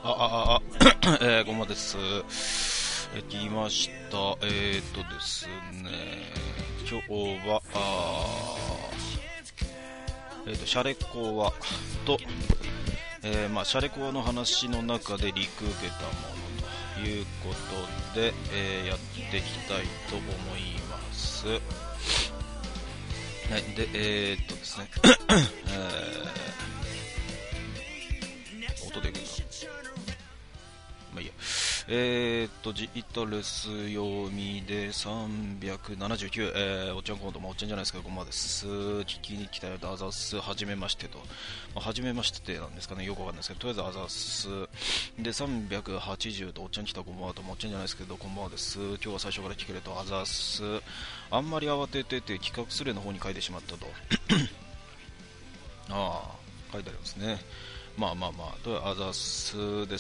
ごまです。来ました。ですね、今日は、シャレコアと、シャレコアの話の中で陸受けたものということで、やっていきたいと思います。はい、で、ですね、音でいくか。まあいいや。ジータレス読みで379、おっちゃん今度もおっちゃんじゃないですか、ごまです。聞きに来たよと、あざっす、はじめましてと。はじめましてなんですかね、よくわかんないですけど、とりあえずあざっす。で、380と、おっちゃん来たこんばんはと、もおっちゃんじゃないですけど、こんばんはです。今日は最初から聞けると、あざっす。あんまり慌ててて、企画スレの方に書いてしまったと。書いてありますね。とあざすで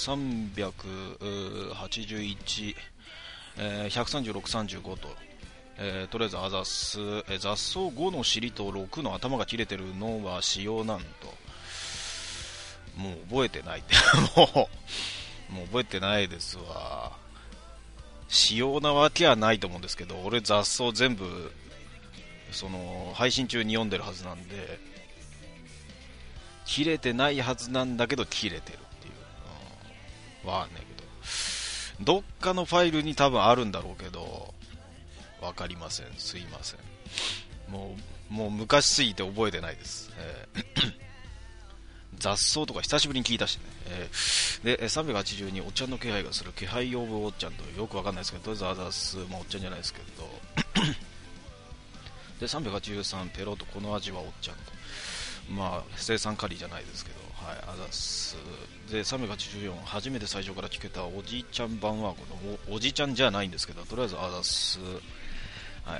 381、136、35と、とりあえずあざす、雑草5の尻と6の頭が切れてるのは仕様なんと、もう覚えてないってもう覚えてないですわ。仕様なわけはないと思うんですけど、俺雑草全部その配信中に読んでるはずなんで、切れてないはずなんだけど切れてるっていう、わかんないけど、どっかのファイルに多分あるんだろうけど、わかりません、すいません。もう昔すぎて覚えてないです。雑草とか久しぶりに聞いたしね。で、382、おっちゃんの気配がする、気配呼ぶおっちゃんと、よくわかんないですけど、とりあえずアザス、おっちゃんじゃないですけど、で、383、ペロとこの味はおっちゃんと。生産カリじゃないですけど、はい、あざっす。で、384、初めて最初から聞けたおじいちゃん版は、この おじいちゃんじゃないんですけど、とりあえずあざっす。はい。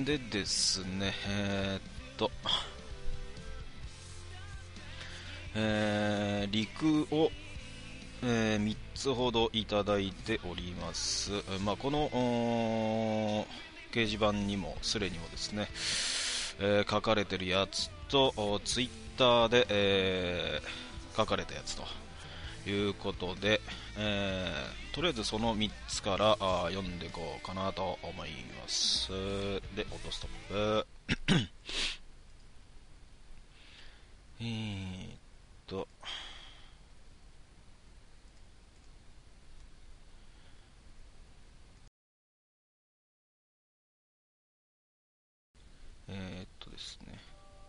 でですね、陸を、3つほどいただいております。この掲示板にもスレにもですね、書かれてるやつとツイッターで、書かれたやつということで、とりあえずその3つから読んでいこうかなと思います。で、オートストップえーっとですね、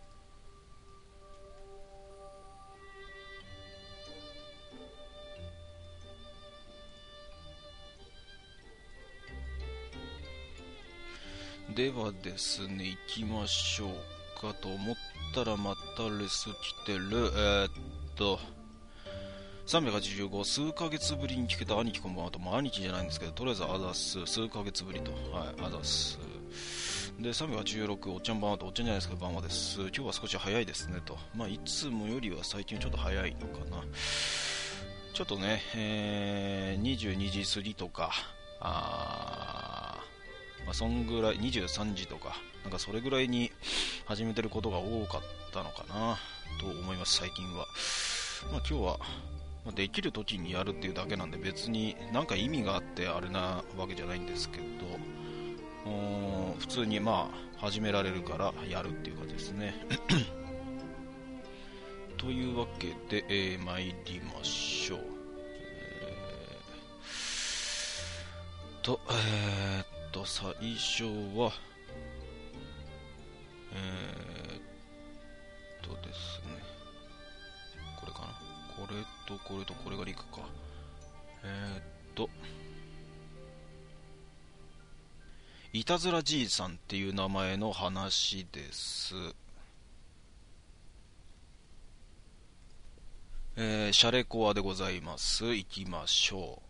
ではですね、行きましょうかと思ったらまたレス来てる。385、数ヶ月ぶりに聞けた兄貴こんばんはと、兄貴じゃないんですけど、とりあえずあざっす、数ヶ月ぶりと、はい、あざっす。で、386、おっちゃんばんはと、おっちゃんじゃないですけど、ばんはです。今日は少し早いですねと。いつもよりは最近ちょっと早いのかな。ちょっとね、22時過ぎとか、そんぐらい、23時とか、なんかそれぐらいに始めてることが多かったのかなと思います、最近は。今日は、できる時にやるっていうだけなんで、別になんか意味があってあれなわけじゃないんですけど、普通に始められるからやるっていう感じですね。というわけで、参りましょう。最初はですね、これかな、これとこれとこれがリクか。いたずらじいさんっていう名前の話です。シャレコアでございます。行きましょう。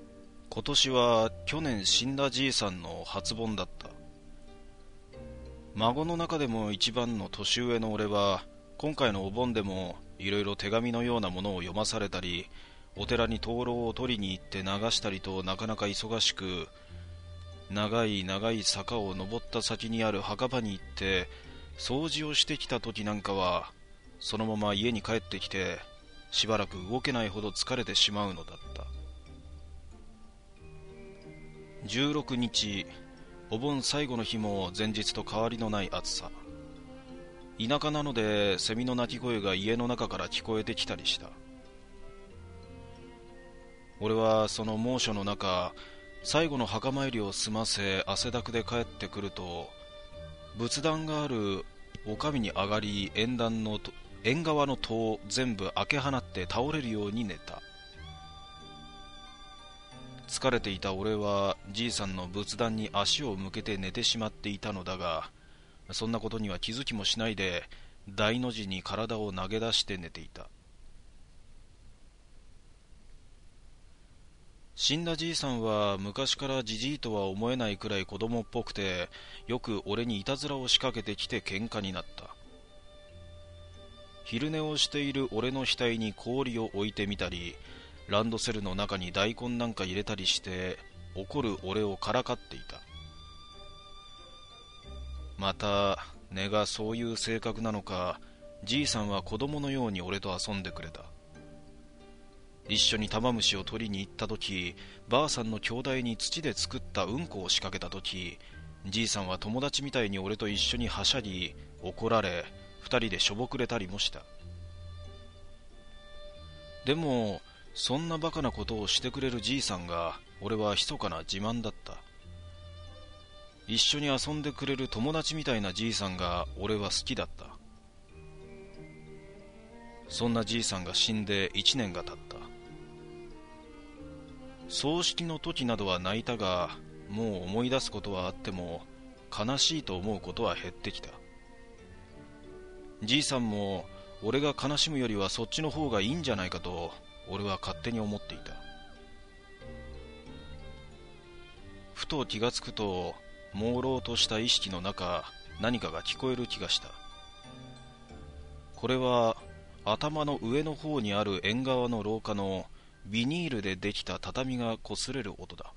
今年は去年死んだじいさんの初盆だった。 孫の中でも一番の年上の俺は、今回のお盆でもいろいろ手紙のようなものを読まされたり、お寺に灯籠を取りに行って流したりとなかなか忙しく、長い長い坂を登った先にある墓場に行って掃除をしてきた時なんかは、そのまま家に帰ってきてしばらく動けないほど疲れてしまうのだった。16日、お盆最後の日も前日と変わりのない暑さ。田舎なのでセミの鳴き声が家の中から聞こえてきたりした。俺はその猛暑の中、最後の墓参りを済ませ汗だくで帰ってくると、仏壇があるお上に上がり、縁側の戸を全部開け放って倒れるように寝た。疲れていた俺はじいさんの仏壇に足を向けて寝てしまっていたのだが、そんなことには気づきもしないで大の字に体を投げ出して寝ていた。死んだじいさんは昔からじじいとは思えないくらい子供っぽくて、よく俺にいたずらを仕掛けてきて喧嘩になった。昼寝をしている俺の額に氷を置いてみたり、ランドセルの中に大根なんか入れたりして怒る俺をからかっていた。また根がそういう性格なのか、じいさんは子供のように俺と遊んでくれた。一緒に玉虫を取りに行った時、ばあさんの兄弟に土で作ったうんこを仕掛けた時、じいさんは友達みたいに俺と一緒にはしゃぎ、怒られ、二人でしょぼくれたりもした。でもそんなバカなことをしてくれるじいさんが俺は密かな自慢だった。一緒に遊んでくれる友達みたいなじいさんが俺は好きだった。そんなじいさんが死んで1年が経った。葬式の時などは泣いたが、もう思い出すことはあっても悲しいと思うことは減ってきた。じいさんも俺が悲しむよりはそっちの方がいいんじゃないかと俺は勝手に思っていた。ふと気がつくと、朦朧とした意識の中、何かが聞こえる気がした。これは頭の上の方にある縁側の廊下のビニールでできた畳が擦れる音だ。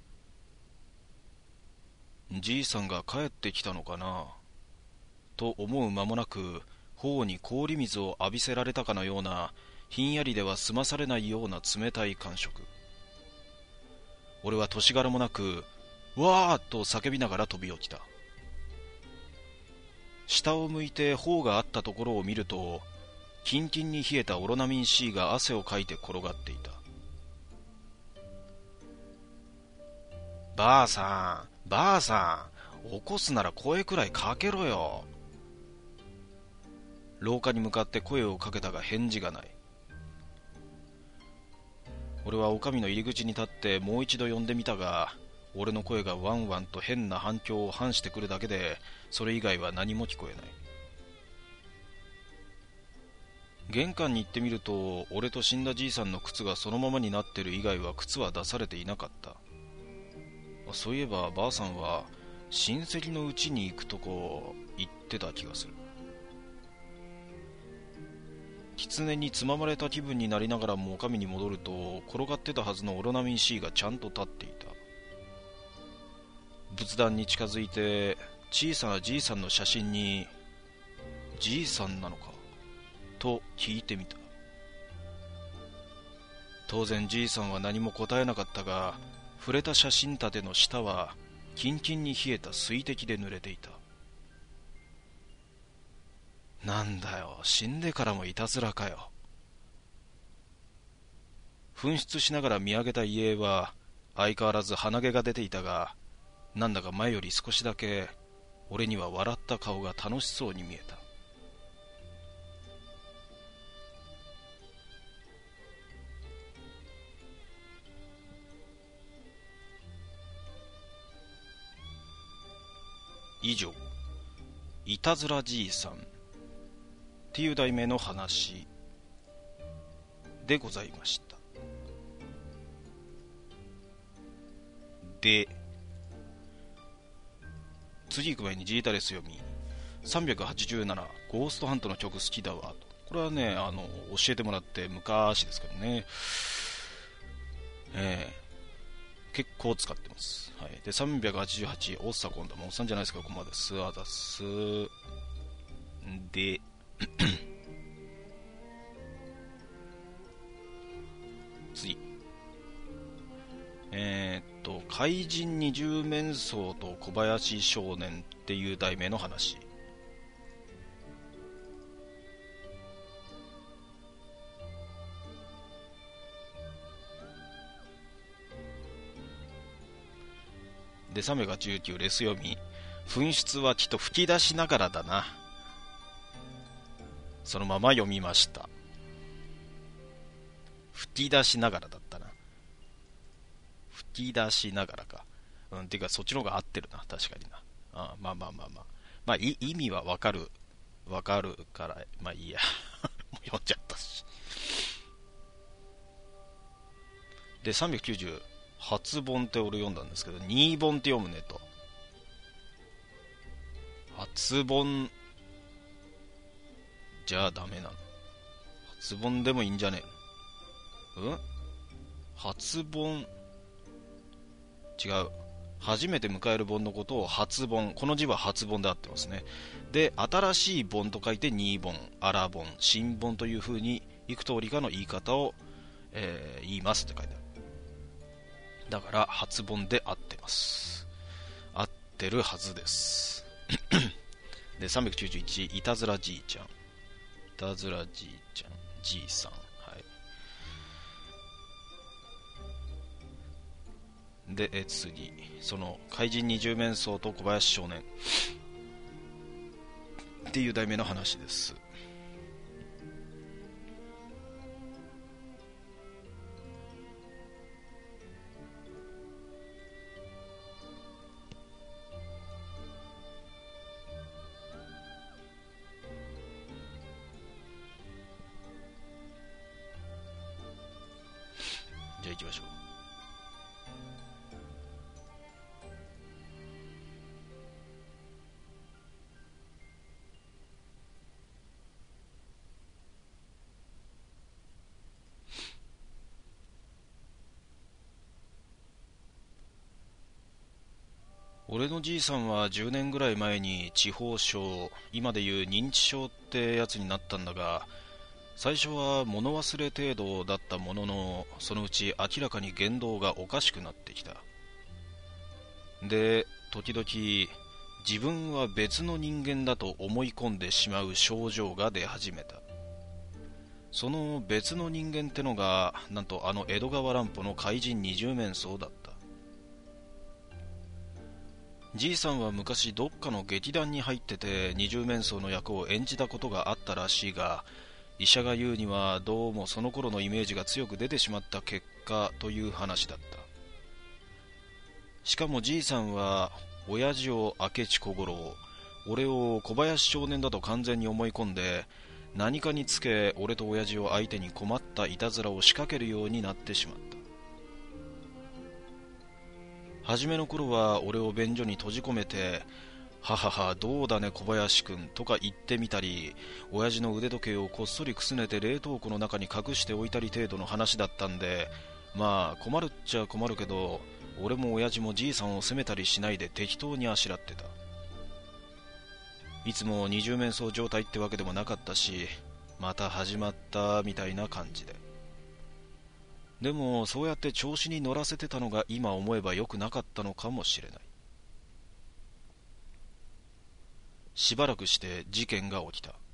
じいさんが帰ってきたのかなと思う間もなく、頬に氷水を浴びせられたかのような、ひんやりでは済まされないような冷たい感触。俺は年がらもなく、わーっと叫びながら飛び起きた。下を向いて頬があったところを見ると、キンキンに冷えたオロナミン C が汗をかいて転がっていた。ばあさん、ばあさん、起こすなら声くらいかけろよ。廊下に向かって声をかけたが返事がない。俺はお上の入り口に立ってもう一度呼んでみたが、俺の声がワンワンと変な反響を反してくるだけで、それ以外は何も聞こえない。玄関に行ってみると、俺と死んだじいさんの靴がそのままになってる以外は靴は出されていなかった。そういえばばあさんは親戚の家に行くとこ言ってた気がする。狐につままれた気分になりながらもお上に戻ると、転がってたはずのオロナミン C がちゃんと立っていた。仏壇に近づいて小さなじいさんの写真に、じいさんなのかと聞いてみた。当然じいさんは何も答えなかったが、触れた写真立ての下はキンキンに冷えた水滴で濡れていた。なんだよ、死んでからもいたずらかよ。紛失しながら見上げた遺影は相変わらず鼻毛が出ていたが、なんだか前より少しだけ俺には笑った顔が楽しそうに見えた。以上、いたずらじいさんっていう題名の話でございました。で、次行く前にジータレス読み 387ゴーストハントの曲好きだわと。これはね教えてもらって昔ですけどね、結構使ってます、はい、で388オッサコンだ、もうおっさんじゃないですか、ここまでスアザスで次怪人二十面相と小林少年っていう題名の話。で389レス読み、紛失はきっと吹き出しながらだな。そのまま読みました。吹き出しながらだったな。吹き出しながらか。てかそっちの方が合ってるな、確かにな。まあ意味はわかるから、まあいいや。もう読んじゃったし。で390初本って俺読んだんですけど、二本って読むねと。初本じゃあダメなの？初本でもいいんじゃねえの？初本違う。初めて迎える本のことを初本、この字は初本で合ってますね。で新しい本と書いて二本、荒本、新本という風に幾通りかの言い方を、言いますって書いてある。だから初本で合ってます。合ってるはずです。で391いたずらじいちゃん、いたずらじいちゃん、じいさん、はい。で次、その怪人二十面相と小林少年っていう題名の話です。じゃあ行きましょう。俺のじいさんは10年ぐらい前に痴呆症、今でいう認知症ってやつになったんだが、最初は物忘れ程度だったものの、そのうち明らかに言動がおかしくなってきた。で、時々自分は別の人間だと思い込んでしまう症状が出始めた。その別の人間ってのが、なんとあの江戸川乱歩の怪人二十面相だった。じいさんは昔どっかの劇団に入ってて二十面相の役を演じたことがあったらしいが、医者が言うにはどうもその頃のイメージが強く出てしまった結果という話だった。しかもじいさんは親父を明智小五郎、俺を小林少年だと完全に思い込んで、何かにつけ俺と親父を相手に困ったいたずらを仕掛けるようになってしまった。初めの頃は俺を便所に閉じ込めて、はははどうだね小林くんとか言ってみたり、親父の腕時計をこっそりくすねて冷凍庫の中に隠しておいたり程度の話だったんで、まあ困るっちゃ困るけど、俺も親父もじいさんを責めたりしないで適当にあしらってた。いつも二十面相状態ってわけでもなかったし、また始まったみたいな感じで。でもそうやって調子に乗らせてたのが今思えば良くなかったのかもしれない。しばらくして事件が起きた。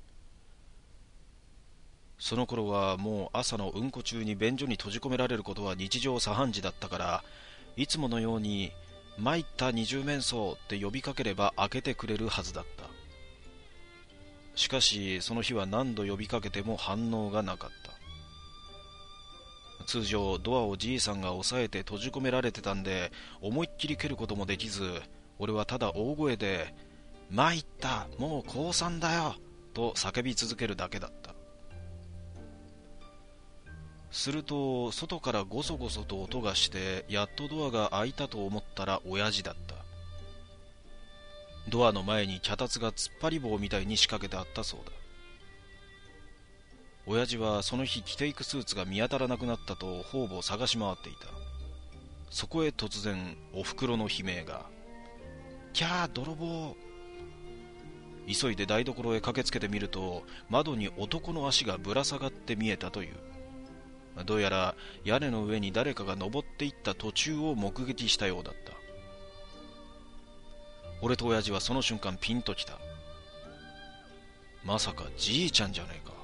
その頃はもう朝のうんこ中に便所に閉じ込められることは日常茶飯事だったから、いつものように参った二十面相って呼びかければ開けてくれるはずだった。しかしその日は何度呼びかけても反応がなかった。通常ドアをじいさんが押さえて閉じ込められてたんで、思いっきり蹴ることもできず、俺はただ大声で参った、もう降参だよと叫び続けるだけだった。すると外からゴソゴソと音がして、やっとドアが開いたと思ったら親父だった。 ドアの前に脚立が突っ張り棒みたいに仕掛けてあったそうだ。親父はその日着ていくスーツが見当たらなくなったと方々探し回っていた。そこへ突然おふくろの悲鳴が、キャー泥棒。急いで台所へ駆けつけてみると、窓に男の足がぶら下がって見えたという。どうやら屋根の上に誰かが登っていった途中を目撃したようだった。俺と親父はその瞬間ピンときた。まさかじいちゃんじゃねえか。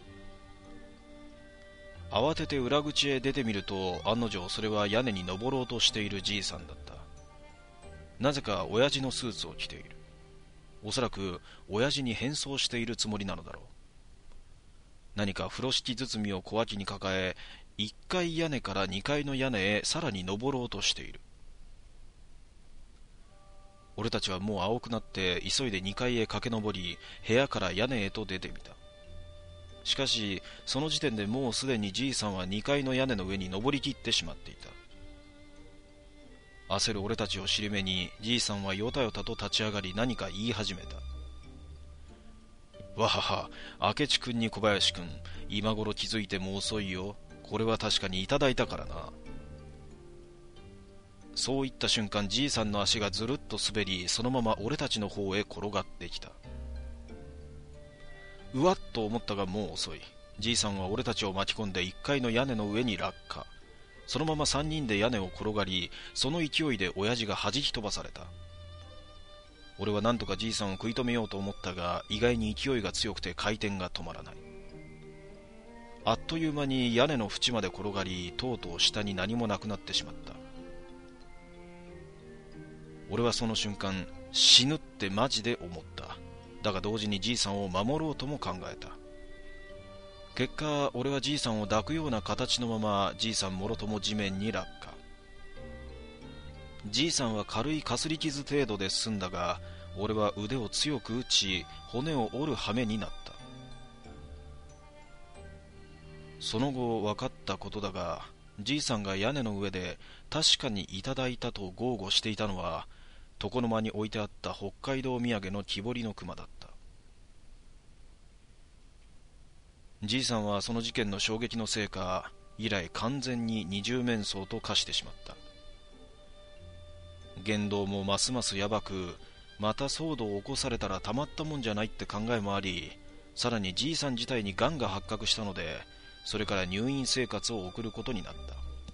慌てて裏口へ出てみると、案の定それは屋根に登ろうとしているじいさんだった。なぜか親父のスーツを着ている。おそらく親父に変装しているつもりなのだろう。何か風呂敷包みを小脇に抱え、1階屋根から2階の屋根へさらに登ろうとしている。俺たちはもう青くなって急いで2階へ駆け上り、部屋から屋根へと出てみた。しかしその時点でもうすでにじいさんは2階の屋根の上に登りきってしまっていた。焦る俺たちを尻目に、じいさんはよたよたと立ち上がり何か言い始めた。わはは、明智君に小林君、今頃気づいても遅いよ。これは確かにいただいたからな。そう言った瞬間、じいさんの足がずるっと滑り、そのまま俺たちの方へ転がってきた。うわっと思ったがもう遅い。じいさんは俺たちを巻き込んで1階の屋根の上に落下。そのまま3人で屋根を転がり、その勢いで親父が弾き飛ばされた。俺は何とかじいさんを食い止めようと思ったが、意外に勢いが強くて回転が止まらない。あっという間に屋根の縁まで転がり、とうとう下に何もなくなってしまった。俺はその瞬間、死ぬってマジで思った。だが同時にじいさんを守ろうとも考えた。結果、俺はじいさんを抱くような形のまま、じいさんもろとも地面に落下。じいさんは軽いかすり傷程度で済んだが、俺は腕を強く打ち、骨を折る羽目になった。その後分かったことだが、じいさんが屋根の上で確かにいただいたと豪語していたのは、床の間に置いてあった北海道土産の木彫りの熊だった。じいさんはその事件の衝撃のせいか、以来完全に二重面相と化してしまった。言動もますますやばく、また騒動を起こされたらたまったもんじゃないって考えもあり、さらにじいさん自体に癌が発覚したので、それから入院生活を送ることになった。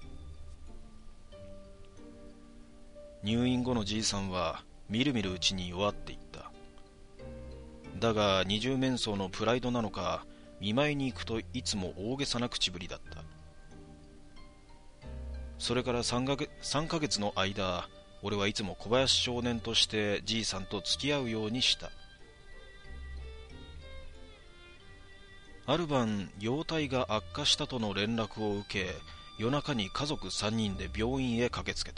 入院後のじいさんはみるみるうちに弱っていった。だが二重面相のプライドなのか、見舞いに行くといつも大げさな口ぶりだった。それから3ヶ月の間、俺はいつも小林少年としてじいさんと付き合うようにした。ある晩、容体が悪化したとの連絡を受け、夜中に家族3人で病院へ駆けつけた。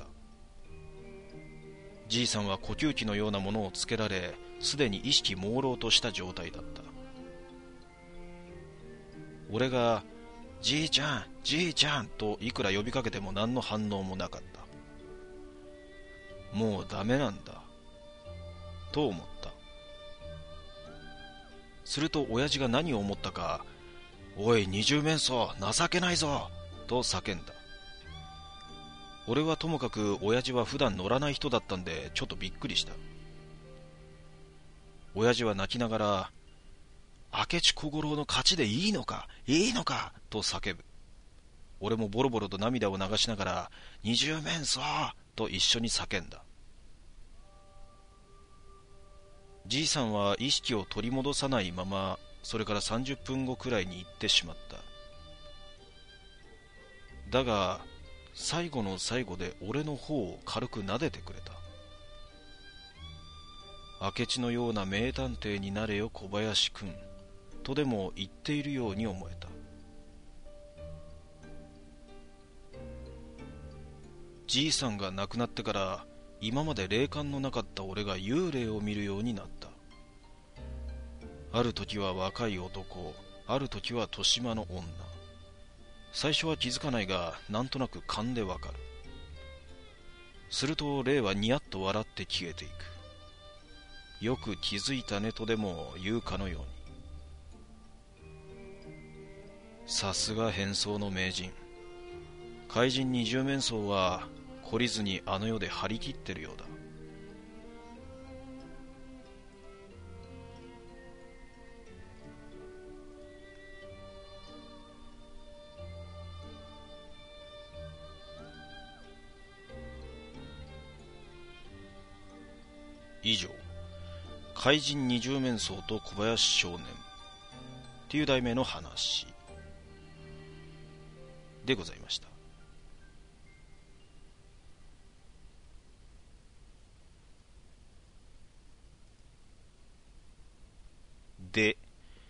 じいさんは呼吸器のようなものをつけられ、すでに意識朦朧とした状態だった。俺がじいちゃんじいちゃんといくら呼びかけても何の反応もなかった。もうダメなんだと思った。すると親父が何を思ったか、おい二重面相情けないぞと叫んだ。俺はともかく親父は普段乗らない人だったんでちょっとびっくりした。親父は泣きながら、明智小五郎の勝ちでいいのかいいのかと叫ぶ。俺もボロボロと涙を流しながら、二重面相と一緒に叫んだ。じいさんは意識を取り戻さないまま、それから30分後くらいに行ってしまった。だが最後の最後で俺の方を軽く撫でてくれた。明智のような名探偵になれよ小林君とでも言っているように思えた。じいさんが亡くなってから今まで霊感のなかった俺が幽霊を見るようになった。ある時は若い男、ある時は年増の女。最初は気づかないが、なんとなく勘でわかる。すると霊はニヤッと笑って消えていく。 よく気づいたねとでも言うかのように。さすが変装の名人。怪人二十面相は懲りずにあの世で張り切ってるようだ。以上、怪人二十面相と小林少年っていう題名の話でございました。で、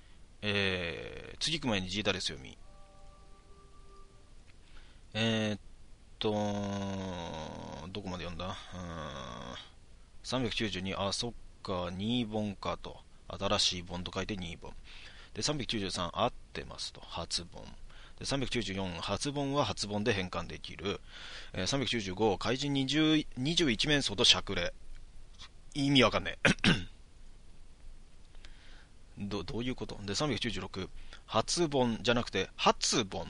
次行く前にジータレス読み。どこまで読んだ392、あ、そっか、2本かと。新しい本と書いて2本。で、393、合ってますと。初本。で、394、初本は初本で変換できる。395、怪人21面相としゃくれ。意味わかんねえ。どういうことで、396、初本じゃなくて、初本。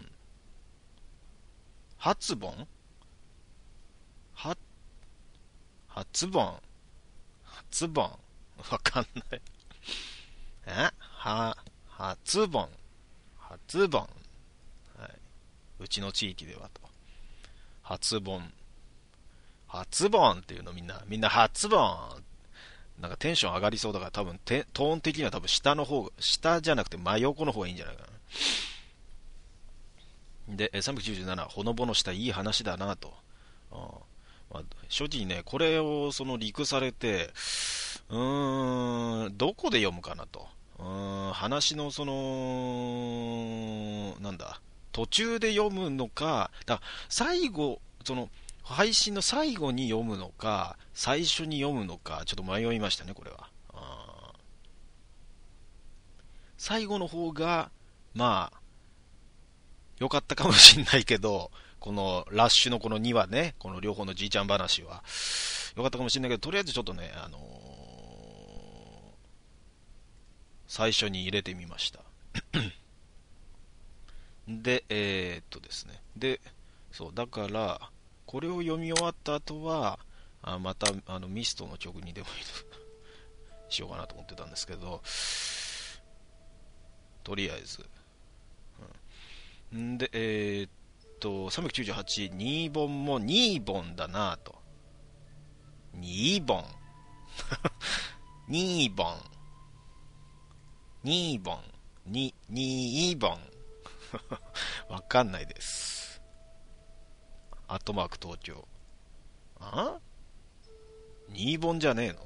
初本は、初本初本わかんない。初本。初本。はい。うちの地域ではと。初本。初本っていうのみんな初本。なんかテンション上がりそうだから多分トーン的には多分下じゃなくて真横の方がいいんじゃないかな。で、397、ほのぼのしたいい話だなと。まあ、正直ね、これをそのリクされて、どこで読むかなと。話のなんだ、途中で読むのか、最後、配信の最後に読むのか、最初に読むのか、ちょっと迷いましたね、これは。最後の方が、まあ、良かったかもしんないけど、このラッシュのこの2話ね、この両方のじいちゃん話は、良かったかもしんないけど、とりあえずちょっとね、最初に入れてみました。で、ですね。で、そう、だから、これを読み終わった後は、また、ミストの曲にでもいいとしようかなと思ってたんですけど、とりあえず。で、398、2本も2本だなと。2本。2本。2本。2本。わかんないです。アットマーク東京。2本じゃねえの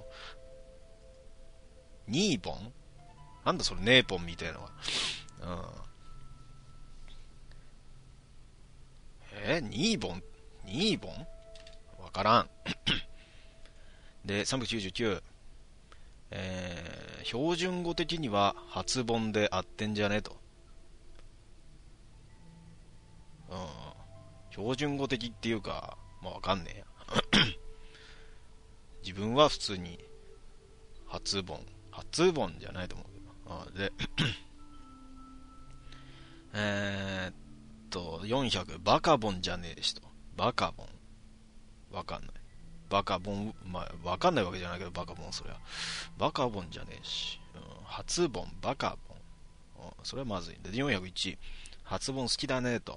?2 本なんだそれ、ネーポンみたいなのは。2本 ?2 本わからん。で、399。標準語的には発本で合ってんじゃねと。標準語的っていうか、まあわかんねえや。自分は普通に発本じゃないと思うけど。で、400、バカボンじゃねえしと。バカボン。わかんない。バカボン、まあ、わかんないわけじゃないけど、バカボン、そりゃ。バカボンじゃねえし。初ボン、バカボン。それはまずい。で、401、初ボン好きだねと。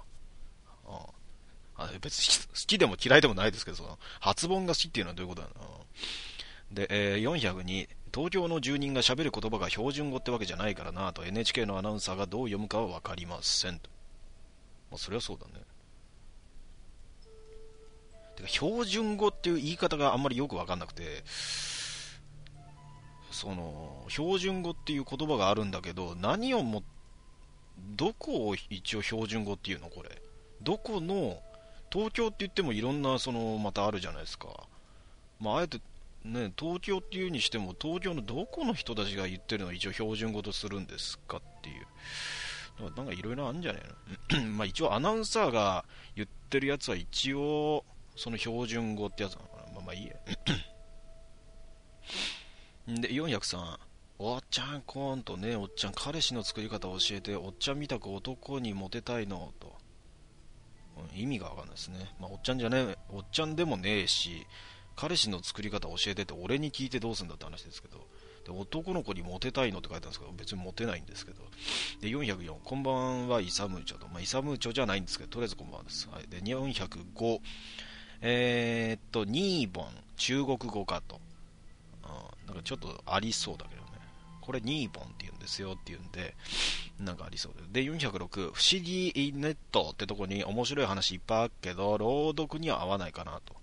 別に好きでも嫌いでもないですけど、初ボンが好きっていうのはどういうことだな。で、402、東京の住人が喋る言葉が標準語ってわけじゃないからなと、 NHK のアナウンサーがどう読むかはわかりませんと。まあ、そりゃそうだね。てか標準語っていう言い方があんまりよくわかんなくて、標準語っていう言葉があるんだけど、どこを一応標準語っていうのこれ。どこの、東京って言ってもいろんなまたあるじゃないですか。まああえてね、東京っていうにしても、東京のどこの人たちが言ってるのを一応標準語とするんですかっていう。なんかいろいろあるんじゃないのまあ一応アナウンサーが言ってるやつは一応、その標準語ってやつなのかな。まあいいや。 で、403、おっちゃんコーンとね、おっちゃん彼氏の作り方教えて、おっちゃんみたく男にモテたいのと、意味がわかんないですね。まあ、おっちゃんじゃねえ、おっちゃんでもねえし、彼氏の作り方教えてって俺に聞いてどうすんだって話ですけど、で男の子にモテたいのって書いてあるんですけど、別にモテないんですけど、で404、こんばんはイサムーチョと、まあ、イサムーチョじゃないんですけど、とりあえずこんばんはです。はい、で405、ニーボン、中国語かと、なんかちょっとありそうだけどね、これニーボンって言うんですよって言うんで、なんかありそうで。で、406、不思議ネットってとこに面白い話いっぱいあるけど、朗読には合わないかなと。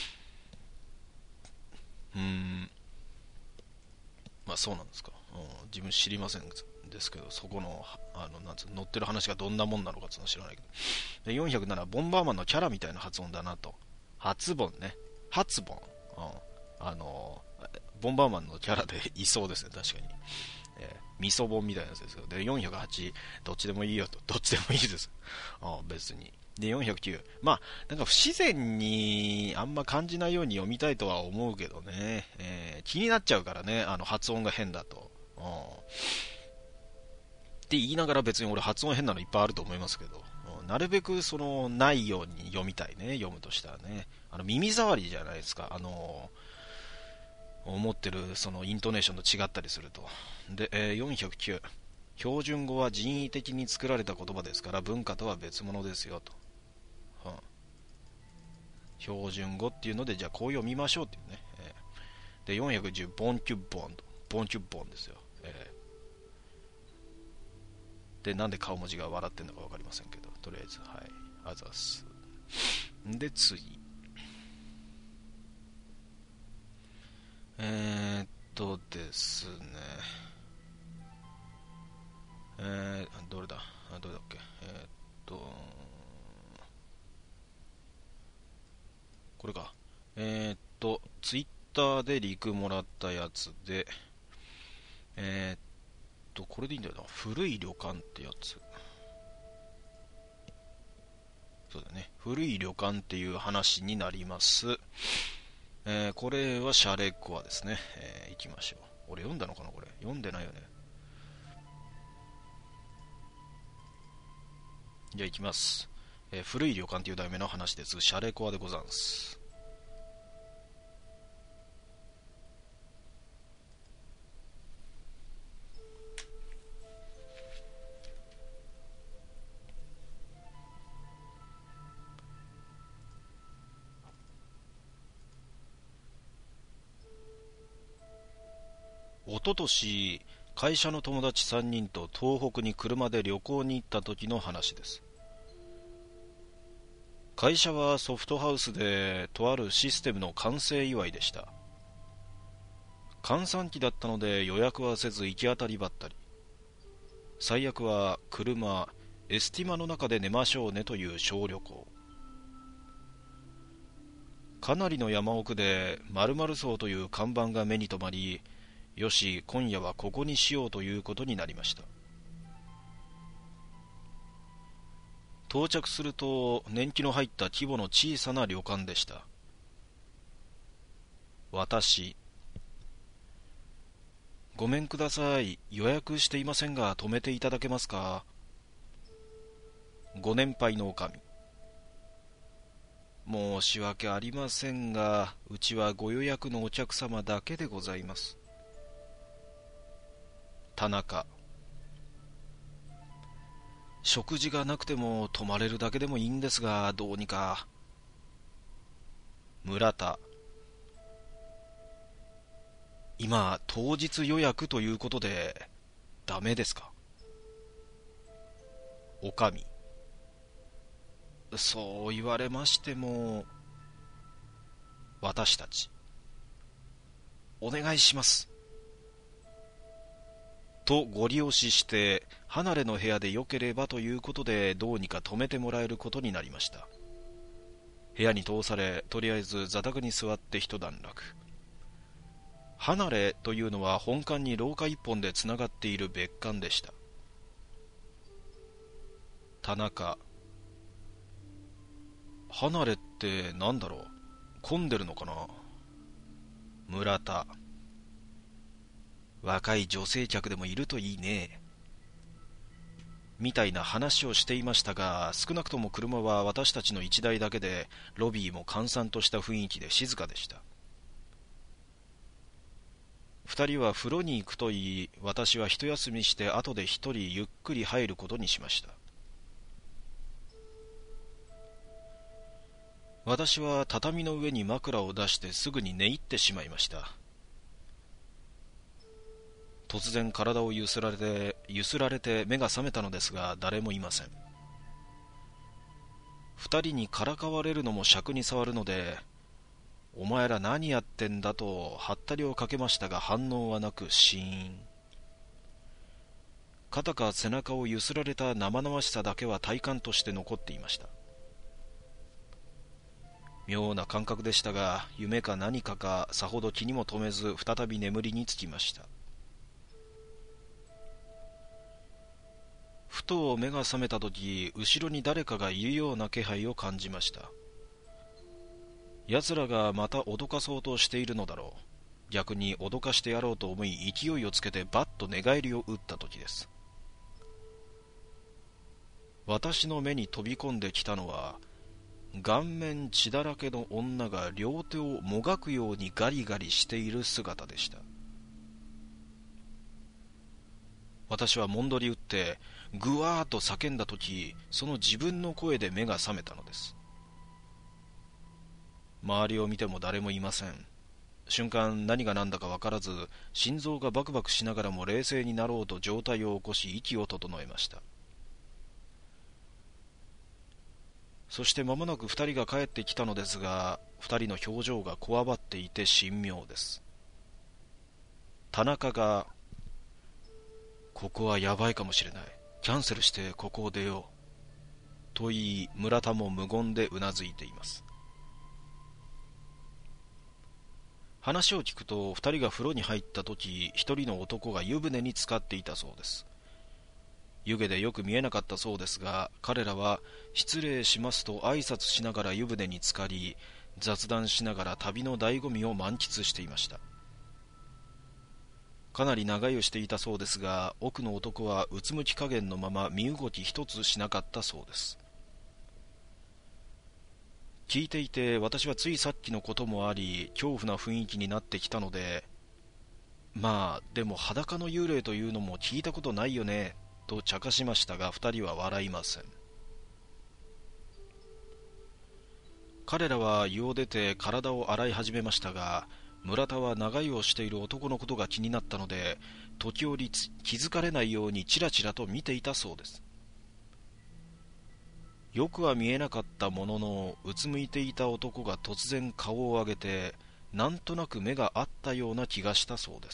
まあそうなんですか。自分知りませんですけど、そこの、なんつう載ってる話がどんなもんなのかっていうのは知らないけど。で、407、ボンバーマンのキャラみたいな発音だなと。発音ね。発音。ボンバーマンのキャラでいそうですね、確かに。味噌本みたいなやつですよ。で、408、どっちでもいいよと。どっちでもいいです。別に。で、409、まあ、なんか不自然にあんま感じないように読みたいとは思うけどね、気になっちゃうからね、発音が変だと。って言いながら別に俺発音変なのいっぱいあると思いますけど、なるべくそのないように読みたいね、読むとしたらね。耳障りじゃないですか。思ってるそのイントネーションと違ったりすると。で、409、標準語は人為的に作られた言葉ですから文化とは別物ですよと。標準語っていうので、じゃあこう読みましょうっていうね。で、410、ボンキュッボンと。ボンキュッボンですよ。で、なんで顔文字が笑ってんのか分かりませんけど、とりあえず、はい。あざす。で、次。ですね。どれだどれだっけこれか。ツイッターでリクもらったやつで、これでいいんだよな。古い旅館ってやつ。そうだね。古い旅館っていう話になります。これはシャレコアですね。行きましょう。俺読んだのかなこれ。読んでないよね。じゃあ行きます。古い旅館っていう題名の話です。シャレコアでござんす。おととし、会社の友達3人と東北に車で旅行に行った時の話です。会社はソフトハウスでとあるシステムの完成祝いでした。閑散期だったので予約はせず行き当たりばったり。最悪は車、エスティマの中で寝ましょうねという小旅行。かなりの山奥で〇〇荘という看板が目に留まり、よし今夜はここにしようということになりました。到着すると年季の入った規模の小さな旅館でした。私、ごめんください、予約していませんが泊めていただけますか。ご年配の女将、申し訳ありませんがうちはご予約のお客様だけでございます。田中、食事がなくても泊まれるだけでもいいんですがどうにか。村田、今当日予約ということでダメですか。おかみ、そう言われましても私たちお願いしますとご利用しして離れの部屋でよければということでどうにか泊めてもらえることになりました。部屋に通されとりあえず座卓に座って一段落。離れというのは本館に廊下一本でつながっている別館でした。田中、離れってなんだろう、混んでるのかな。村田、 若い女性客でもいるといいね、みたいな話をしていましたが、少なくとも車は私たちの一台だけで、ロビーも閑散とした雰囲気で静かでした。二人は風呂に行くと言い、私は一休みして後で一人ゆっくり入ることにしました。私は畳の上に枕を出してすぐに寝入ってしまいました。突然体をゆすられて目が覚めたのですが、誰もいません。二人にからかわれるのも尺に触るので、お前ら何やってんだとはったりをかけましたが、反応はなくシーン。肩か背中をゆすられた生々しさだけは体感として残っていました。妙な感覚でしたが、夢か何かかさほど気にも留めず、再び眠りにつきました。ふと目が覚めたとき、後ろに誰かがいるような気配を感じました。奴らがまた脅かそうとしているのだろう。逆に脅かしてやろうと思い、勢いをつけてバッと寝返りを打ったときです。私の目に飛び込んできたのは、顔面血だらけの女が両手をもがくようにガリガリしている姿でした。私はもんどり打ってぐわーっと叫んだとき、その自分の声で目が覚めたのです。周りを見ても誰もいません。瞬間何が何だか分からず、心臓がバクバクしながらも冷静になろうと状態を起こし、息を整えました。そして間もなく二人が帰ってきたのですが、二人の表情がこわばっていて神妙です。田中が、ここはやばいかもしれない。キャンセルしてここを出よう。と言い、村田も無言でうなずいています。話を聞くと、二人が風呂に入った時、一人の男が湯船に浸かっていたそうです。湯気でよく見えなかったそうですが、彼らは失礼しますと挨拶しながら湯船に浸かり、雑談しながら旅の醍醐味を満喫していました。かなり長湯をしていたそうですが、奥の男はうつむき加減のまま身動き一つしなかったそうです。聞いていて、私はついさっきのこともあり、恐怖な雰囲気になってきたので、まあでも裸の幽霊というのも聞いたことないよねと茶化しましたが、二人は笑いません。彼らは湯を出て体を洗い始めましたが、村田は長湯をしている男のことが気になったので、時折気づかれないようにチラチラと見ていたそうです。よくは見えなかったものの、うつむいていた男が突然顔を上げて、なんとなく目が合ったような気がしたそうです。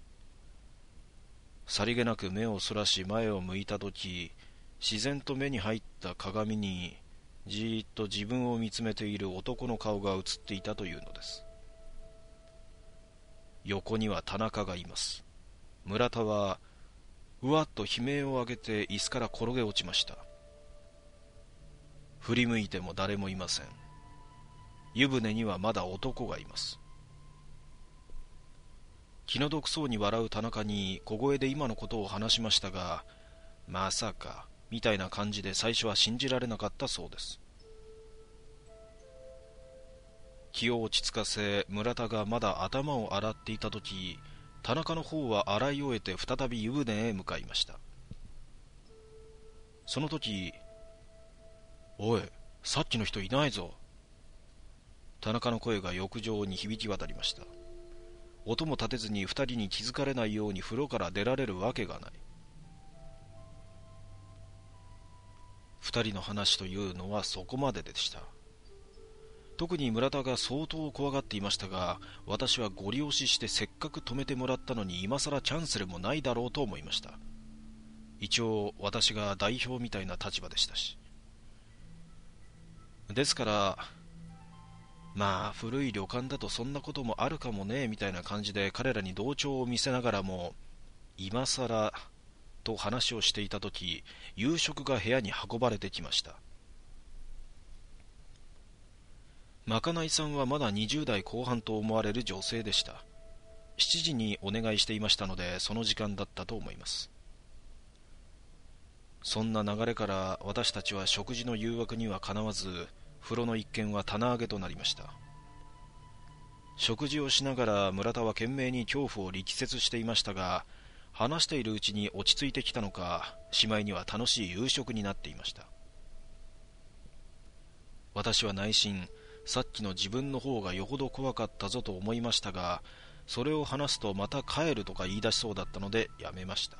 さりげなく目をそらし前を向いたとき、自然と目に入った鏡にじーっと自分を見つめている男の顔が映っていたというのです。横には田中がいます。村田はうわっと悲鳴を上げて椅子から転げ落ちました。振り向いても誰もいません。湯船にはまだ男がいます。気の毒そうに笑う田中に小声で今のことを話しましたが、まさかみたいな感じで最初は信じられなかったそうです。気を落ち着かせ、村田がまだ頭を洗っていたとき、田中の方は洗い終えて再び湯船へ向かいました。その時、おい、さっきの人いないぞ。田中の声が浴場に響き渡りました。音も立てずに二人に気づかれないように風呂から出られるわけがない。二人の話というのはそこまででした。特に村田が相当怖がっていましたが、私はご利用ししてせっかく止めてもらったのに今さらキャンセルもないだろうと思いました。一応私が代表みたいな立場でしたし。ですからまあ古い旅館だとそんなこともあるかもねみたいな感じで彼らに同調を見せながらも、今さらと話をしていたとき、夕食が部屋に運ばれてきました。まかないさんはまだ20代後半と思われる女性でした。 7時にお願いしていましたので、その時間だったと思います。そんな流れから私たちは食事の誘惑にはかなわず、風呂の一件は棚上げとなりました。食事をしながら村田は懸命に恐怖を力説していましたが、話しているうちに落ち着いてきたのか、しまいには楽しい夕食になっていました。私は内心、さっきの自分の方がよほど怖かったぞと思いましたが、それを話すとまた帰るとか言い出しそうだったのでやめました。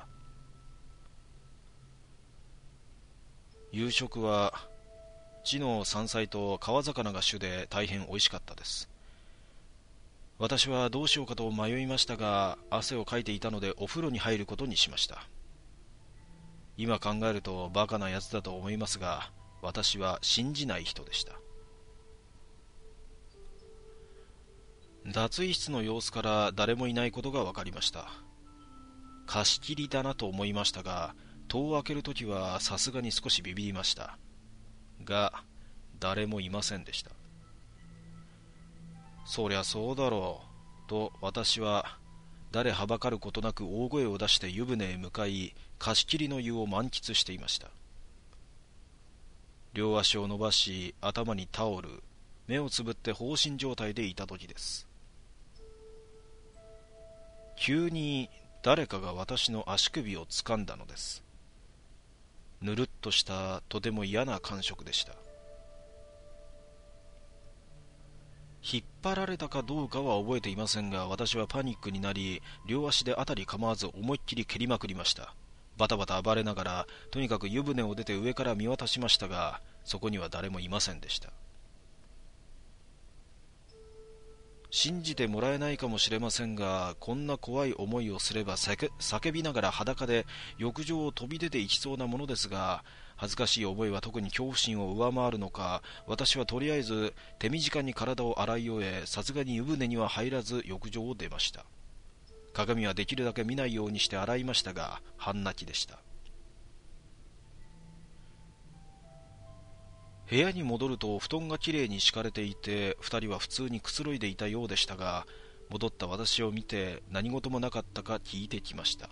夕食は地の山菜と川魚が主で大変おいしかったです。私はどうしようかと迷いましたが、汗をかいていたのでお風呂に入ることにしました。今考えるとバカなやつだと思いますが、私は信じない人でした。脱衣室の様子から誰もいないことが分かりました。貸し切りだなと思いましたが、戸を開けるときはさすがに少しビビりました。が、誰もいませんでした。そりゃそうだろう、と私は誰はばかることなく大声を出して湯船へ向かい、貸し切りの湯を満喫していました。両足を伸ばし、頭にタオル、目をつぶって放心状態でいたときです。急に誰かが私の足首を掴んだのです。ぬるっとしたとても嫌な感触でした。引っ張られたかどうかは覚えていませんが、私はパニックになり、両足で辺り構わず思いっきり蹴りまくりました。バタバタ暴れながら、とにかく湯船を出て上から見渡しましたが、そこには誰もいませんでした。信じてもらえないかもしれませんが、こんな怖い思いをすれば叫びながら裸で浴場を飛び出ていきそうなものですが、恥ずかしい覚えは特に恐怖心を上回るのか、私はとりあえず手短に体を洗い終え、さすがに湯船には入らず浴場を出ました。鏡はできるだけ見ないようにして洗いましたが、半泣きでした。部屋に戻ると布団がきれいに敷かれていて、二人は普通にくつろいでいたようでしたが、戻った私を見て何事もなかったか聞いてきました。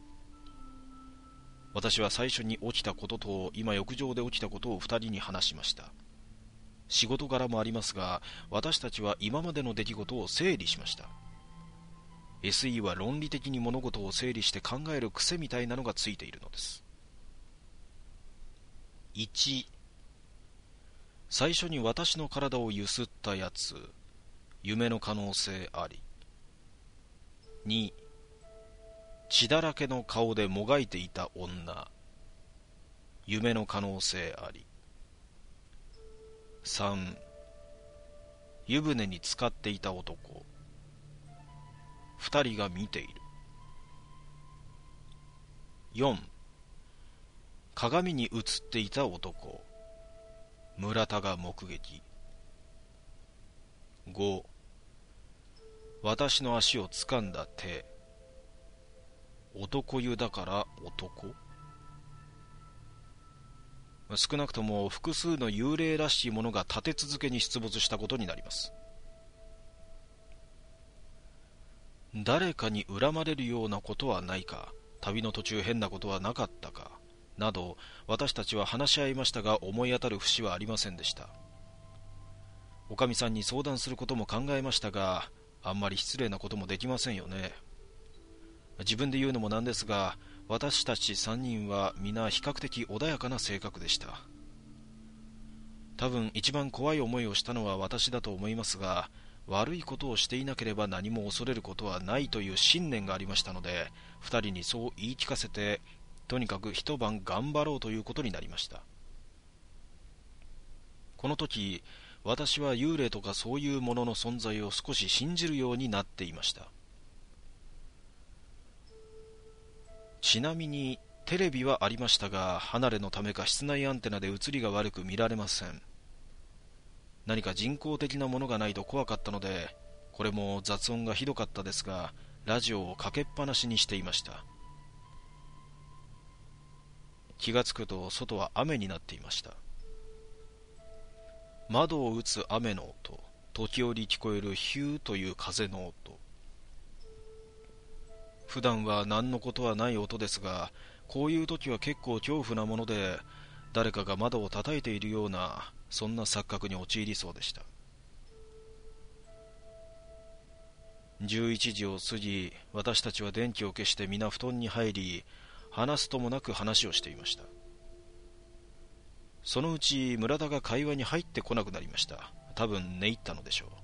私は最初に起きたことと今浴場で起きたことを二人に話しました。仕事柄もありますが、私たちは今までの出来事を整理しました。SE は論理的に物事を整理して考える癖みたいなのがついているのです。1、最初に私の体をゆすったやつ、夢の可能性あり。2、血だらけの顔でもがいていた女、夢の可能性あり。3、湯船に浸かっていた男、二人が見ている。4、鏡に映っていた男、村田が目撃。5、私の足を掴んだ手、男湯だから男。少なくとも複数の幽霊らしいものが立て続けに出没したことになります。誰かに恨まれるようなことはないか、旅の途中変なことはなかったかなど、私たちは話し合いましたが、思い当たる節はありませんでした。おかみさんに相談することも考えましたが、あんまり失礼なこともできませんよね。自分で言うのもなんですが、私たち3人は皆比較的穏やかな性格でした。多分一番怖い思いをしたのは私だと思いますが、悪いことをしていなければ何も恐れることはないという信念がありましたので、2人にそう言い聞かせて、とにかく一晩頑張ろうということになりました。この時、私は幽霊とかそういうものの存在を少し信じるようになっていました。ちなみにテレビはありましたが、離れのためか室内アンテナで映りが悪く見られません。何か人工的なものがないと怖かったので、これも雑音がひどかったですが、ラジオをかけっぱなしにしていました。気がつくと外は雨になっていました。窓を打つ雨の音、時折聞こえるヒューという風の音、 普段は何のことはない音ですが、こういう時は結構恐怖なもので、誰かが窓を叩いているような、そんな錯覚に陥りそうでした。11時を過ぎ、私たちは電気を消して皆布団に入り、話すともなく話をしていました。そのうち村田が会話に入ってこなくなりました。多分寝入ったのでしょう。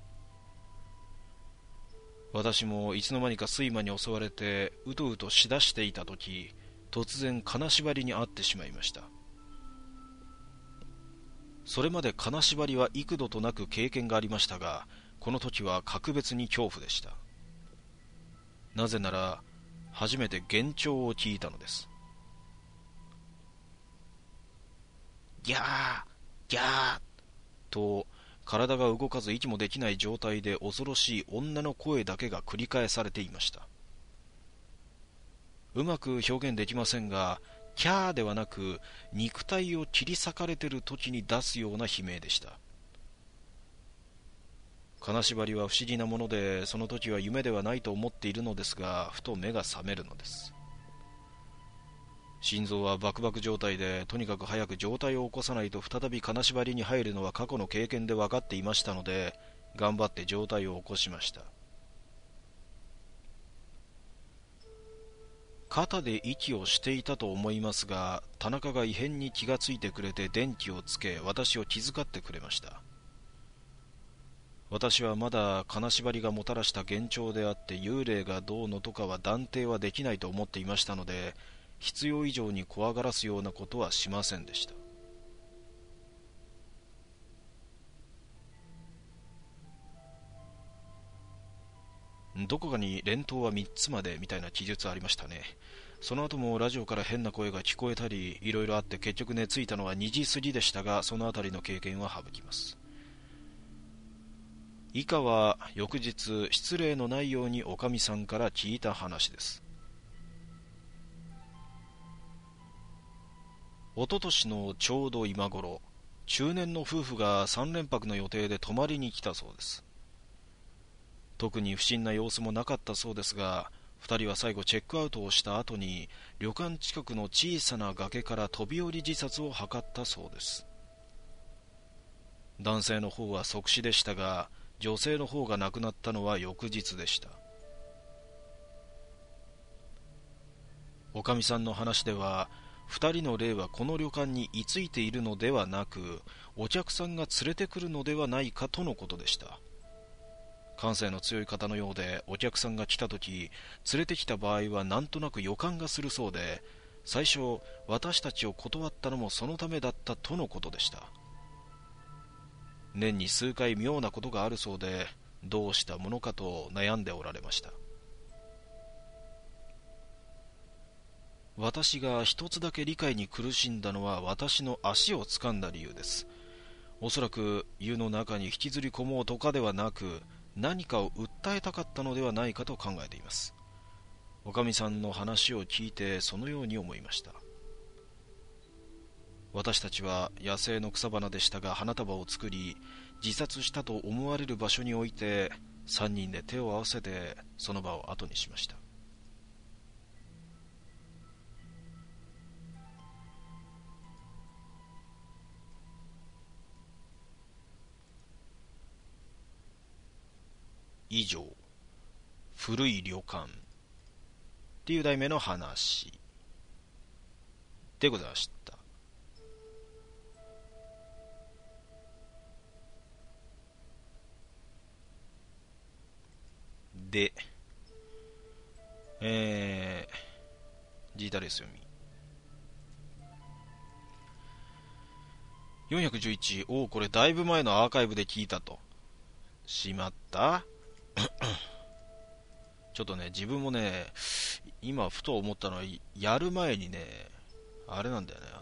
私もいつの間にか睡魔に襲われてうとうとしだしていた時、突然金縛りに遭ってしまいました。それまで金縛りは幾度となく経験がありましたが、この時は格別に恐怖でした。なぜなら初めて幻聴を聞いたのです。ギャーギャーと、体が動かず息もできない状態で恐ろしい女の声だけが繰り返されていました。うまく表現できませんが、キャーではなく肉体を切り裂かれている時に出すような悲鳴でした。金縛りは不思議なもので、その時は夢ではないと思っているのですが、ふと目が覚めるのです。心臓はバクバク状態で、とにかく早く状態を起こさないと再び金縛りに入るのは過去の経験で分かっていましたので、頑張って状態を起こしました。肩で息をしていたと思いますが、田中が異変に気がついてくれて電気をつけ、私を気遣ってくれました。私はまだ金縛りがもたらした幻聴であって幽霊がどうのとかは断定はできないと思っていましたので、必要以上に怖がらすようなことはしませんでした。どこかに連投は3つまでみたいな記述ありましたね。その後もラジオから変な声が聞こえたり、いろいろあって結局寝ついたのは2時過ぎでしたが、そのあたりの経験は省きます。以下は翌日失礼のないようにおかみさんから聞いた話です。おととしのちょうど今頃、中年の夫婦が3連泊の予定で泊まりに来たそうです。特に不審な様子もなかったそうですが、2人は最後チェックアウトをした後に旅館近くの小さな崖から飛び降り自殺を図ったそうです。男性の方は即死でしたが、女性の方が亡くなったのは翌日でした。おかみさんの話では、2人の霊はこの旅館に居ついているのではなく、お客さんが連れてくるのではないかとのことでした。感性の強い方のようで、お客さんが来た時、連れてきた場合はなんとなく予感がするそうで、最初私たちを断ったのもそのためだったとのことでした。年に数回妙なことがあるそうで、どうしたものかと悩んでおられました。私が一つだけ理解に苦しんだのは、私の足を掴んだ理由です。おそらく湯の中に引きずり込もうとかではなく、何かを訴えたかったのではないかと考えています。おかみさんの話を聞いてそのように思いました。私たちは野生の草花でしたが花束を作り、自殺したと思われる場所に置いて、3人で手を合わせてその場を後にしました。以上、古い旅館っていう題名の話でございました。で、ジータレス読み。411、おお、これだいぶ前のアーカイブで聞いたと。しまったちょっとね、自分もね、今ふと思ったのは、やる前にね、あれなんだよね、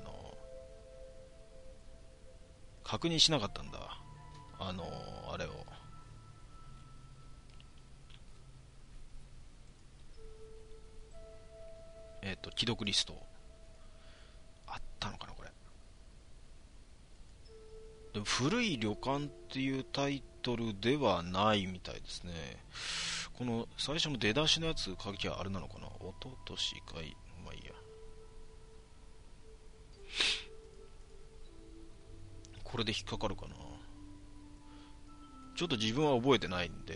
確認しなかったんだ。あれを。既読リスト。あったのかな、これ。でも、古い旅館っていうタイトルではないみたいですね。 この最初の出だしのやつ書きゃあれなのかな。おととしかい、まあいいや。これで引っかかるかな。ちょっと自分は覚えてないんで。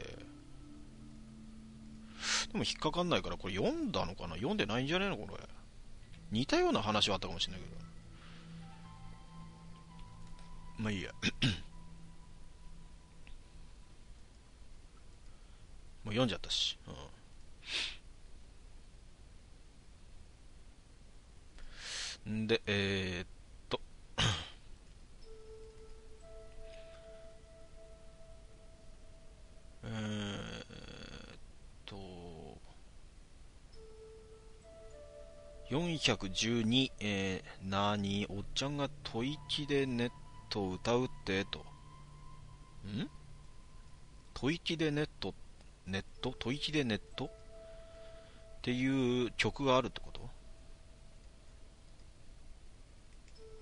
でも引っかかんないから、これ読んだのかな、読んでないんじゃねえのこれ。似たような話はあったかもしれないけど。まあいいや。もう読んじゃったし。んで、えーっと、412、何おっちゃんが吐息でネットを歌うってと。吐息でネット吐息でネットっていう曲があるってこと？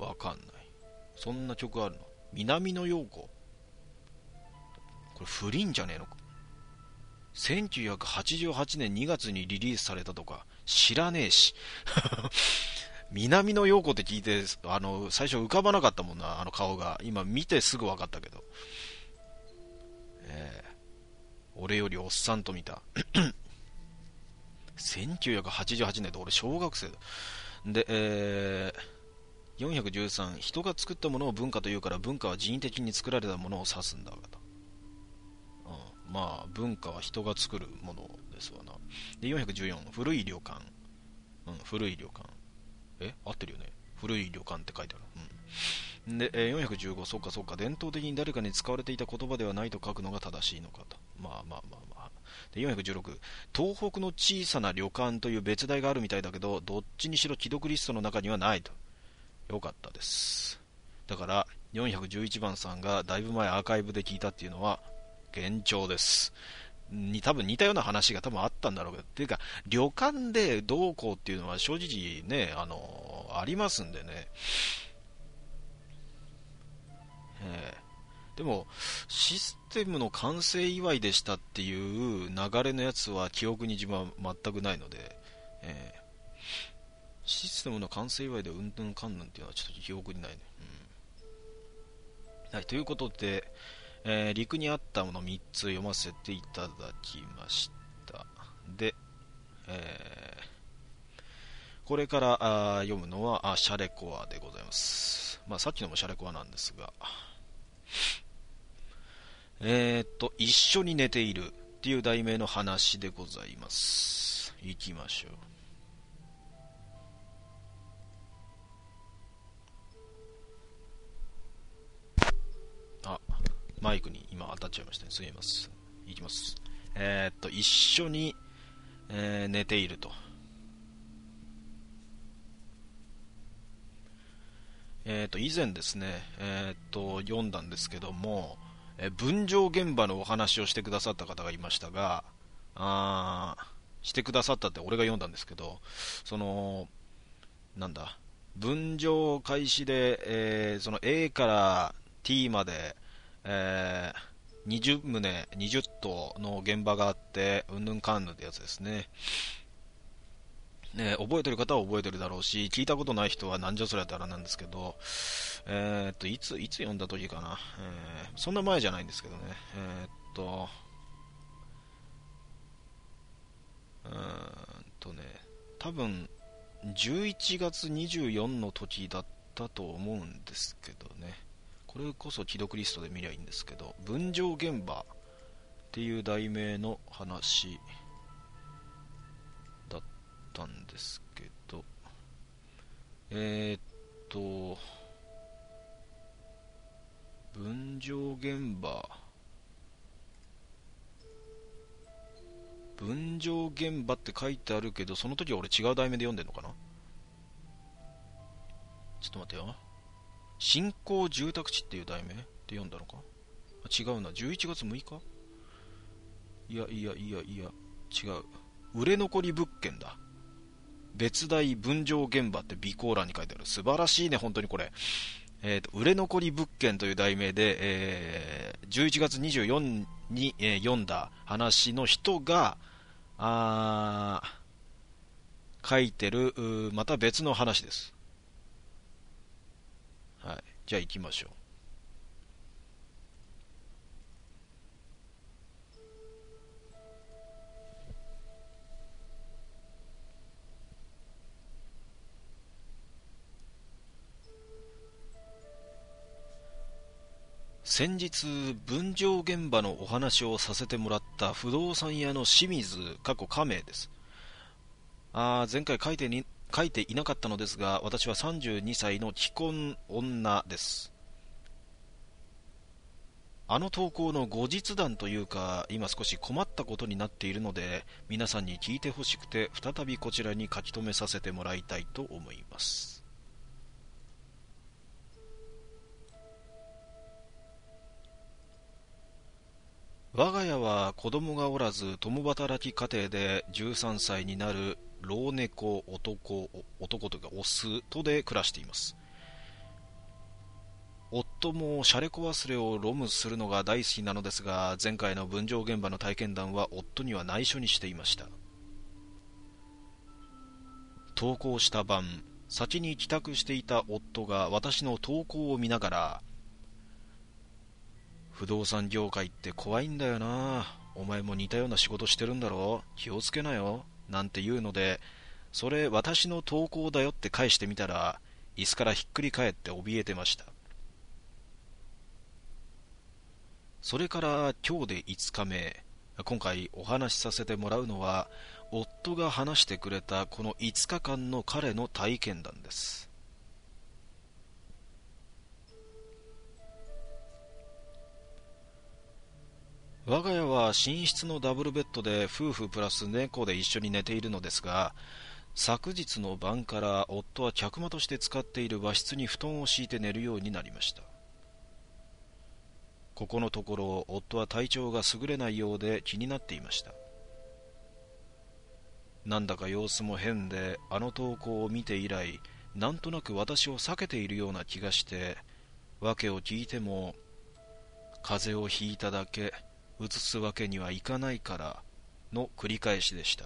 わかんない。そんな曲あるの？南野陽子。これ不倫じゃねえのか。1988年2月にリリースされたとか知らねえし。南野陽子って聞いて、最初浮かばなかったもんな、あの顔が。今見てすぐ分かったけど。俺よりおっさんと見た。1988年で俺小学生だ。で、413、人が作ったものを文化というから文化は人為的に作られたものを指すんだがと。まあ文化は人が作るものですわな。で、414、古い旅館。古い旅館。合ってるよね。古い旅館って書いてある。で、415、そうかそうか、伝統的に誰かに使われていた言葉ではないと書くのが正しいのかと。まあ。で、416、東北の小さな旅館という別題があるみたいだけど、どっちにしろ既読リストの中にはないと。よかったです。だから、411番さんがだいぶ前アーカイブで聞いたっていうのは、幻聴です。多分似たような話が多分あったんだろうけど、っていうか、旅館でどうこうっていうのは正直ね、ありますんでね。でも、システムの完成祝いでしたっていう流れのやつは記憶に自分は全くないので、システムの完成祝いでうんぬんかんぬんっていうのはちょっと記憶にないね。はい、ということで、陸にあったもの3つ読ませていただきました。で、これから読むのはシャレコアでございます。まあさっきのもシャレコアなんですが、一緒に寝ているっていう題名の話でございます。行きましょう。マイクに今当たっちゃいましたね。すみません。いきます。一緒に、寝ていると。以前ですね、読んだんですけども、分譲現場のお話をしてくださった方がいましたが、してくださったって俺が読んだんですけど、なんだ、分譲開始で、その A から T まで、20棟、20棟の現場があって、うんぬんかんぬんってやつですね。覚えてる方は覚えてるだろうし、聞いたことない人はなんじゃそりゃってあれなんですけど、いつ読んだ時かな。そんな前じゃないんですけどね。多分、11月24の時だったと思うんですけどね。これこそ既読リストで見りゃいいんですけど、分譲現場っていう題名の話だったんですけど、分譲現場って書いてあるけど、その時は俺違う題名で読んでんのかな。ちょっと待ってよ。新興住宅地っていう題名で読んだのか。違うな。11月6日。いや違う。売れ残り物件だ。別題分譲現場って備考欄に書いてある。素晴らしいね、本当にこれ。 売れ残り物件という題名で、11月24に、読んだ話の人が書いてるまた別の話です。はい、じゃあ行きましょう。先日分譲現場のお話をさせてもらった不動産屋の清水加名です。前回書いていなかったのですが、私は32歳の既婚女です。あの投稿の後日談というか、今少し困ったことになっているので、皆さんに聞いてほしくて再びこちらに書き留めさせてもらいたいと思います。我が家は子供がおらず共働き家庭で、13歳になる老猫男というかオスとで暮らしています。夫もシャレコ忘れをロムするのが大好きなのですが、前回の分譲現場の体験談は夫には内緒にしていました。投稿した晩、先に帰宅していた夫が私の投稿を見ながら、不動産業界って怖いんだよな、お前も似たような仕事してるんだろ、気をつけなよなんて言うので、それ私の投稿だよって返してみたら、椅子からひっくり返って怯えてました。それから今日で5日目。今回お話しさせてもらうのは、夫が話してくれたこの5日間の彼の体験談です。我が家は寝室のダブルベッドで夫婦プラス猫で一緒に寝ているのですが、昨日の晩から夫は客間として使っている和室に布団を敷いて寝るようになりました。ここのところ夫は体調が優れないようで気になっていました。なんだか様子も変で、あの投稿を見て以来、なんとなく私を避けているような気がして、訳を聞いても、風邪をひいただけ、移すわけにはいかないからの繰り返しでした。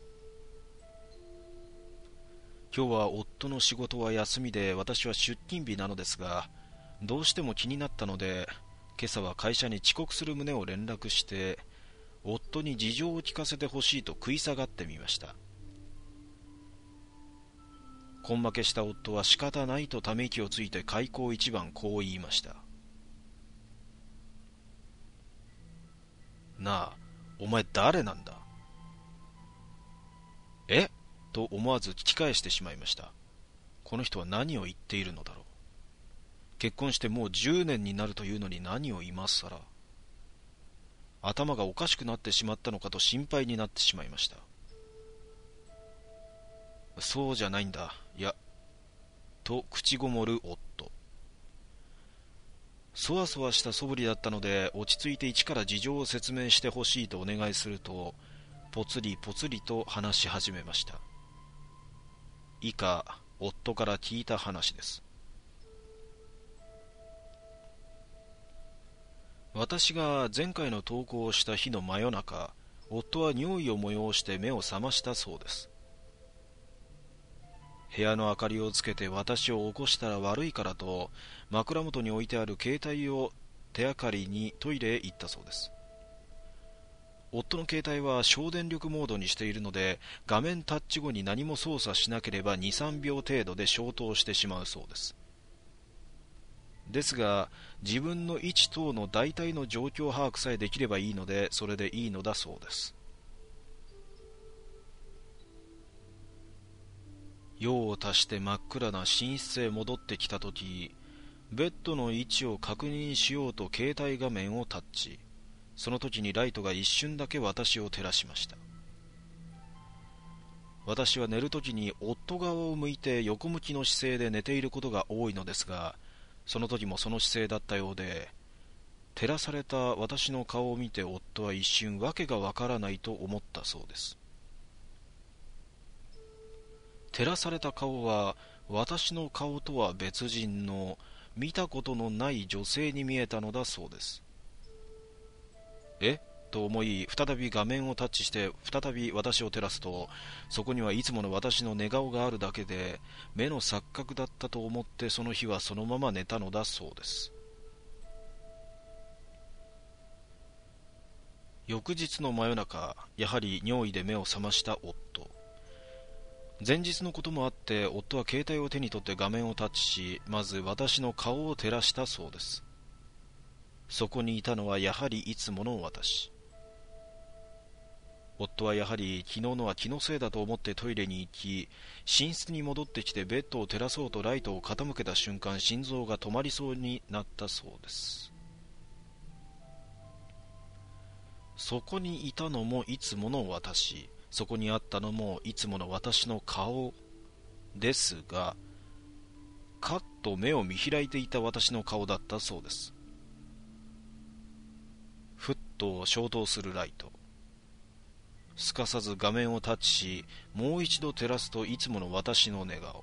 今日は夫の仕事は休みで、私は出勤日なのですが、どうしても気になったので、今朝は会社に遅刻する旨を連絡して、夫に事情を聞かせてほしいと食い下がってみました。根負けした夫は仕方ないとため息をついて開口一番こう言いました。なあ、お前誰なんだ。えと思わず聞き返してしまいました。この人は何を言っているのだろう。結婚してもう10年になるというのに何を今さら。頭がおかしくなってしまったのかと心配になってしまいました。そうじゃないんだ、いや、と口ごもる夫。そわそわした素振りだったので、落ち着いて一から事情を説明してほしいとお願いすると、ぽつりぽつりと話し始めました。以下、夫から聞いた話です。私が前回の投稿をした日の真夜中、夫は尿意を催して目を覚ましたそうです。部屋の明かりをつけて私を起こしたら悪いからと、枕元に置いてある携帯を手あかりにトイレへ行ったそうです。夫の携帯は省電力モードにしているので、画面タッチ後に何も操作しなければ2、3秒程度で消灯してしまうそうです。ですが、自分の位置等の大体の状況把握さえできればいいので、それでいいのだそうです。用を足して真っ暗な寝室へ戻ってきたとき、ベッドの位置を確認しようと携帯画面をタッチ。その時にライトが一瞬だけ私を照らしました。私は寝るときに夫側を向いて横向きの姿勢で寝ていることが多いのですが、その時もその姿勢だったようで、照らされた私の顔を見て夫は一瞬わけがわからないと思ったそうです。照らされた顔は私の顔とは別人の見たことのない女性に見えたのだそうです。と思い、再び画面をタッチして再び私を照らすと、そこにはいつもの私の寝顔があるだけで、目の錯覚だったと思って、その日はそのまま寝たのだそうです。翌日の真夜中、やはり尿意で目を覚ました夫。前日のこともあって、夫は携帯を手に取って画面をタッチし、まず私の顔を照らしたそうです。そこにいたのはやはりいつもの私。夫はやはり昨日のは気のせいだと思ってトイレに行き、寝室に戻ってきてベッドを照らそうとライトを傾けた瞬間、心臓が止まりそうになったそうです。そこにいたのもいつもの私、そこにあったのもいつもの私の顔ですが、カッと目を見開いていた私の顔だったそうです。ふっと消灯するライト、すかさず画面をタッチし、もう一度照らすといつもの私の寝顔。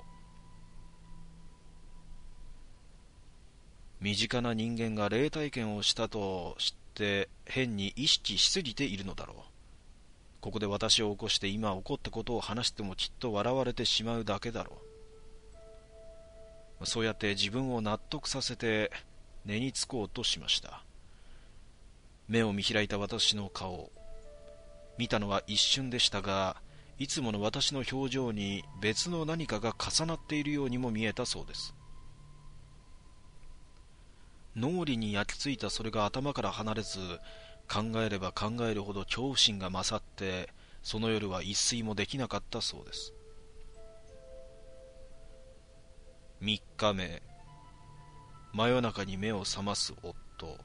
身近な人間が霊体験をしたと知って変に意識しすぎているのだろう。ここで私を起こして今起こったことを話してもきっと笑われてしまうだけだろう。そうやって自分を納得させて寝につこうとしました。目を見開いた私の顔、見たのは一瞬でしたが、いつもの私の表情に別の何かが重なっているようにも見えたそうです。脳裏に焼き付いたそれが頭から離れず、考えれば考えるほど恐怖心が勝って、その夜は一睡もできなかったそうです。3日目、真夜中に目を覚ます夫。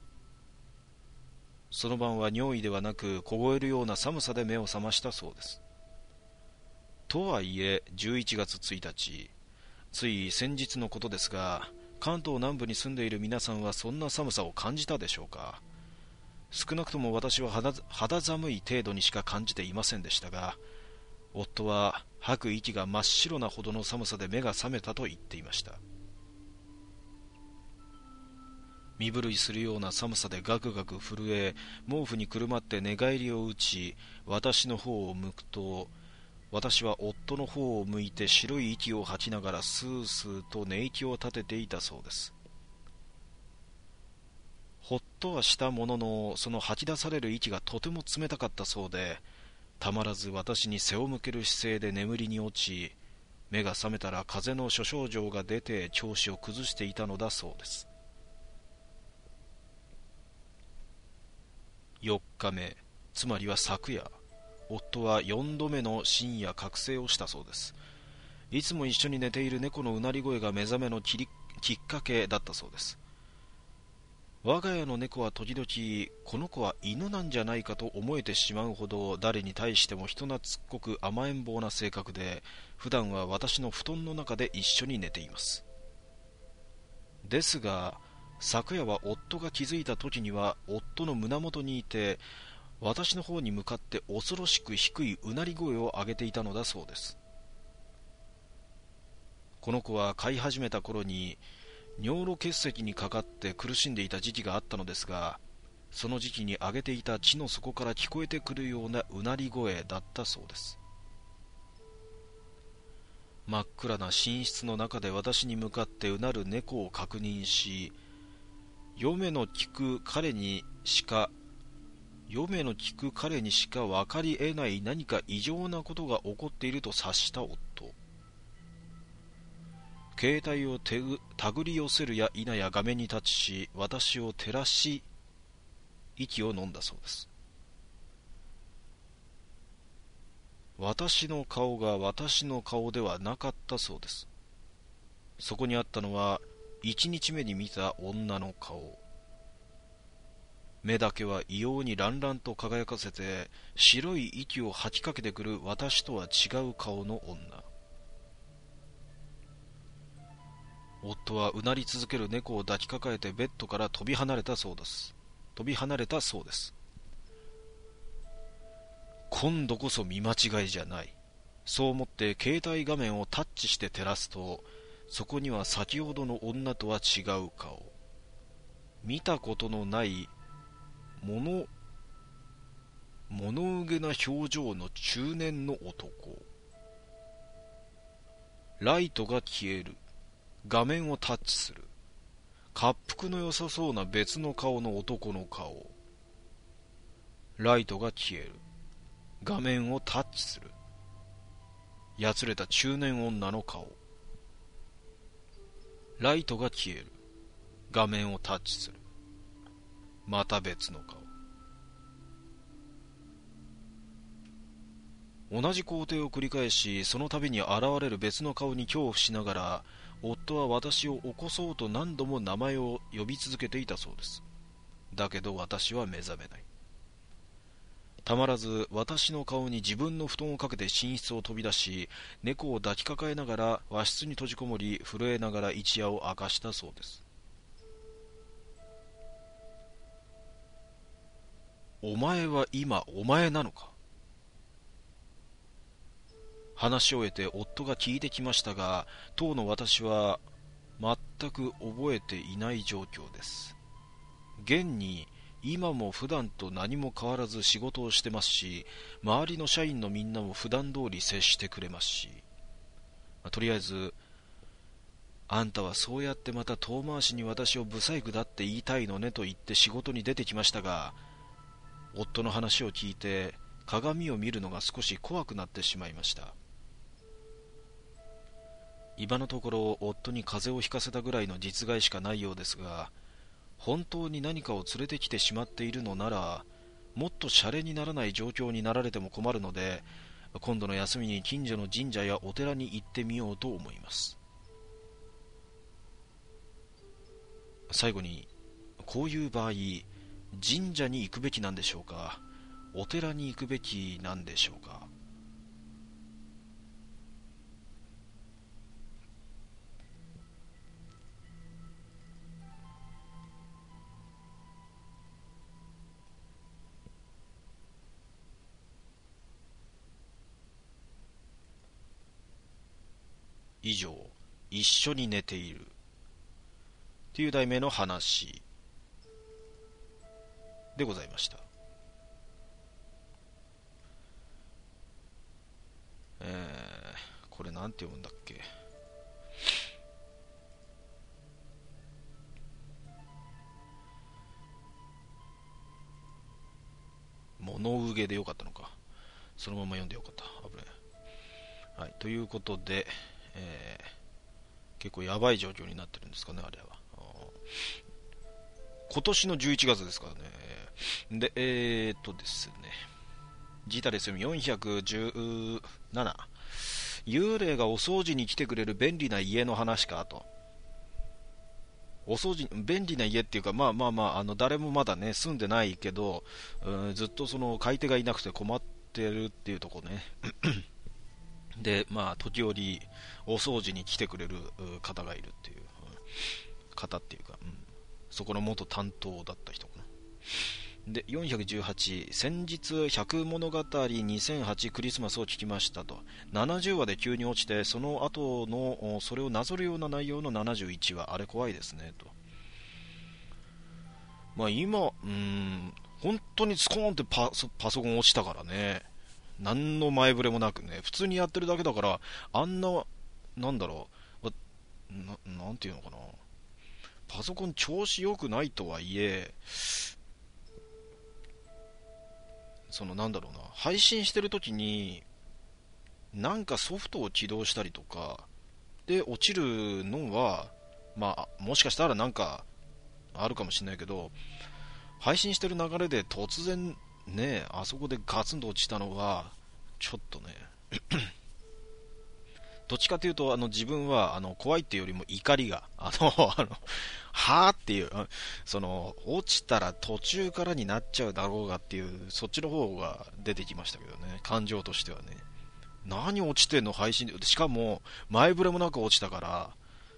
その晩は尿意ではなく凍えるような寒さで目を覚ましたそうです。とはいえ11月1日、つい先日のことですが、関東南部に住んでいる皆さんはそんな寒さを感じたでしょうか。少なくとも私は肌寒い程度にしか感じていませんでしたが、夫は吐く息が真っ白なほどの寒さで目が覚めたと言っていました。身震いするような寒さでガクガク震え、毛布にくるまって寝返りを打ち、私の方を向くと、私は夫の方を向いて白い息を吐きながらスースーと寝息を立てていたそうです。ほっとはしたものの、その吐き出される息がとても冷たかったそうで、たまらず私に背を向ける姿勢で眠りに落ち、目が覚めたら風邪の諸症状が出て調子を崩していたのだそうです。4日目、つまりは昨夜、夫は4度目の深夜覚醒をしたそうです。いつも一緒に寝ている猫のうなり声が目覚めのきっかけだったそうです。我が家の猫は時々、この子は犬なんじゃないかと思えてしまうほど誰に対しても人懐っこく甘えん坊な性格で、普段は私の布団の中で一緒に寝ています。ですが、昨夜は夫が気づいた時には夫の胸元にいて、私の方に向かって恐ろしく低いうなり声を上げていたのだそうです。この子は飼い始めた頃に尿路結石にかかって苦しんでいた時期があったのですが、その時期に上げていた血の底から聞こえてくるようなうなり声だったそうです。真っ暗な寝室の中で私に向かってうなる猫を確認し、読めの聞く彼にしか分かり得ない何か異常なことが起こっていると察した夫。携帯を手繰り寄せるや否や画面にタッチし、私を照らし息を飲んだそうです。私の顔が私の顔ではなかったそうです。そこにあったのは1日目に見た女の顔。目だけは異様にランランと輝かせて白い息を吐きかけてくる私とは違う顔の女。夫はうなり続ける猫を抱きかかえてベッドから飛び離れたそうです。今度こそ見間違いじゃない。そう思って携帯画面をタッチして照らすと、 そこには先ほどの女とは違う顔、見たことのない物憂げな表情の中年の男。ライトが消える。画面をタッチする。恰幅の良さそうな別の顔の男の顔。ライトが消える。画面をタッチする。やつれた中年女の顔。ライトが消える。画面をタッチする。また別の顔。同じ工程を繰り返し、その度に現れる別の顔に恐怖しながら、夫は私を起こそうと何度も名前を呼び続けていたそうです。だけど私は目覚めない。たまらず私の顔に自分の布団をかけて寝室を飛び出し、猫を抱きかかえながら和室に閉じこもり、震えながら一夜を明かしたそうです。お前は今お前なのか。話し終えて夫が聞いてきましたが、当の私は全く覚えていない状況です。現に今も普段と何も変わらず仕事をしてますし、周りの社員のみんなも普段通り接してくれますし、とりあえず、あんたはそうやってまた遠回しに私をブサイクだって言いたいのねと言って仕事に出てきましたが、夫の話を聞いて鏡を見るのが少し怖くなってしまいました。今のところ夫に風邪をひかせたぐらいの実害しかないようですが、本当に何かを連れてきてしまっているのなら、もっとシャレにならない状況になられても困るので、今度の休みに近所の神社やお寺に行ってみようと思います。最後に、こういう場合、神社に行くべきなんでしょうか、お寺に行くべきなんでしょうか。以上、一緒に寝ているという題名の話でございました。これなんて読むんだっけ。物憂げでよかったのか。そのまま読んでよかった。危ない。はい、ということで、結構やばい状況になってるんですかね、あれは。今年の11月ですからね。で、ですね。ジータレス417。幽霊がお掃除に来てくれる便利な家の話かと。お掃除、便利な家っていうか、誰もまだね、住んでないけど、ずっとその買い手がいなくて困ってるっていうとこね。で、時折、お掃除に来てくれる方がいるっていう、方っていうか、そこの元担当だった人かな。で、418、先日、百物語2008クリスマスを聞きましたと。70話で急に落ちて、その後の、それをなぞるような内容の71話、あれ怖いですね、と。今、本当にスコーンってパソコン落ちたからね。何の前触れもなくね、普通にやってるだけだから、あんな、なんだろう、なんていうのかな。パソコン調子良くないとはいえ、なんだろうな、配信してる時になんかソフトを起動したりとかで落ちるのはもしかしたらなんかあるかもしれないけど、配信してる流れで突然ね、あそこでガツンと落ちたのはちょっとねどっちかというと自分は怖いっていうよりも怒りがはーっていう、落ちたら途中からになっちゃうだろうがっていう、そっちの方が出てきましたけどね、感情としてはね。何落ちてんの配信で、しかも前触れもなく落ちたから、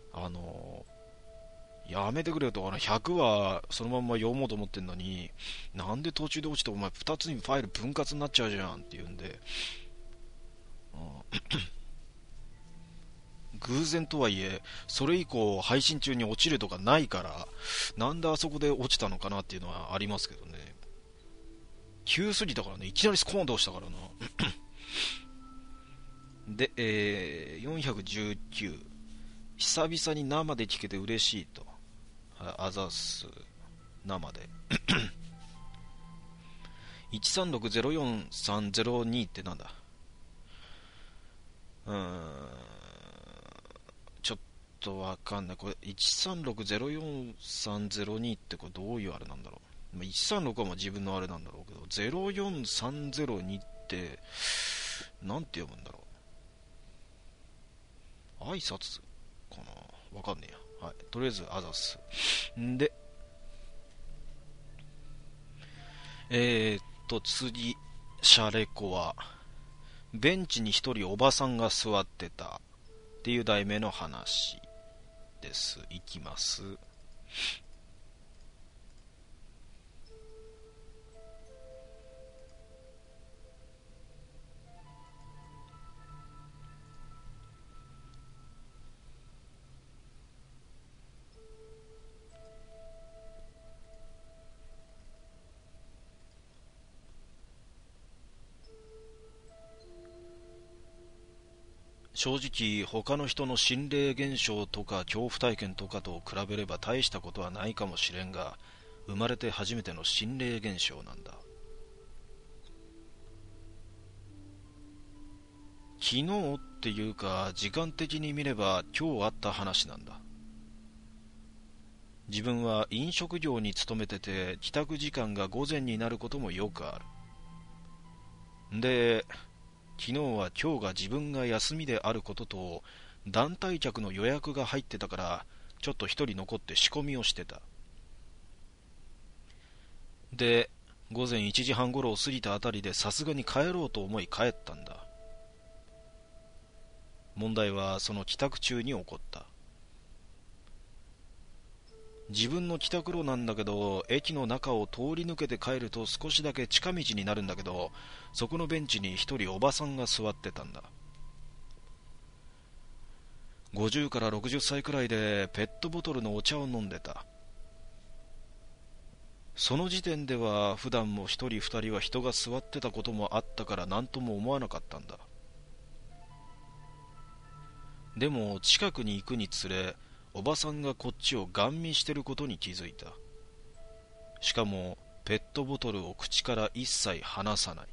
やめてくれよと、100はそのまま読もうと思ってんのに、なんで途中で落ちてお前2つにファイル分割になっちゃうじゃんっていうんで、 偶然とはいえ、それ以降配信中に落ちるとかないから、なんであそこで落ちたのかなっていうのはありますけどね。急すぎたからね、いきなりスコーンと押したからな。で、419、久々に生で聞けて嬉しいと。あざっす。生で。13604-302ってなんだ。ちょっとわかんない。これ、13604-302ってこれどういうあれなんだろう。136はもう自分のあれなんだろうけど、04302って、なんて読むんだろう。挨拶かな、わかんねえや。はい。とりあえず、あざっす。んで、次、シャレコは、ベンチに一人おばさんが座ってたっていう題名の話です。いきます。正直他の人の心霊現象とか恐怖体験とかと比べれば大したことはないかもしれんが、生まれて初めての心霊現象なんだ。昨日っていうか時間的に見れば今日あった話なんだ。自分は飲食業に勤めてて帰宅時間が午前になることもよくある。で、昨日は今日が自分が休みであることと団体客の予約が入ってたからちょっと一人残って仕込みをしてた。で、午前1時半頃を過ぎたあたりでさすがに帰ろうと思い帰ったんだ。問題はその帰宅中に起こった。自分の帰宅路なんだけど、駅の中を通り抜けて帰ると少しだけ近道になるんだけど、そこのベンチに一人おばさんが座ってたんだ。50から60歳くらいでペットボトルのお茶を飲んでた。その時点では普段も一人二人は人が座ってたこともあったから何とも思わなかったんだ。でも近くに行くにつれ、おばさんがこっちをガン見してることに気づいた。しかもペットボトルを口から一切離さない。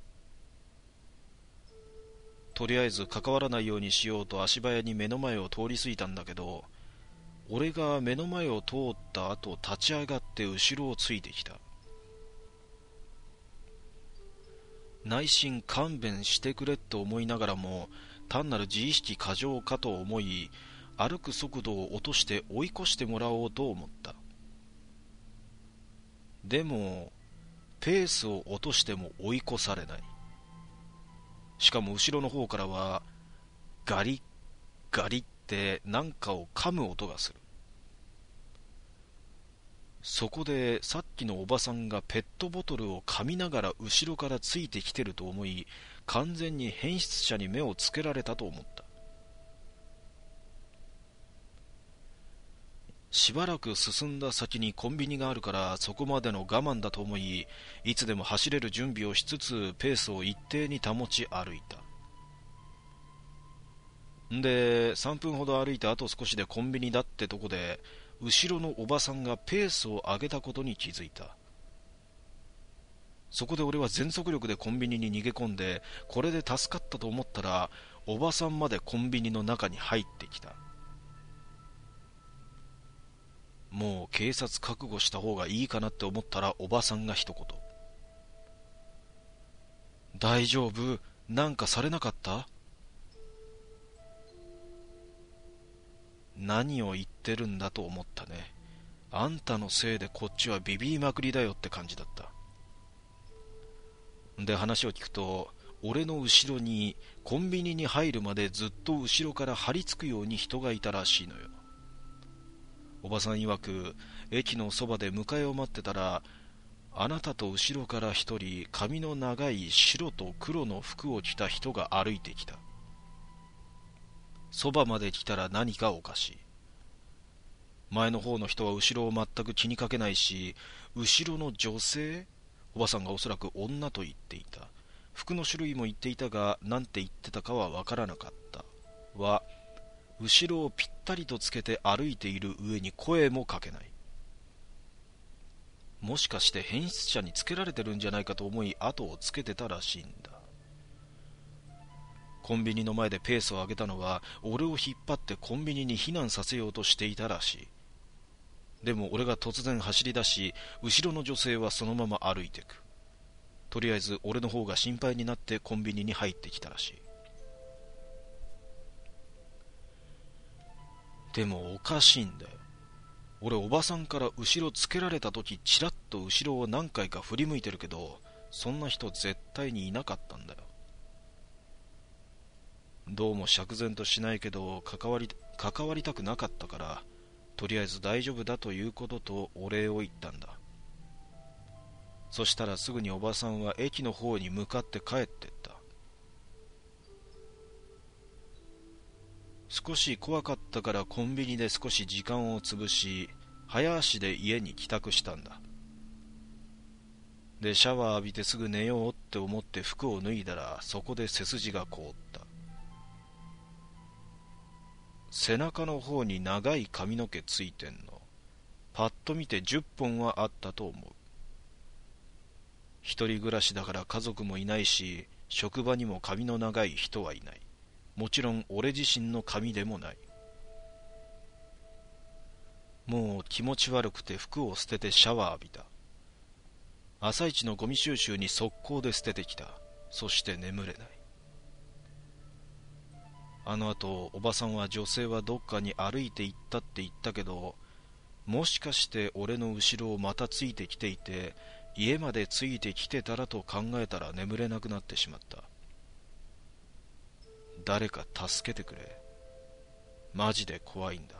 とりあえず関わらないようにしようと足早に目の前を通り過ぎたんだけど、俺が目の前を通った後立ち上がって後ろをついてきた。内心勘弁してくれと思いながらも、単なる自意識過剰かと思い、歩く速度を落として追い越してもらおうと思った。でもペースを落としても追い越されない。しかも後ろの方からはガリッガリッって何かを噛む音がする。そこでさっきのおばさんがペットボトルを噛みながら後ろからついてきてると思い、完全に変質者に目をつけられたと思った。しばらく進んだ先にコンビニがあるからそこまでの我慢だと思い、いつでも走れる準備をしつつペースを一定に保ち歩いた。んで3分ほど歩いてあと少しでコンビニだってとこで、後ろのおばさんがペースを上げたことに気づいた。そこで俺は全速力でコンビニに逃げ込んで、これで助かったと思ったらおばさんまでコンビニの中に入ってきた。もう警察覚悟した方がいいかなって思ったらおばさんが一言、大丈夫？なんかされなかった？何を言ってるんだと思ったね。あんたのせいでこっちはビビりまくりだよって感じだった。で話を聞くと、俺の後ろにコンビニに入るまでずっと後ろから張り付くように人がいたらしいのよ。おばさん曰く、駅のそばで迎えを待ってたら、あなたと後ろから一人髪の長い白と黒の服を着た人が歩いてきた。 そばまで来たら何かおかしい。前の方の人は後ろを全く気にかけないし、後ろの女性、おばさんがおそらく女と言っていた。服の種類も言っていたが、何て言ってたかはわからなかった。後ろをぴったりとつけて歩いている上に声もかけない。もしかして変質者につけられてるんじゃないかと思い後をつけてたらしいんだ。コンビニの前でペースを上げたのは俺を引っ張ってコンビニに避難させようとしていたらしい。でも俺が突然走り出し、後ろの女性はそのまま歩いてく。とりあえず俺の方が心配になってコンビニに入ってきたらしい。でもおかしいんだよ。俺おばさんから後ろつけられた時チラッと後ろを何回か振り向いてるけど、そんな人絶対にいなかったんだよ。どうも釈然としないけど関わりたくなかったから、とりあえず大丈夫だということとお礼を言ったんだ。そしたらすぐにおばさんは駅の方に向かって帰ってった。少し怖かったからコンビニで少し時間を潰し、早足で家に帰宅したんだ。でシャワー浴びてすぐ寝ようって思って服を脱いだら、そこで背筋が凍った。背中の方に長い髪の毛ついてんの。パッと見て10本はあったと思う。一人暮らしだから家族もいないし、職場にも髪の長い人はいない。もちろん俺自身の髪でもない。もう気持ち悪くて服を捨ててシャワー浴びた。朝一のゴミ収集に速攻で捨ててきた。そして眠れない。あの後おばさんは女性はどっかに歩いて行ったって言ったけど、もしかして俺の後ろをまたついてきていて、家までついてきてたらと考えたら眠れなくなってしまった。誰か助けてくれ。マジで怖いんだ。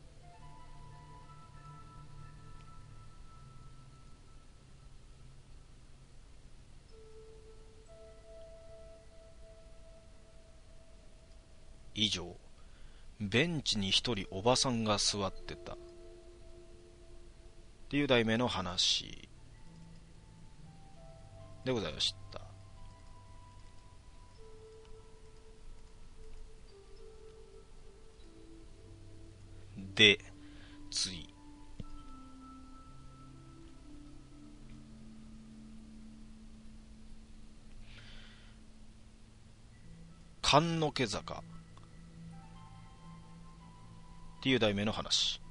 以上、ベンチに一人おばさんが座ってたっていう題名の話でございました。で、次。神の毛坂っていう題名の話。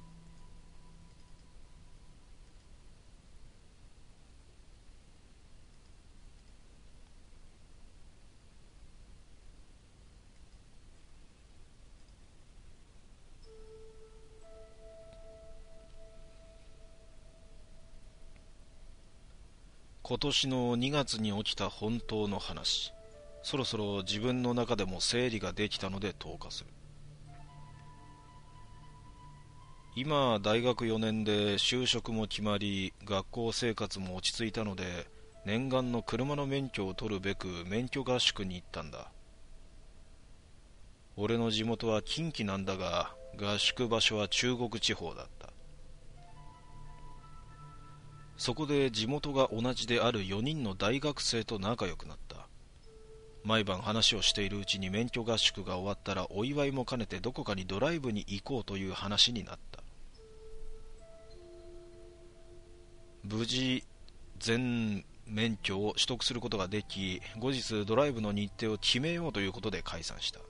今年の2月に起きた本当の話。そろそろ自分の中でも整理ができたので投下する。今大学4年で就職も決まり、学校生活も落ち着いたので、念願の車の免許を取るべく免許合宿に行ったんだ。俺の地元は近畿なんだが、合宿場所は中国地方だった。そこで地元が同じである4人の大学生と仲良くなった。毎晩話をしているうちに免許合宿が終わったらお祝いも兼ねてどこかにドライブに行こうという話になった。無事全免許を取得することができ、後日ドライブの日程を決めようということで解散した。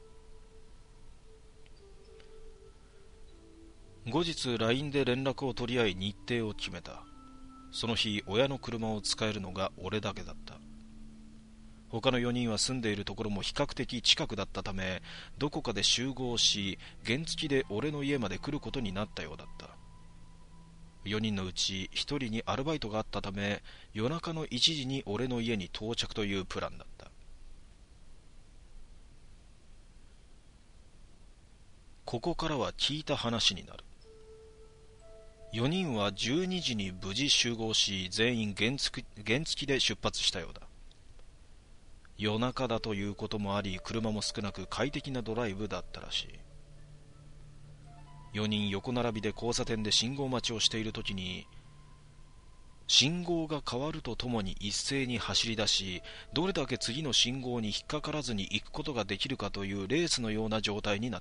後日 LINE で連絡を取り合い日程を決めた。その日親の車を使えるのが俺だけだった。他の4人は住んでいるところも比較的近くだったため、どこかで集合し原付で俺の家まで来ることになったようだった。4人のうち1人にアルバイトがあったため、夜中の1時に俺の家に到着というプランだった。ここからは聞いた話になる。4人は12時に無事集合し、全員原付で出発したようだ。 夜中だということもあり、車も少なく快適なドライブだったらしい。4人横並びで交差点で信号待ちをしているときに、信号が変わるとともに一斉に走り出し、どれだけ次の信号に引っかからずに行くことができるかというレースのような状態になった。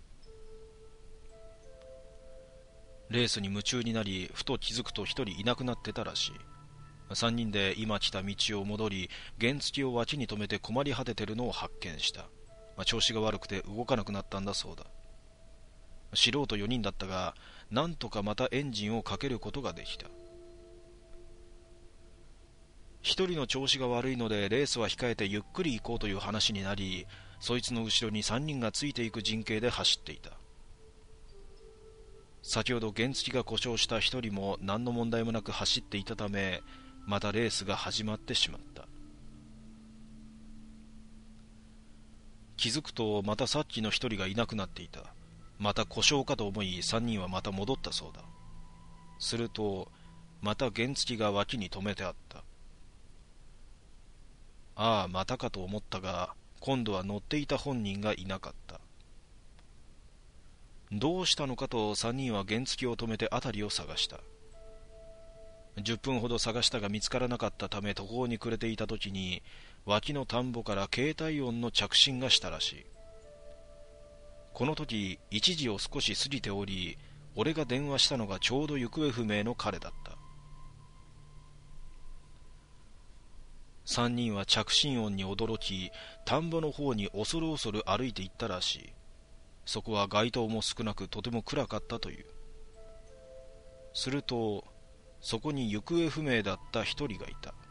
レースに夢中になり、ふと気づくと一人いなくなってたらしい。3人で今来た道を戻り、原付を脇に止めて困り果ててるのを発見した。調子が悪くて動かなくなったんだそうだ。素人4人だったが、なんとかまたエンジンをかけることができた。一人の調子が悪いのでレースは控えてゆっくり行こうという話になり、そいつの後ろに3人がついていく陣形で走っていた。先ほど原付が故障した一人も何の問題もなく走っていたため、またレースが始まってしまった。気づくとまたさっきの一人がいなくなっていた。また故障かと思い3人はまた戻ったそうだ。するとまた原付が脇に止めてあった。ああまたかと思ったが、今度は乗っていた本人がいなかった。どうしたのかと3人は原付を止めて辺りを探した。10分ほど探したが見つからなかったため途方に暮れていた時に、脇の田んぼから携帯音の着信がしたらしい。この時1時を少し過ぎており、俺が電話したのがちょうど行方不明の彼だった。3人は着信音に驚き、田んぼの方に恐る恐る歩いていったらしい。そこは街灯も少なくとても暗かったという。するとそこに行方不明だった一人がいた。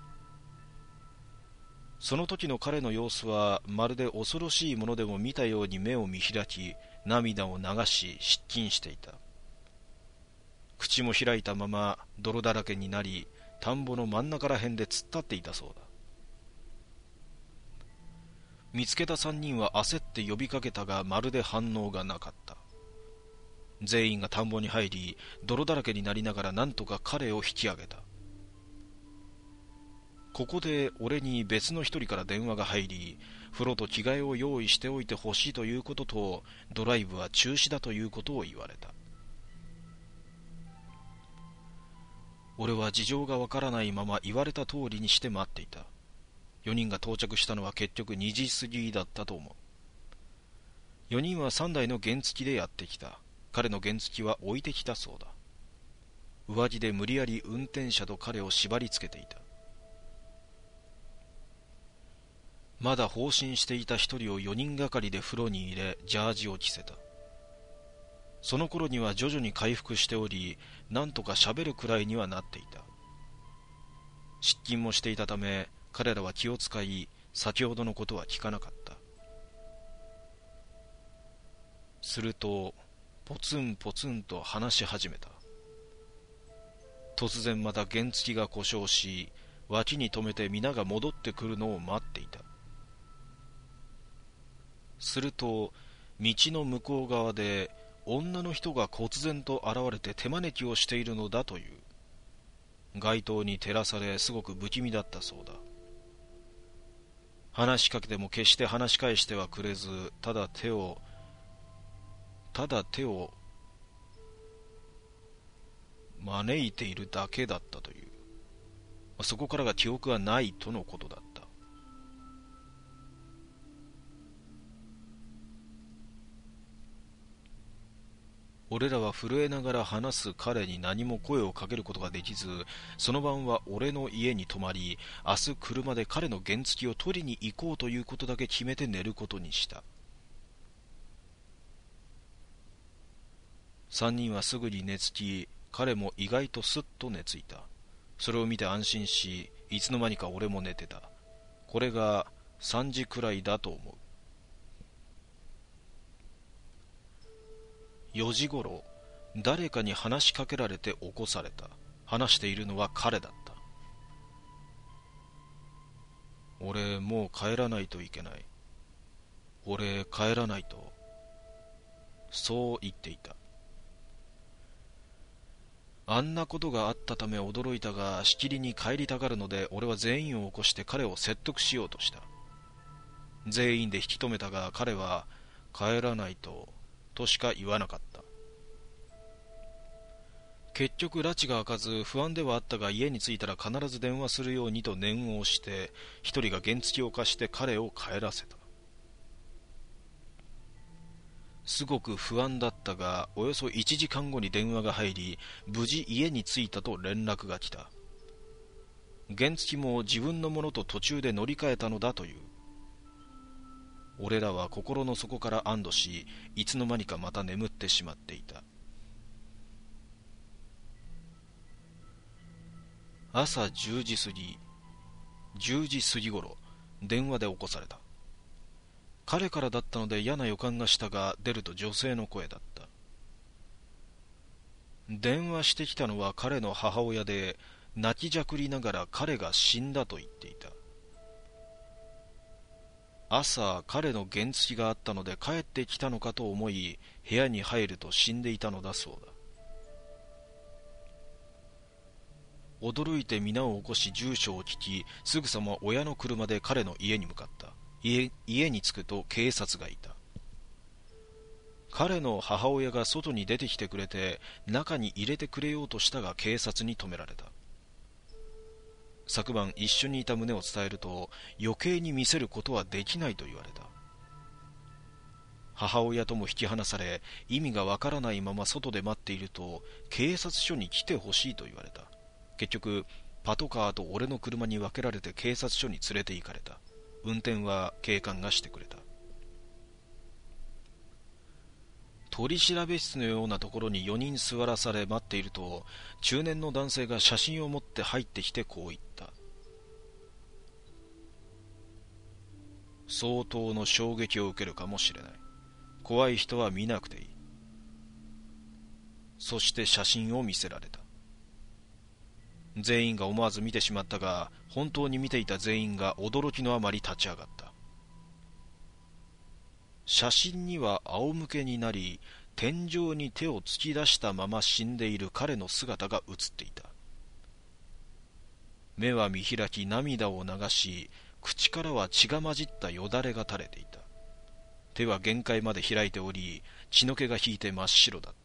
その時の彼の様子はまるで恐ろしいものでも見たように目を見開き、涙を流し失禁していた。口も開いたまま泥だらけになり、田んぼの真ん中らへんで突っ立っていたそうだ。見つけた3人は焦って呼びかけたがまるで反応がなかった。全員が田んぼに入り、泥だらけになりながらなんとか彼を引き上げた。ここで俺に別の一人から電話が入り、風呂と着替えを用意しておいてほしいということと、ドライブは中止だということを言われた。俺は事情がわからないまま言われた通りにして待っていた。4人が到着したのは結局2時過ぎだったと思う。4人は3台の原付でやってきた。彼の原付は置いてきたそうだ。上着で無理やり運転者と彼を縛り付けていた。まだ放心していた一人を4人がかりで風呂に入れ、ジャージを着せた。その頃には徐々に回復しており、なんとか喋るくらいにはなっていた。失禁もしていたため、彼らは気を使い、先ほどのことは聞かなかった。するとポツンポツンと話し始めた。突然また原付が故障し、脇に止めて皆が戻ってくるのを待っていた。すると道の向こう側で女の人が忽然と現れて手招きをしているのだという。街灯に照らされすごく不気味だったそうだ。話しかけても決して話し返してはくれず、ただ手を招いているだけだったという。そこからが記憶はないとのことだった。俺らは震えながら話す彼に何も声をかけることができず、その晩は俺の家に泊まり、明日車で彼の原付を取りに行こうということだけ決めて寝ることにした。3人はすぐに寝つき、彼も意外とすっと寝ついた。それを見て安心し、いつの間にか俺も寝てた。これが3時くらいだと思う。4時ごろ、誰かに話しかけられて起こされた。話しているのは彼だった。俺もう帰らないといけない。俺帰らないと。そう言っていた。あんなことがあったため驚いたが、しきりに帰りたがるので俺は全員を起こして彼を説得しようとした。 全員で引き止めたが、彼は帰らないとしか言わなかった。結局拉致が開かず、不安ではあったが、家に着いたら必ず電話するようにと念を押して、一人が原付を貸して彼を帰らせた。すごく不安だったが、およそ1時間後に電話が入り、無事家に着いたと連絡が来た。原付も自分のものと途中で乗り換えたのだという。俺らは心の底から安堵し、いつの間にかまた眠ってしまっていた。朝10時過ぎ、10時過ぎごろ、電話で起こされた。彼からだったので嫌な予感がしたが、出ると女性の声だった。電話してきたのは彼の母親で、泣きじゃくりながら彼が死んだと言っていた。朝、彼の原付があったので帰ってきたのかと思い、部屋に入ると死んでいたのだそうだ。驚いて皆を起こし住所を聞き、すぐさま親の車で彼の家に向かった。家に着くと警察がいた。彼の母親が外に出てきてくれて、中に入れてくれようとしたが警察に止められた。昨晩一緒にいた旨を伝えると、余計に見せることはできないと言われた。母親とも引き離され、意味がわからないまま外で待っていると、警察署に来てほしいと言われた。結局パトカーと俺の車に分けられて警察署に連れて行かれた。運転は警官がしてくれた。取り調べ室のようなところに4人座らされ待っていると、中年の男性が写真を持って入ってきてこう言った。相当の衝撃を受けるかもしれない。怖い人は見なくていい。そして写真を見せられた。全員が思わず見てしまったが、本当に見ていた全員が驚きのあまり立ち上がった。写真には仰向けになり、天井に手を突き出したまま死んでいる彼の姿が写っていた。目は見開き涙を流し、口からは血が混じったよだれが垂れていた。手は限界まで開いており、血の気が引いて真っ白だった。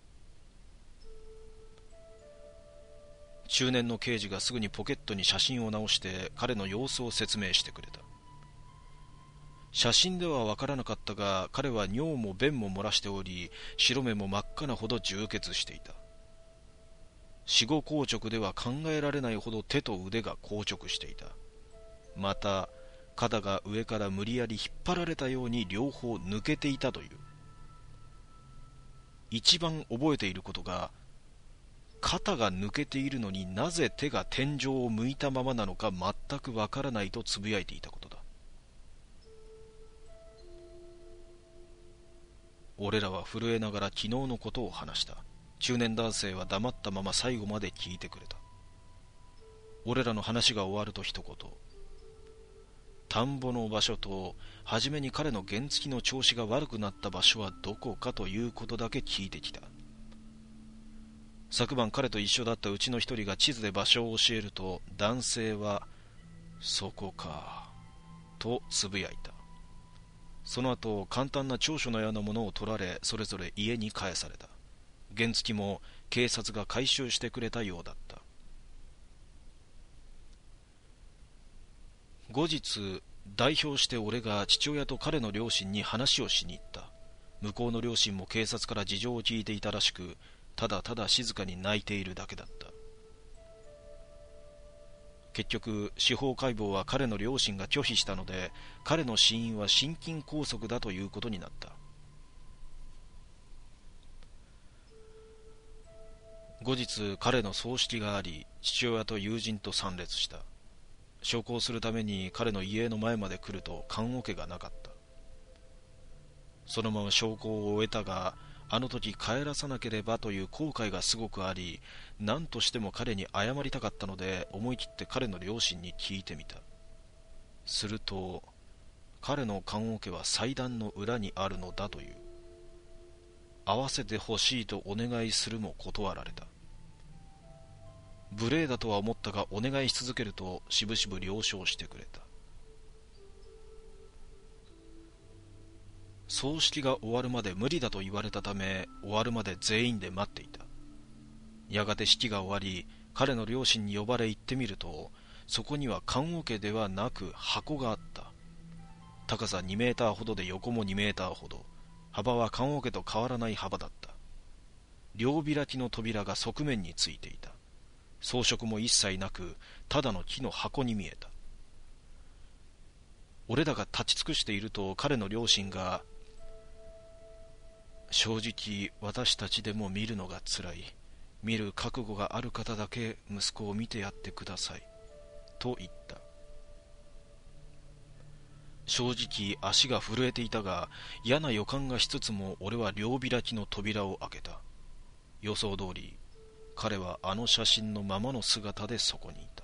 中年の刑事がすぐにポケットに写真を直して彼の様子を説明してくれた。写真ではわからなかったが、彼は尿も便も漏らしており、白目も真っ赤なほど充血していた。死後硬直では考えられないほど手と腕が硬直していた。また肩が上から無理やり引っ張られたように両方抜けていたという。一番覚えていることが、肩が抜けているのになぜ手が天井を向いたままなのか全くわからないとつぶやいていたことだ。俺らは震えながら昨日のことを話した。中年男性は黙ったまま最後まで聞いてくれた。俺らの話が終わると一言、田んぼの場所と初めに彼の原付の調子が悪くなった場所はどこかということだけ聞いてきた。昨晩彼と一緒だったうちの一人が地図で場所を教えると、男性はそこかとつぶやいた。その後簡単な調書のようなものを取られ、それぞれ家に返された。原付も警察が回収してくれたようだった。後日代表して俺が父親と彼の両親に話をしに行った。向こうの両親も警察から事情を聞いていたらしく、ただただ静かに泣いているだけだった。結局司法解剖は彼の両親が拒否したので、彼の死因は心筋梗塞だということになった。後日彼の葬式があり、父親と友人と参列した。焼香するために彼の家の前まで来ると棺桶がなかった。そのまま焼香を終えたが、あの時帰らさなければという後悔がすごくあり、何としても彼に謝りたかったので、思い切って彼の両親に聞いてみた。すると彼の棺桶は祭壇の裏にあるのだという。会わせてほしいとお願いするも断られた。無礼だとは思ったがお願いし続けるとしぶしぶ了承してくれた。 葬式が終わるまで無理だと言われたため、終わるまで全員で待っていた。やがて式が終わり、彼の両親に呼ばれ行ってみると、そこには棺桶ではなく箱があった。高さ2メーターほどで横も2メーターほど、幅は棺桶と変わらない幅だった。両開きの扉が側面についていた。装飾も一切なく、ただの木の箱に見えた。俺らが立ち尽くしていると、彼の両親が、正直私たちでも見るのがつらい。見る覚悟がある方だけ息子を見てやってくださいと言った。正直足が震えていたが、嫌な予感がしつつも俺は両開きの扉を開けた。予想通り彼はあの写真のままの姿でそこにいた。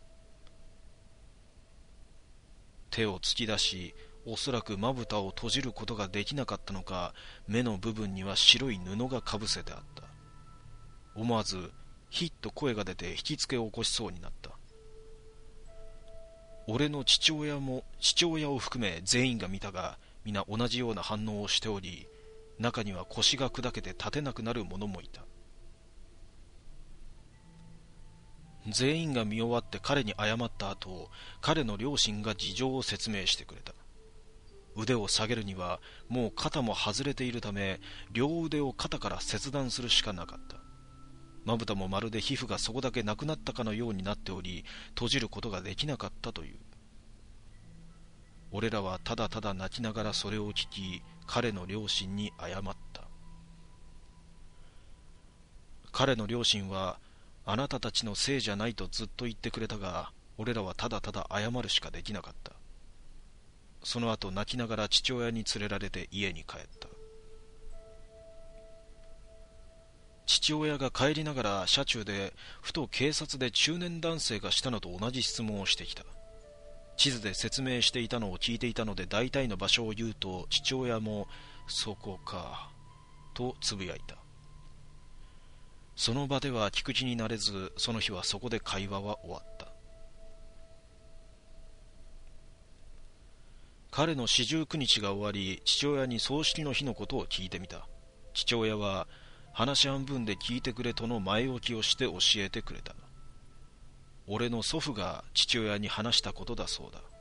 手を突き出し、おそらくまぶたを閉じることができなかったのか、目の部分には白い布がかぶせてあった。思わずヒッと声が出て引きつけを起こしそうになった。俺の父親を含め全員が見たが、皆同じような反応をしており、中には腰が砕けて立てなくなる者もいた。全員が見終わって彼に謝った後、彼の両親が事情を説明してくれた。腕を下げるにはもう肩も外れているため、両腕を肩から切断するしかなかった。まぶたもまるで皮膚がそこだけなくなったかのようになっており、閉じることができなかったという。俺らはただただ泣きながらそれを聞き、彼の両親に謝った。彼の両親は、あなたたちのせいじゃないとずっと言ってくれたが、俺らはただただ謝るしかできなかった。その後泣きながら父親に連れられて家に帰った。父親が帰りながら車中でふと警察で中年男性がしたのと同じ質問をしてきた。地図で説明していたのを聞いていたので大体の場所を言うと、父親もそこかとつぶやいた。その場では聞く気になれず、その日はそこで会話は終わった。彼の49日が終わり、父親に葬式の日のことを聞いてみた。父親は話半分で聞いてくれとの前置きをして教えてくれた。俺の祖父が父親に話したことだそうだ。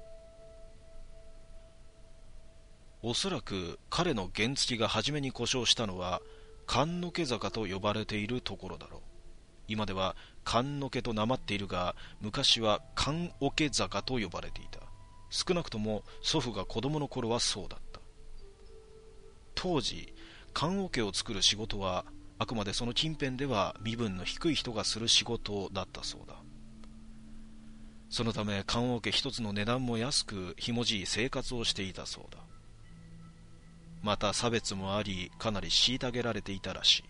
おそらく彼の原付が初めに故障したのは棺桶坂と呼ばれているところだろう。今では棺桶となまっているが、昔は棺桶坂と呼ばれていた。少なくとも祖父が子供の頃はそうだった。当時棺桶を作る仕事はあくまでその近辺では身分の低い人がする仕事だったそうだ。そのため棺桶一つの値段も安く、ひもじい生活をしていたそうだ。また差別もあり、かなり虐げられていたらしい。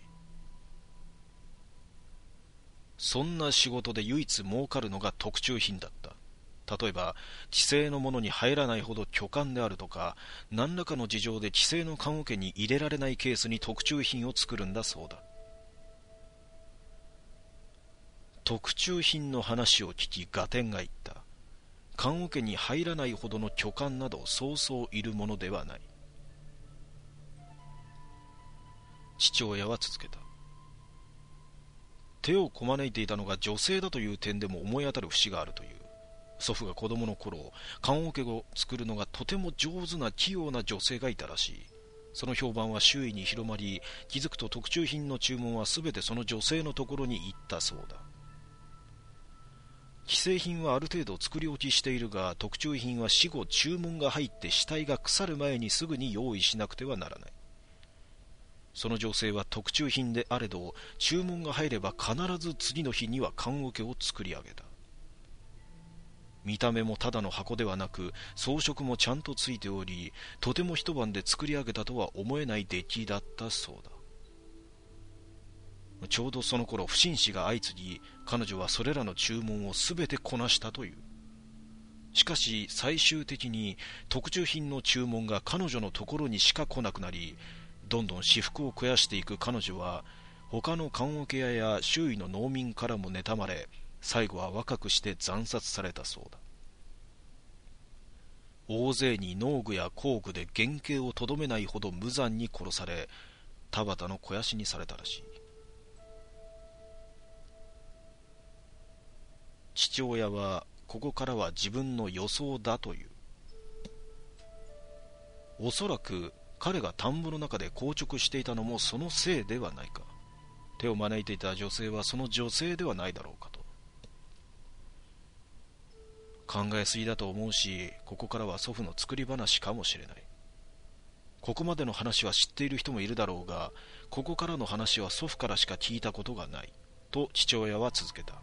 そんな仕事で唯一儲かるのが特注品だった。例えば規制のものに入らないほど巨漢であるとか、何らかの事情で規制の棺桶に入れられないケースに特注品を作るんだそうだ。特注品の話を聞き、合点が言った。棺桶に入らないほどの巨漢などそうそういるものではない。父親は続けた。手をこまねいていたのが女性だという点でも思い当たる節があるという。祖父が子供の頃、棺桶を作るのがとても上手な器用な女性がいたらしい。その評判は周囲に広まり、気づくと特注品の注文はすべてその女性のところに行ったそうだ。既製品はある程度作り置きしているが、特注品は死後注文が入って死体が腐る前にすぐに用意しなくてはならない。その女性は特注品であれど、注文が入れば必ず次の日には棺桶を作り上げた。見た目もただの箱ではなく、装飾もちゃんとついており、とても一晩で作り上げたとは思えない出来だったそうだ。ちょうどその頃不審死が相次ぎ、彼女はそれらの注文をすべてこなしたという。しかし最終的に特注品の注文が彼女のところにしか来なくなり、どんどん私腹を肥やしていく彼女は、他の棺桶屋や周囲の農民からも妬まれ、最後は若くして惨殺されたそうだ。 大勢に農具や工具で原形をとどめないほど無残に殺され、田畑の肥やしにされたらしい。父親はここからは自分の予想だという。おそらく彼が田んぼの中で硬直していたのもそのせいではないか。手を招いていた女性はその女性ではないだろうかと。考えすぎだと思うし、ここからは祖父の作り話かもしれない。ここまでの話は知っている人もいるだろうが、ここからの話は祖父からしか聞いたことがない、と父親は続けた。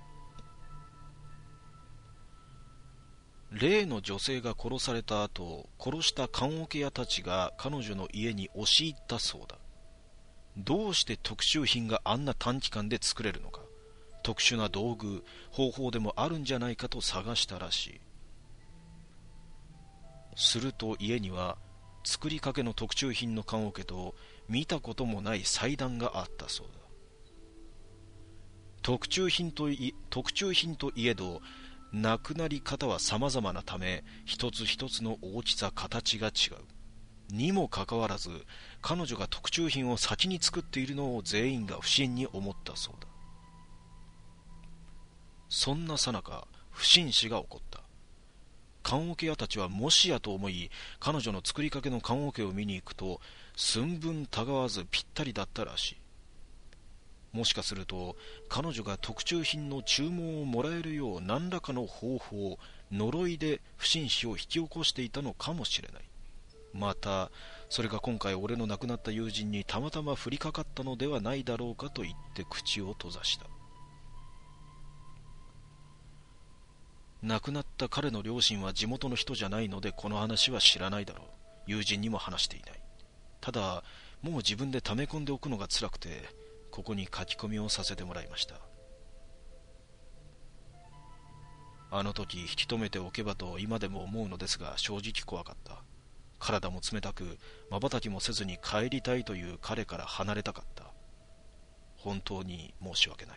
例の女性が殺された後、殺した棺桶屋たちが彼女の家に押し入ったそうだ。どうして特注品があんな短期間で作れるのか。特殊な道具、方法でもあるんじゃないかと探したらしい。すると家には作りかけの特注品の棺桶と見たこともない祭壇があったそうだ。特注品といえど、亡くなり方は様々なため、一つ一つの大きさ形が違うにもかかわらず、彼女が特注品を先に作っているのを全員が不審に思ったそうだ。そんなさなか不審死が起こった。棺桶屋たちはもしやと思い、彼女の作りかけの棺桶を見に行くと、寸分たがわずぴったりだったらしい。もしかすると彼女が特注品の注文をもらえるよう何らかの方法、呪いで不審死を引き起こしていたのかもしれない。またそれが今回俺の亡くなった友人にたまたま降りかかったのではないだろうかと言って口を閉ざした。亡くなった彼の両親は地元の人じゃないのでこの話は知らないだろう。友人にも話していない。ただもう自分で溜め込んでおくのが辛くて、ここに書き込みをさせてもらいました。あの時引き止めておけばと今でも思うのですが、正直怖かった。体も冷たく、瞬きもせずに帰りたいという彼から離れたかった。本当に申し訳ない。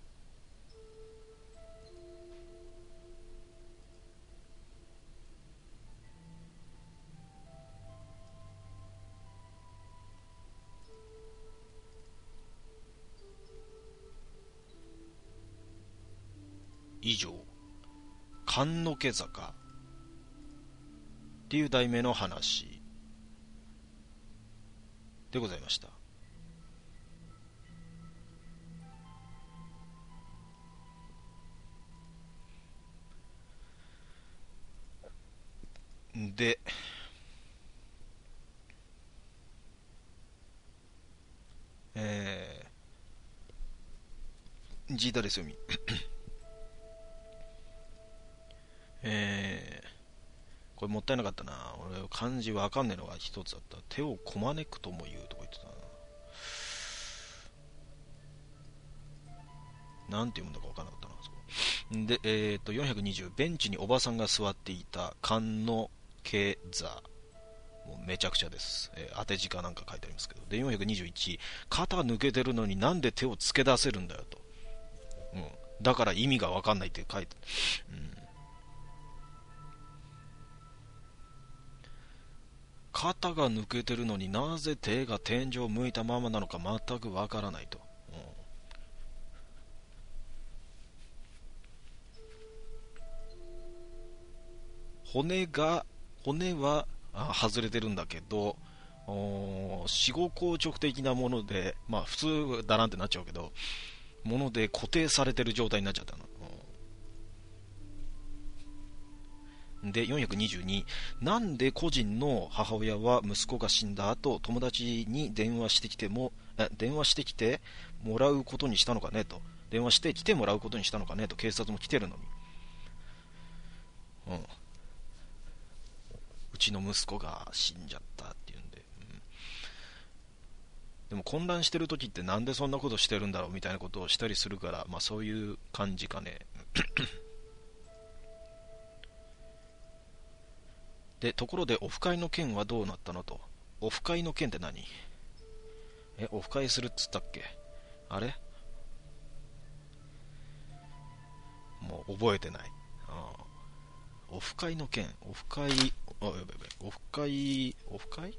以上、神の毛坂っていう題名の話でございました。で、ジータですよみ。これもったいなかったな。俺漢字わかんねえのが一つだった。手をこまねくとも言うとか言ってたな。なんて読むんだかわからなかったな。で、420、ベンチにおばさんが座っていた観音経座。もうめちゃくちゃです。当て字かなんか書いてありますけど。で、421、肩抜けてるのになんで手をつけ出せるんだよと。うん。だから意味がわかんないって書いて、うん。肩が抜けてるのになぜ手が天井を向いたままなのか全くわからないと。骨は外れてるんだけど、死後硬直的なもので、まあ普通だなんてなっちゃうけど、もので固定されてる状態になっちゃったの。で、422、なんで個人の母親は息子が死んだ後、友達に電話してきてもらうことにしたのかねと。電話してきてもらうことにしたのかねと。警察も来てるのに。うちの息子が死んじゃったっていうんで、でも混乱してる時ってなんでそんなことしてるんだろうみたいなことをしたりするから、まあそういう感じかね。で、ところでオフ会の件はどうなったのと。オフ会の件って何？オフ会するっつったっけ？あれ？もう覚えてない。オフ会の件、オフ会、 あ、やべやべ、オフ会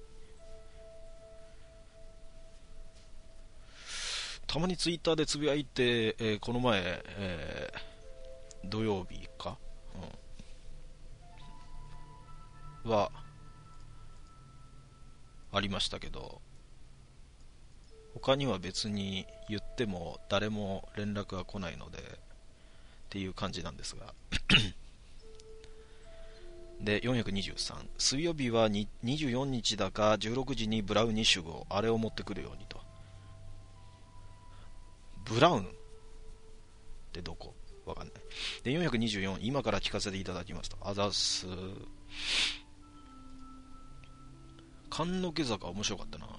たまにツイッターでつぶやいて、この前、土曜日か、はありましたけど、他には別に言っても誰も連絡が来ないのでっていう感じなんですがで、423、水曜日は24日だか16時にブラウンに集合、あれを持ってくるようにと。ブラウンってどこわかんない。で、424、今から聞かせていただきますと。あざっす。神の毛坂面白かったな。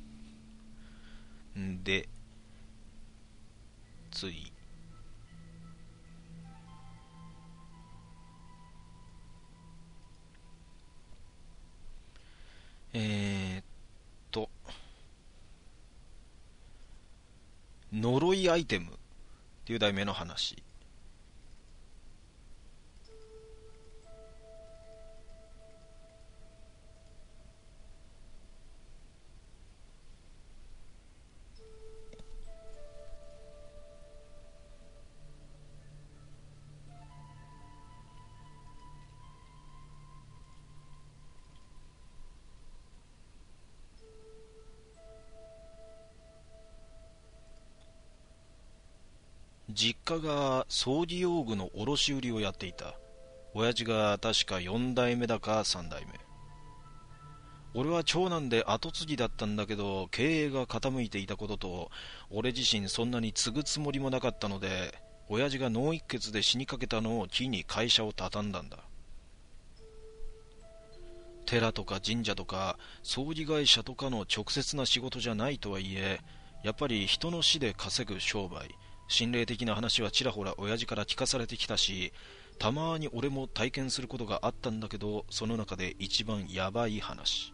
んで、つい。えーっと、呪いアイテムっていう題名の話。実家が掃除用具の卸売りをやっていた。親父が確か4代目だか3代目。俺は長男で後継ぎだったんだけど、経営が傾いていたことと、俺自身そんなに継ぐつもりもなかったので、親父が脳一血で死にかけたのを機に会社を畳んだんだ。寺とか神社とか葬儀会社とかの直接な仕事じゃないとはいえ、やっぱり人の死で稼ぐ商売、心霊的な話はちらほら親父から聞かされてきたし、たまに俺も体験することがあったんだけど、その中で一番ヤバい話。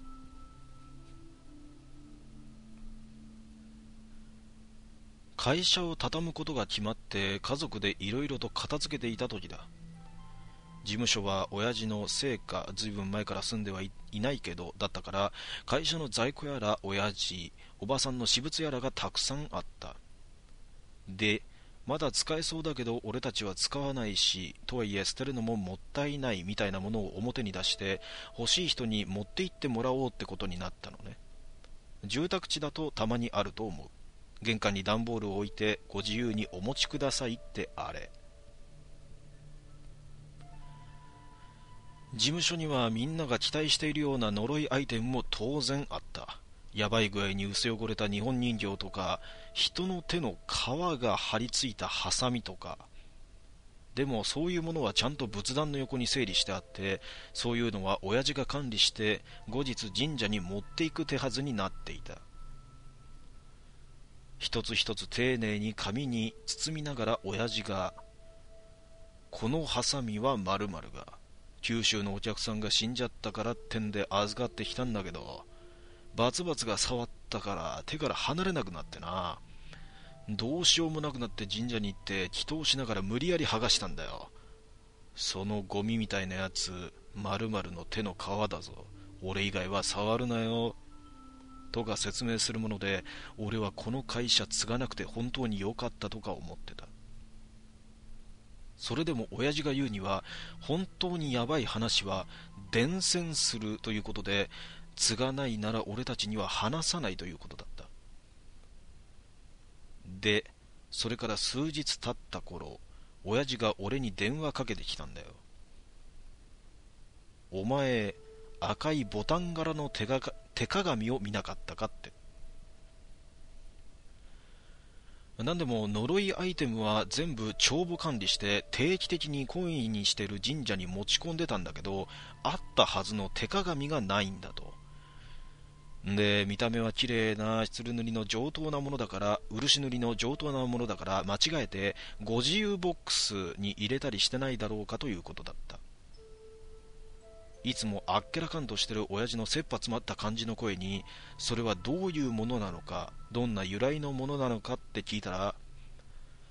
会社を畳むことが決まって家族でいろいろと片付けていた時だ。事務所は親父の生家、ずいぶん前から住んではいないけどだったから、会社の在庫やら親父おばさんの私物やらがたくさんあった。で、まだ使えそうだけど俺たちは使わないし、とはいえ捨てるのももったいないみたいなものを表に出して、欲しい人に持って行ってもらおうってことになったのね。住宅地だとたまにあると思う。玄関に段ボールを置いてご自由にお持ちくださいってあれ。事務所にはみんなが期待しているような呪いアイテムも当然あった。やばい具合に薄汚れた日本人形とか、人の手の皮が張り付いたハサミとか。でもそういうものはちゃんと仏壇の横に整理してあって、そういうのは親父が管理して後日神社に持っていく手はずになっていた。一つ一つ丁寧に紙に包みながら親父が、このハサミは〇〇が九州のお客さんが死んじゃったからってんで預かってきたんだけど、バツバツが触ったから手から離れなくなってな。どうしようもなくなって神社に行って祈祷しながら無理やり剥がしたんだよ。そのゴミみたいなやつ、〇〇の手の皮だぞ。俺以外は触るなよ。とか説明するもので、俺はこの会社継がなくて本当に良かったとか思ってた。それでも親父が言うには、本当にヤバい話は伝染するということで、継がないなら俺たちには話さないということだった。で、それから数日経った頃、親父が俺に電話かけてきたんだよ。お前、赤いボタン柄の手鏡を見なかったかって。なんでも呪いアイテムは全部帳簿管理して定期的に懇意にしてる神社に持ち込んでたんだけど、あったはずの手鏡がないんだと。で、見た目は綺麗な漆塗りの上等なものだから、漆塗りの上等なものだから、間違えてご自由ボックスに入れたりしてないだろうかということだった。いつもあっけらかんとしてる親父の切羽詰まった感じの声に、それはどういうものなのか、どんな由来のものなのかって聞いたら、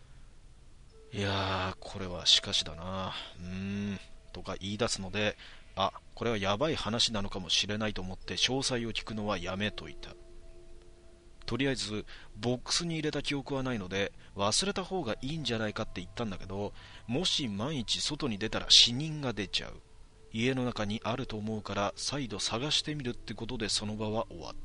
いやー、これはしかしだな、とか言い出すので、 これはやばい話なのかもしれないと思って詳細を聞くのはやめといた。とりあえずボックスに入れた記憶はないので忘れた方がいいんじゃないかって言ったんだけど、もし万一外に出たら死人が出ちゃう。家の中にあると思うから再度探してみるってことでその場は終わった。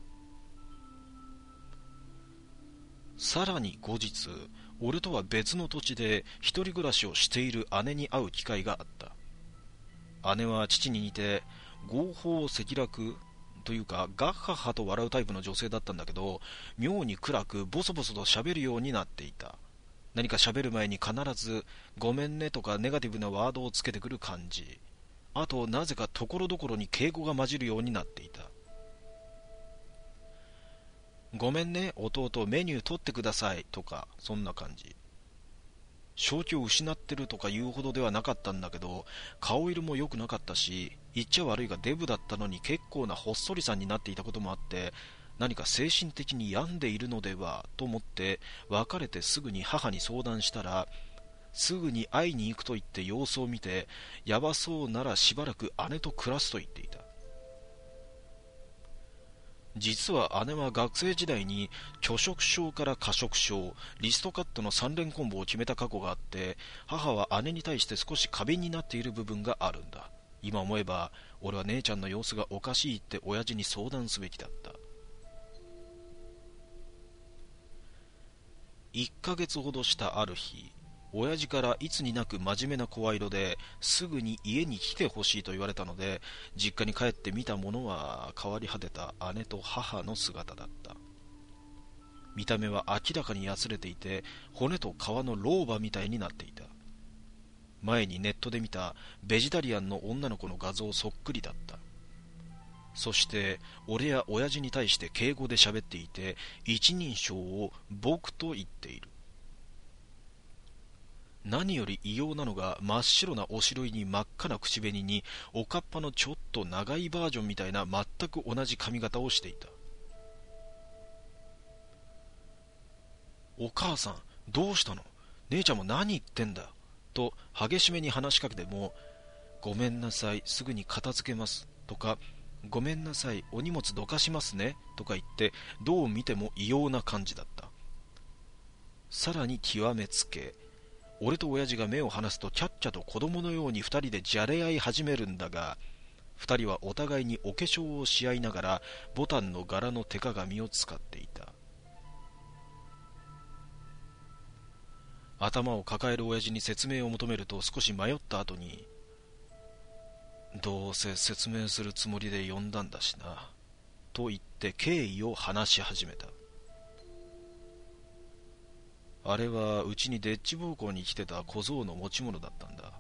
さらに後日、俺とは別の土地で一人暮らしをしている姉に会う機会があった。姉は父に似て合法赤楽というかガッハッハと笑うタイプの女性だったんだけど、妙に暗くボソボソと喋るようになっていた。何か喋る前に必ずごめんねとかネガティブなワードをつけてくる感じ。あとなぜかところどころに敬語が混じるようになっていた。ごめんね弟、メニュー取ってくださいとか、そんな感じ。正気を失ってるとか言うほどではなかったんだけど、顔色も良くなかったし、言っちゃ悪いがデブだったのに結構なほっそりさんになっていたこともあって、何か精神的に病んでいるのではと思って別れてすぐに母に相談したら、すぐに会いに行くと言って様子を見て、やばそうならしばらく姉と暮らすと言っていた。実は姉は学生時代に拒食症から過食症、リストカットの3連コンボを決めた過去があって、母は姉に対して少し過敏になっている部分があるんだ。今思えば俺は姉ちゃんの様子がおかしいって親父に相談すべきだった。1ヶ月ほどしたある日、親父からいつになく真面目な声色ですぐに家に来てほしいと言われたので、実家に帰ってみたものは変わり果てた姉と母の姿だった。見た目は明らかにやつれていて、骨と皮の老婆みたいになっていた。前にネットで見たベジタリアンの女の子の画像そっくりだった。そして俺や親父に対して敬語で喋っていて、一人称を僕と言っている。何より異様なのが真っ白なおしろいに真っ赤な口紅におかっぱのちょっと長いバージョンみたいな全く同じ髪型をしていた。お母さんどうしたの、姉ちゃんも何言ってんだと激しめに話しかけても、ごめんなさいすぐに片付けますとか、ごめんなさいお荷物どかしますねとか言ってどう見ても異様な感じだった。さらに極めつけ、俺と親父が目を離すとキャッチャと子供のように二人でじゃれ合い始めるんだが、二人はお互いにお化粧をし合いながらボタンの柄の手鏡を使っていた。頭を抱える親父に説明を求めると少し迷った後に、どうせ説明するつもりで呼んだんだしなと言って経緯を話し始めた。あれはうちにデッチ奉公に来てた小僧の持ち物だったんだ。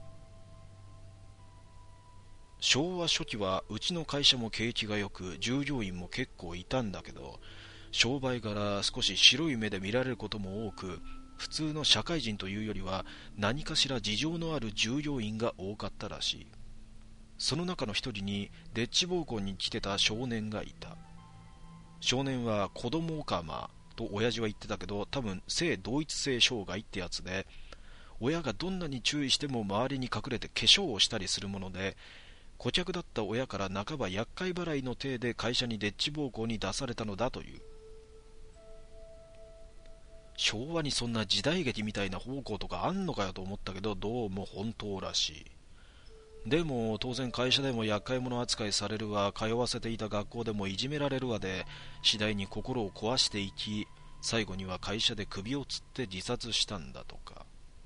昭和初期はうちの会社も景気が良く従業員も結構いたんだけど、商売柄少し白い目で見られることも多く、普通の社会人というよりは何かしら事情のある従業員が多かったらしい。その中の一人にデッチ奉公に来てた少年がいた。少年は子供オカマと親父は言ってたけど、多分性同一性障害ってやつで、親がどんなに注意しても周りに隠れて化粧をしたりするもので、顧客だった親から半ば厄介払いの体で会社にデッチ奉公に出されたのだという。昭和にそんな時代劇みたいな奉公とかあんのかよと思ったけど、どうも本当らしい。でも当然会社でも厄介者扱いされるわ、通わせていた学校でもいじめられるわで、次第に心を壊していき、最後には会社で首を吊って自殺したんだとか。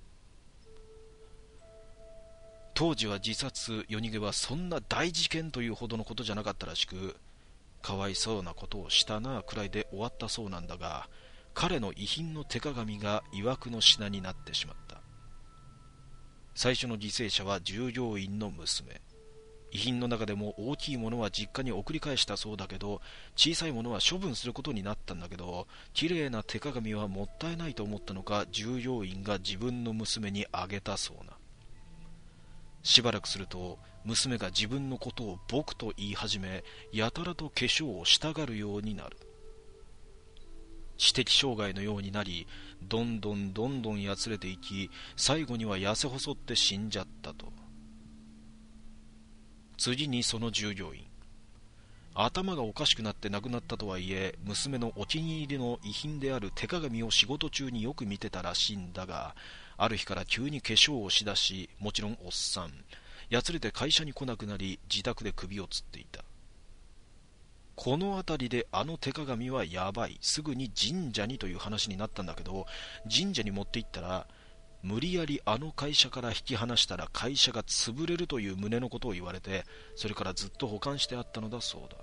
当時は自殺夜逃げはそんな大事件というほどのことじゃなかったらしく、かわいそうなことをしたなくらいで終わったそうなんだが、彼の遺品の手鏡が曰くの品になってしまった。最初の犠牲者は従業員の娘。遺品の中でも大きいものは実家に送り返したそうだけど、小さいものは処分することになったんだけど、綺麗な手鏡はもったいないと思ったのか、従業員が自分の娘にあげたそうな。しばらくすると娘が自分のことを僕と言い始め、やたらと化粧をしたがるようになる。知的障害のようになり、どんどんやつれていき、最後には痩せ細って死んじゃったと。 次にその従業員。頭がおかしくなって亡くなったとはいえ、娘のお気に入りの遺品である手鏡を仕事中によく見てたらしいんだが、ある日から急に化粧をしだし、もちろんおっさん。やつれて会社に来なくなり、自宅で首を吊っていた。この辺りであの手鏡はやばい、すぐに神社にという話になったんだけど、神社に持って行ったら、無理やりあの会社から引き離したら会社が潰れるという旨のことを言われて、それからずっと保管してあったのだそうだ。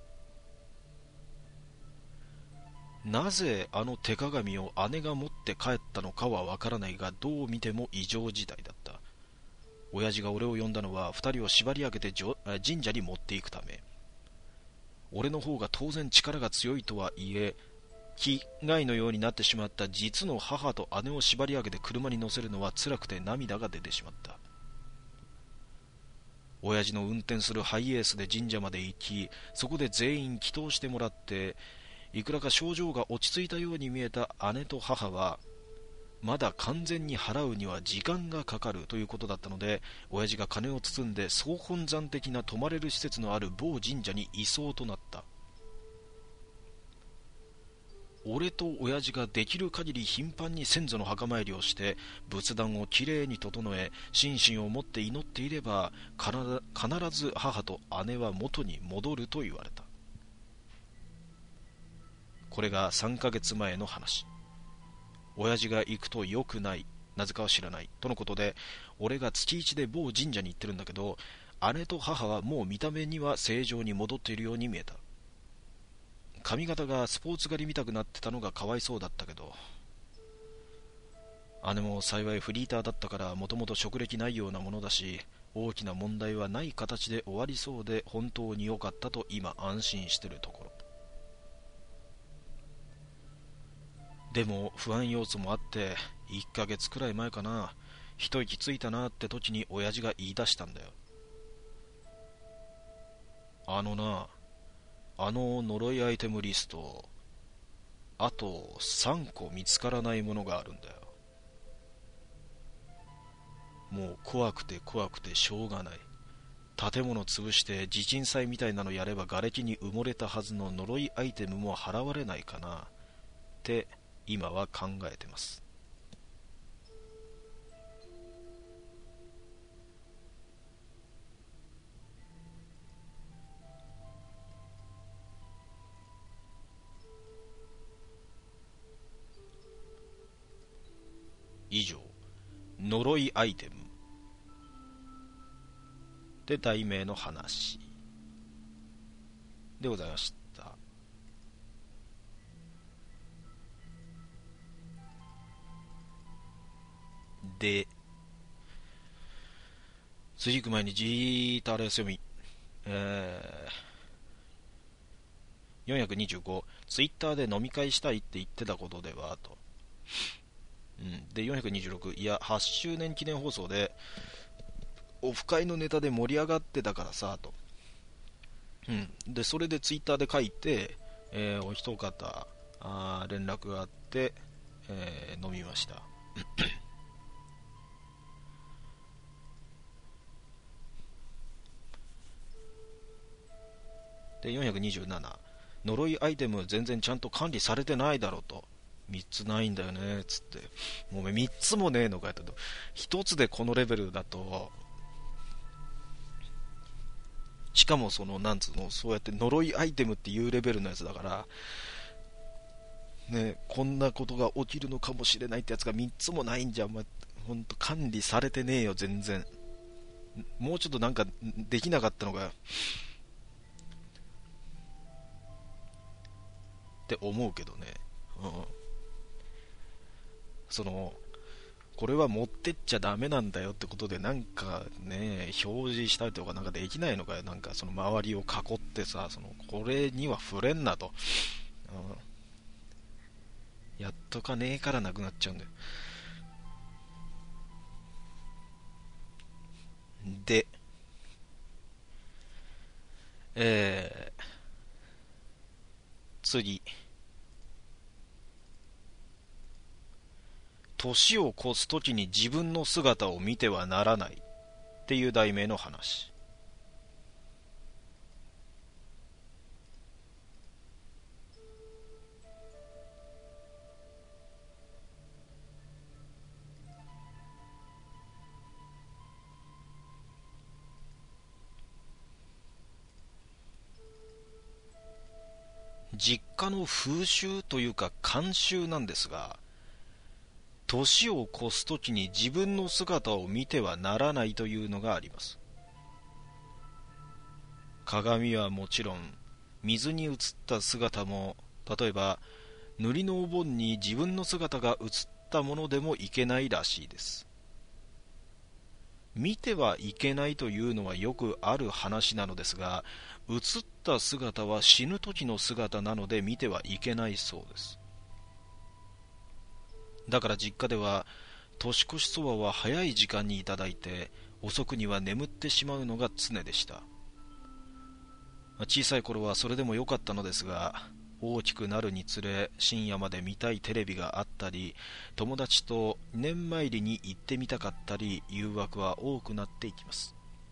なぜあの手鏡を姉が持って帰ったのかはわからないが、どう見ても異常事態だった。親父が俺を呼んだのは二人を縛り上げて神社に持っていくため。俺の方が当然力が強いとはいえ、気概のようになってしまった実の母と姉を縛り上げて車に乗せるのは辛くて涙が出てしまった。親父の運転するハイエースで神社まで行き、そこで全員祈祷してもらって、いくらか症状が落ち着いたように見えた姉と母は、まだ完全に払うには時間がかかるということだったので、親父が金を包んで総本山的な泊まれる施設のある某神社に移送となった。俺と親父ができる限り頻繁に先祖の墓参りをして仏壇をきれいに整え、心身を持って祈っていれば必ず母と姉は元に戻ると言われた。これが3ヶ月前の話。親父が行くと良くない、なぜかは知らないとのことで、俺が月1で某神社に行ってるんだけど、姉と母はもう見た目には正常に戻っているように見えた。髪型がスポーツ狩りみたくなってたのがかわいそうだったけど、姉も幸いフリーターだったからもともと職歴ないようなものだし、大きな問題はない形で終わりそうで本当に良かったと今安心してるところ。でも不安要素もあって、1ヶ月くらい前かな、一息ついたなって時に親父が言い出したんだよ。あのな、あの呪いアイテムリスト、あと3個見つからないものがあるんだよ。もう怖くて怖くてしょうがない。建物潰して地鎮祭みたいなのやれば瓦礫に埋もれたはずの呪いアイテムも払われないかなって今は考えてます。以上、呪いアイテムで題名の話でございました。で、次行く前にじーっとあれ読み、425、ツイッターで飲み会したいって言ってたことではと。で、426、いや、8周年記念放送で、オフ会のネタで盛り上がってたからさ、と。で、それでツイッターで書いて、お一方連絡があって、飲みました。で、427、呪いアイテム全然ちゃんと管理されてないだろうと。3つないんだよねつって、もう3つもねえのかよと。1つでこのレベルだと、しかもそのなんつうの、そうやって呪いアイテムっていうレベルのやつだからね、こんなことが起きるのかもしれないってやつが3つもないんじゃ、ほんと管理されてねえよ全然。もうちょっとなんかできなかったのかよって思うけどね。そのこれは持ってっちゃダメなんだよってことでなんかね表示したりとかなんかできないのかよ。なんかその周りを囲ってさ、そのこれには触れんなと、やっとかねえからなくなっちゃうんだよ。で、次、年を越す時に自分の姿を見てはならないっていう題名の話。 実家の風習というか慣習なんですが、年を越すときに自分の姿を見てはならないというのがあります。鏡はもちろん、水に映った姿も、例えば塗りのお盆に自分の姿が映ったものでもいけないらしいです。見てはいけないというのはよくある話なのですが、映った姿は死ぬ時の姿なので見てはいけないそうです。だから実家では年越しそばは早い時間にいただいて、遅くには眠ってしまうのが常でした。小さい頃はそれでも良かったのですが、大きくなるにつれ深夜まで見たいテレビがあったり、友達と年参りに行ってみたかったり、誘惑は多くなっていきます。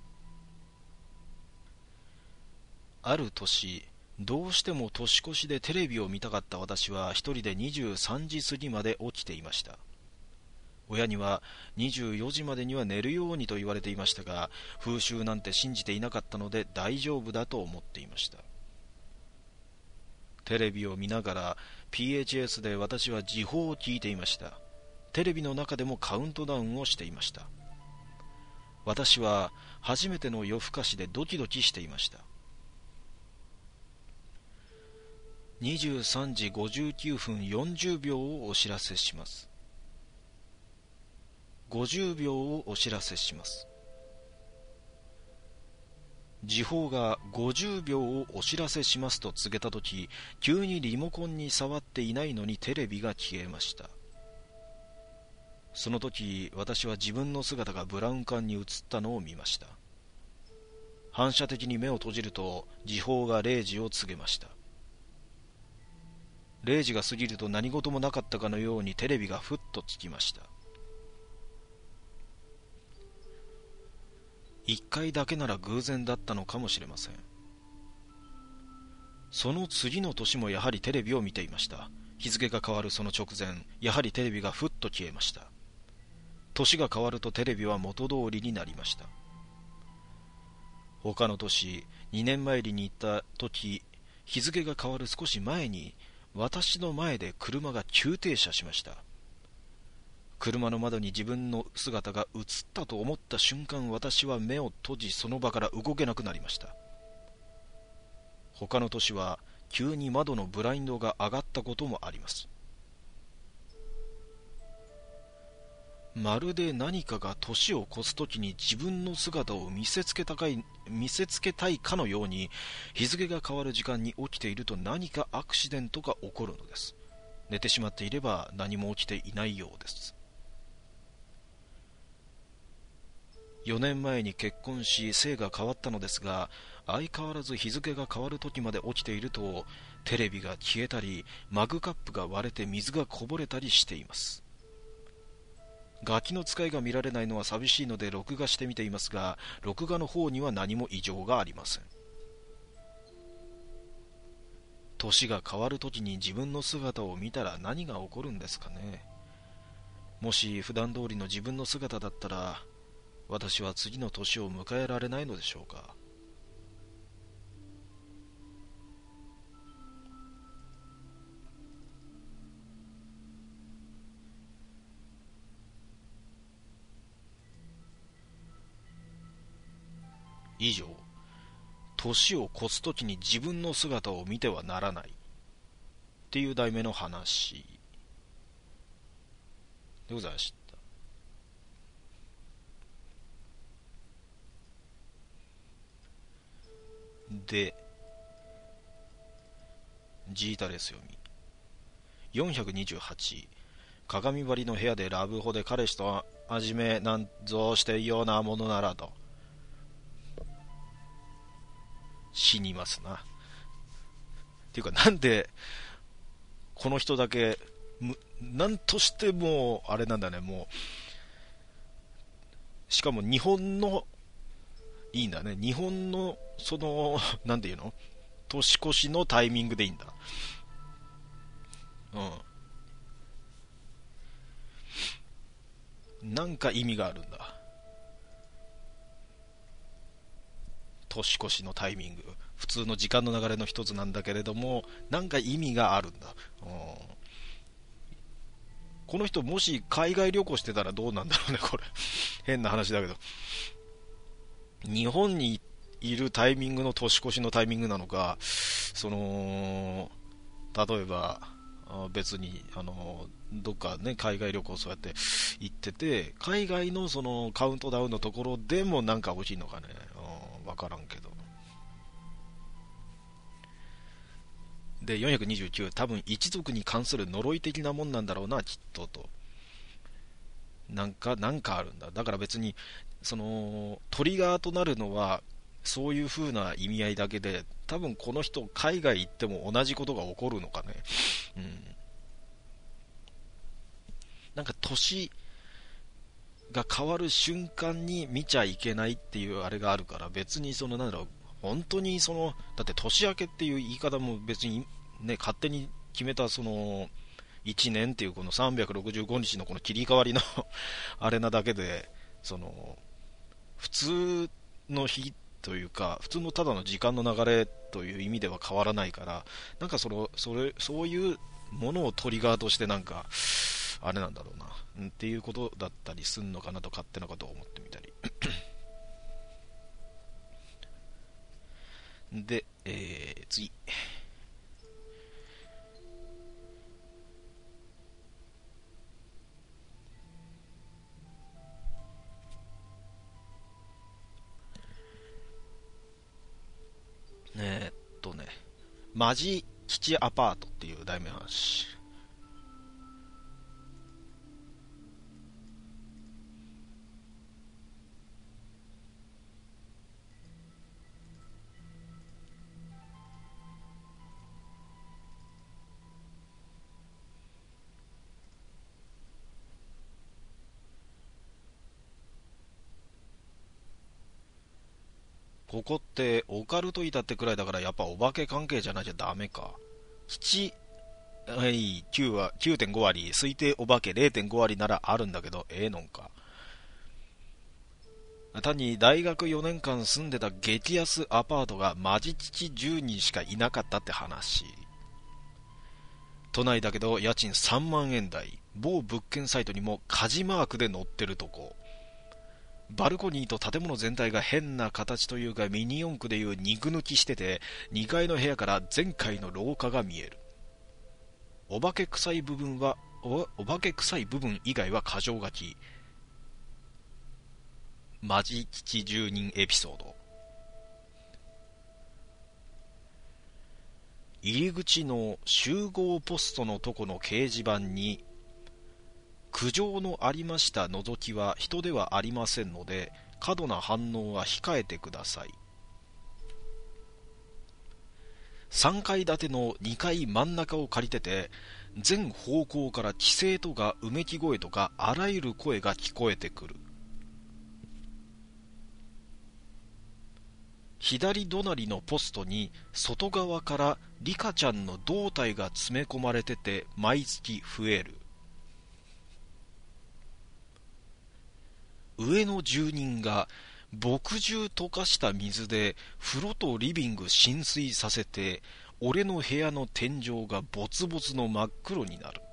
ある年、どうしても年越しでテレビを見たかった私は一人で23時過ぎまで起きていました。親には24時までには寝るようにと言われていましたが、風習なんて信じていなかったので大丈夫だと思っていました。テレビを見ながら PHS で私は時報を聞いていました。テレビの中でもカウントダウンをしていました。私は初めての夜更かしでドキドキしていました。23時59分40秒をお知らせします。50秒をお知らせします。時報が50秒をお知らせしますと告げたとき、急にリモコンに触っていないのにテレビが消えました。その時、私は自分の姿がブラウン管に映ったのを見ました。反射的に目を閉じると、時報が0時を告げました。0時が過ぎると何事もなかったかのようにテレビがふっとつきました。一回だけなら偶然だったのかもしれません。その次の年もやはりテレビを見ていました。日付が変わるその直前、やはりテレビがふっと消えました。年が変わるとテレビは元通りになりました。他の年、2年参りに行った時、日付が変わる少し前に、私の前で車が急停車しました。車の窓に自分の姿が映ったと思った瞬間、私は目を閉じその場から動けなくなりました。他の年は急に窓のブラインドが上がったこともあります。まるで何かが年を越すときに自分の姿を見せつけたいかのように、日付が変わる時間に起きていると何かアクシデントが起こるのです。寝てしまっていれば何も起きていないようです。4年前に結婚し姓が変わったのですが、相変わらず日付が変わる時まで起きていると、テレビが消えたりマグカップが割れて水がこぼれたりしています。ガキの使いが見られないのは寂しいので録画してみていますが、録画の方には何も異常がありません。年が変わる時に自分の姿を見たら何が起こるんですかね。もし普段通りの自分の姿だったら、私は次の年を迎えられないのでしょうか。以上、年を越すときに自分の姿を見てはならないっていう題名の話でございました。で、ジータレス読み428、鏡張りの部屋でラブホで彼氏と始めなんぞしているようなものならと。死にますな。っていうか、なんでこの人だけなんとしてもあれなんだね。もうしかも日本のいいんだね。日本のそのなんていうの、年越しのタイミングでいいんだ。なんか意味があるんだ。 年越しのタイミング、普通の時間の流れの一つなんだけれども、なんか意味があるんだ。この人もし海外旅行してたらどうなんだろうね、これ。変な話だけど。日本にいるタイミングの年越しのタイミングなのか、例えば、別に、どっかね、海外旅行そうやって行ってて、海外のそのカウントダウンのところでもなんか欲しいのかね、わからんけど。で、429、多分一族に関する呪い的なもんなんだろうな、きっと、と。なんかあるんだ。だから別に、トリガーとなるのは、そういう風な意味合いだけで、多分この人、海外行っても同じことが起こるのかね。うん。なんか年が変わる瞬間に見ちゃいけないっていうあれがあるから、別になんだろう、本当にだって年明けっていう言い方も別にね、勝手に決めた1年っていうこの365日のこの切り替わりのあれなだけで、普通の日というか、普通のただの時間の流れという意味では変わらないから、なんかそういうものをトリガーとしてなんか、あれなんだろうな、っていうことだったりすんのかなと勝手なことを思ってみたり。で、次。えね、マジ基地アパートっていう題名の話。ここってオカルトいたってくらいだからやっぱお化け関係じゃなきゃダメか。7、はい、9は9.5割、推定お化け0.5割ならあるんだけど、ええのんか。単に大学4年間住んでた激安アパートがマジ父10人しかいなかったって話。都内だけど家賃3万円台。某物件サイトにも火事マークで載ってるとこ。バルコニーと建物全体が変な形というかミニ四駆でいう肉抜きしてて、2階の部屋から前階の廊下が見える。お化け臭い部分以外は過剰書き。マジ吉住人エピソード。入り口の集合ポストのとこの掲示板に、苦情のありました覗きは人ではありませんので、過度な反応は控えてください。3階建ての2階真ん中を借りてて、全方向から奇声とかうめき声とかあらゆる声が聞こえてくる。左隣のポストに外側からリカちゃんの胴体が詰め込まれてて毎月増える。上の住人が墨汁溶かした水で風呂とリビング浸水させて、俺の部屋の天井がボツボツの真っ黒になる。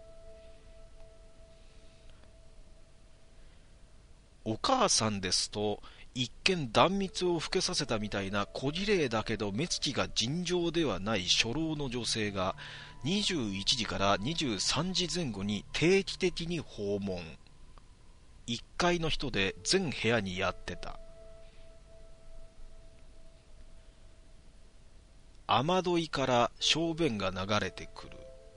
お母さんですと、一見断蜜を老けさせたみたいな小綺麗だけど目つきが尋常ではない初老の女性が21時から23時前後に定期的に訪問。1階の人で全部屋にやってた。雨どいから小便が流れてくる。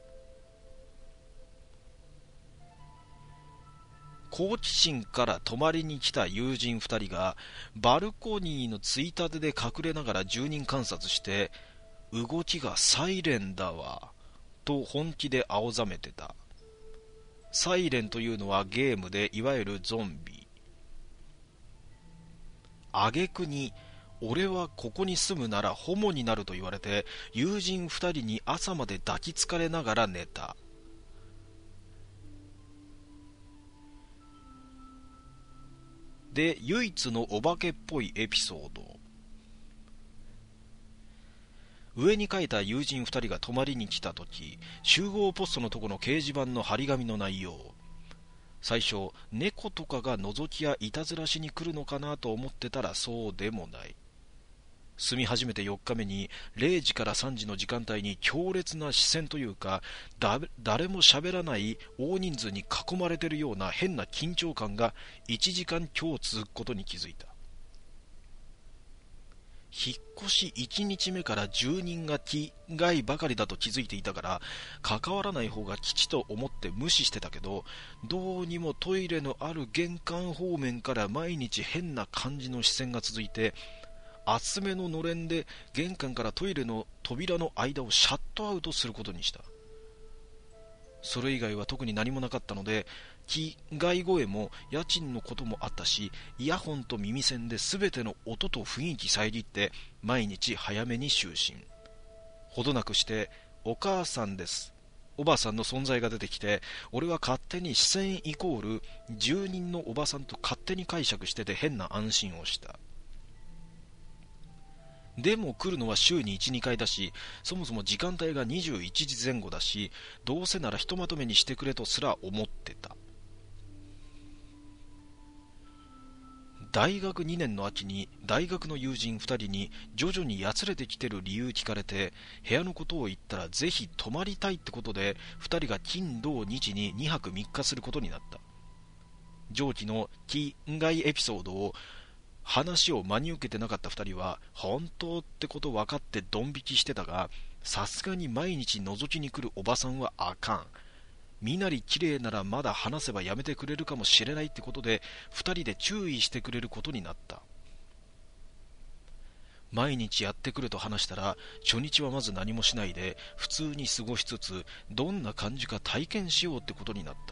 好奇心から泊まりに来た友人2人がバルコニーのついたてで隠れながら住人観察して、動きがサイレンだわと本気で青ざめてた。サイレンというのはゲームでいわゆるゾンビ。挙句に俺はここに住むならホモになると言われて、友人2人に朝まで抱きつかれながら寝た。で、唯一のお化けっぽいエピソード。 上に書いた友人2人が泊まりに来た時、集合ポストのとこの掲示板の張り紙の内容、最初猫とかが覗きやいたずらしに来るのかなと思ってたらそうでもない。住み始めて4日目に0時から3時の時間帯に強烈な視線というか、誰も喋らない大人数に囲まれてるような変な緊張感が1時間強続くことに気づいた。引っ越し1日目から住人が気概ばかりだと気づいていたから、関わらない方が吉と思って無視してたけど、どうにもトイレのある玄関方面から毎日変な感じの視線が続いて、厚めののれんで玄関からトイレの扉の間をシャットアウトすることにした。それ以外は特に何もなかったので、気概声も家賃のこともあったし、イヤホンと耳栓で全ての音と雰囲気遮って毎日早めに就寝。ほどなくしてお母さんです、おばあさんの存在が出てきて、俺は勝手に視線イコール住人のおばさんと勝手に解釈してて変な安心をした。でも来るのは週に 1,2 回だし、そもそも時間帯が21時前後だし、どうせならひとまとめにしてくれとすら思ってた。大学2年の秋に大学の友人2人に徐々にやつれてきてる理由聞かれて、部屋のことを言ったらぜひ泊まりたいってことで2人が金土日に2泊3日することになった。上記の気外エピソードを話を真に受けてなかった2人は本当ってこと分かってドン引きしてたが、さすがに毎日覗きに来るおばさんはあかん、身なり綺麗ならまだ話せばやめてくれるかもしれないってことで2人で注意してくれることになった。毎日やってくると話したら、初日はまず何もしないで普通に過ごしつつ、どんな感じか体験しようってことになった。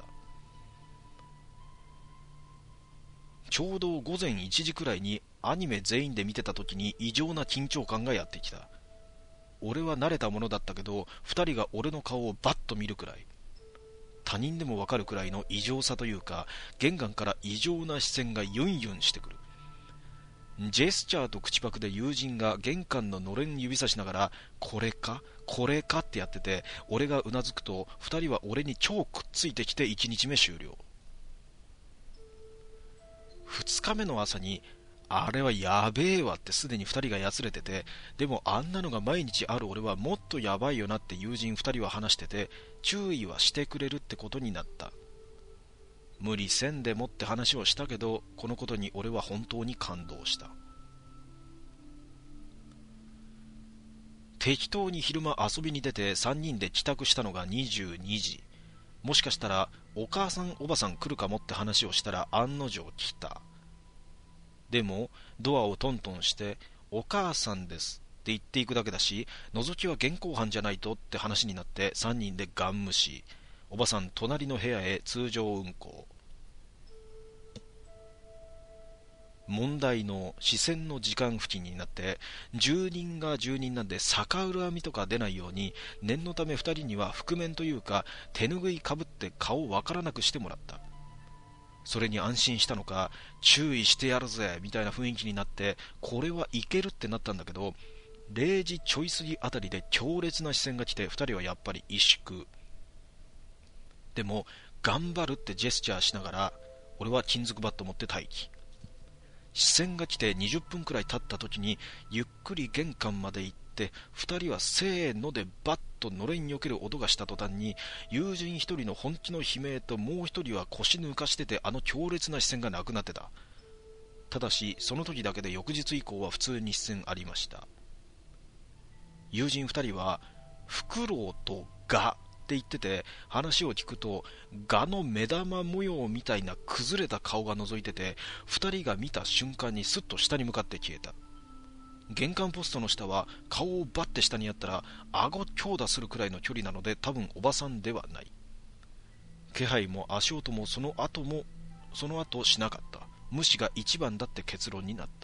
ちょうど午前1時くらいにアニメ全員で見てた時に異常な緊張感がやってきた。俺は慣れたものだったけど、2人が俺の顔をバッと見るくらい、他人でもわかるくらいの異常さというか、玄関から異常な視線がユンユンしてくる。ジェスチャーと口パクで友人が玄関ののれん指さしながらこれかこれかってやってて、俺がうなずくと2人は俺に超くっついてきて1日目終了。2日目の朝にあれはやべえわってすでに2人がやつれてて、でもあんなのが毎日ある俺はもっとやばいよなって友人2人は話してて、注意はしてくれるってことになった。無理せんでもって話をしたけど、このことに俺は本当に感動した。適当に昼間遊びに出て3人で帰宅したのが22時。もしかしたらお母さんおばさん来るかもって話をしたら案の定来た。でもドアをトントンしてお母さんですって言っていくだけだし、覗きは現行犯じゃないとって話になって3人でガン無視。おばさん隣の部屋へ通常運行。問題の視線の時間付近になって、住人が住人なんで逆恨みとか出ないように念のため2人には覆面というか手ぬぐいかぶって顔わからなくしてもらった。それに安心したのか、注意してやるぜみたいな雰囲気になって、これはいけるってなったんだけど、0時ちょい過ぎあたりで強烈な視線が来て2人はやっぱり萎縮。でも頑張るってジェスチャーしながら俺は金属バット持って待機。視線が来て20分くらい経った時にゆっくり玄関まで行って、2人はせーのでバッとのれんに避ける音がした途端に、友人1人の本気の悲鳴ともう1人は腰抜かしててあの強烈な視線がなくなってた。ただしその時だけで翌日以降は普通に視線ありました。友人2人はフクロウとガって言ってて、話を聞くとガの目玉模様みたいな崩れた顔が覗いてて、2人が見た瞬間にスッと下に向かって消えた。玄関ポストの下は顔をバッて下にやったら顎強打するくらいの距離なので、多分おばさんではない。気配も足音もその後しなかった。無視が一番だって結論になった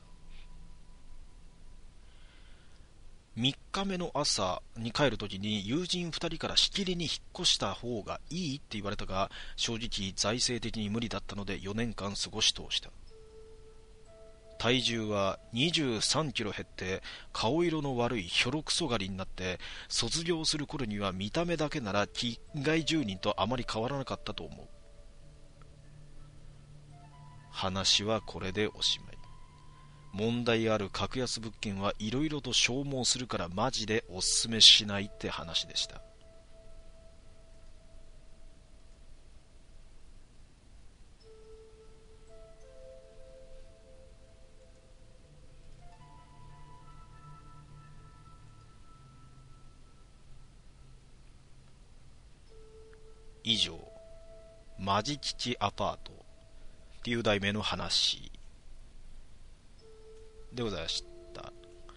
。3日目の朝に帰るときに友人2人からしきりに引っ越した方がいいって言われたが、正直財政的に無理だったので4年間過ごし通した。 体重は23キロ減って顔色の悪いひょろくそ狩りになって、卒業する頃には見た目だけなら近外住人とあまり変わらなかったと思う。話はこれでおしまい。問題ある格安物件はいろいろと消耗するからマジでおすすめしないって話でした。以上、マジ吉アパートっていう題名の話でございました。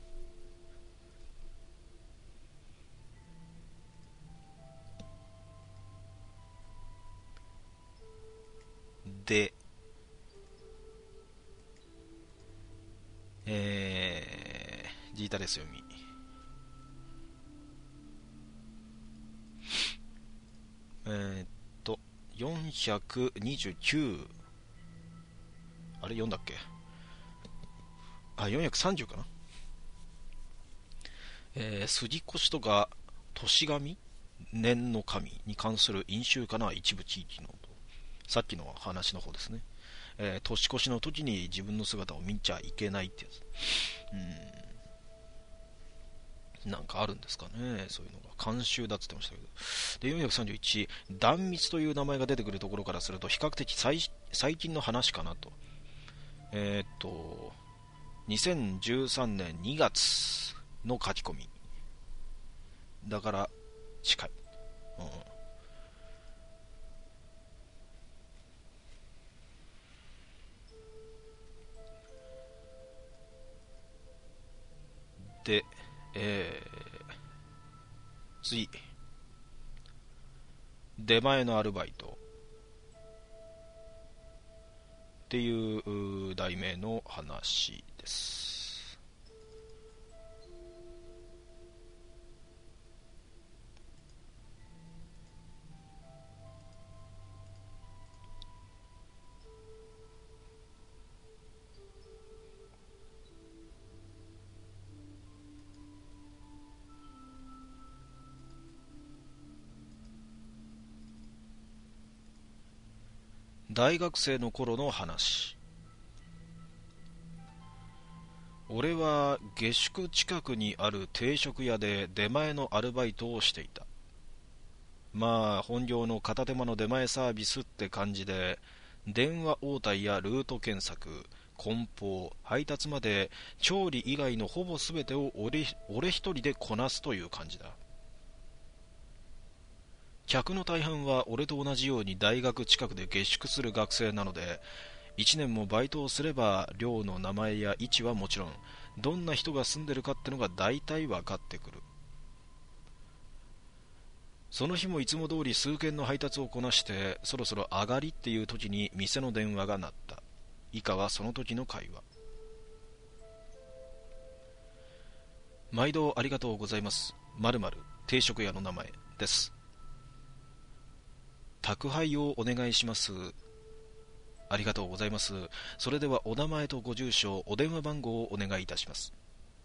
で、ジータレス読み。429、あれ読んだっけ？あ、430かな。杉越とか年神、年の神に関する飲酒かな、一部地域のと、さっきの話の方ですね。年越しの時に自分の姿を見ちゃいけないってやつ。なんかあるんですかね、そういうのが。慣習だって言ってましたけど。で、431、断蜜という名前が出てくるところからすると、比較的最近の話かなと。2013年2月の書き込み。だから、近い。で、次。出前のアルバイトっていう題名の話です。大学生の頃の話。俺は下宿近くにある定食屋で出前のアルバイトをしていた。まあ本業の片手間の出前サービスって感じで、電話応対やルート検索、梱包、配達まで調理以外のほぼ全てを俺一人でこなすという感じだ。客の大半は俺と同じように大学近くで下宿する学生なので、1年もバイトをすれば寮の名前や位置はもちろん、どんな人が住んでるかってのが大体分かってくる。その日もいつも通り数件の配達をこなして、そろそろ上がりっていう時に店の電話が鳴った。以下はその時の会話。毎度ありがとうございます。〇〇定食屋の名前です。宅配をお願いします。ありがとうございます。それではお名前とご住所、お電話番号をお願いいたします。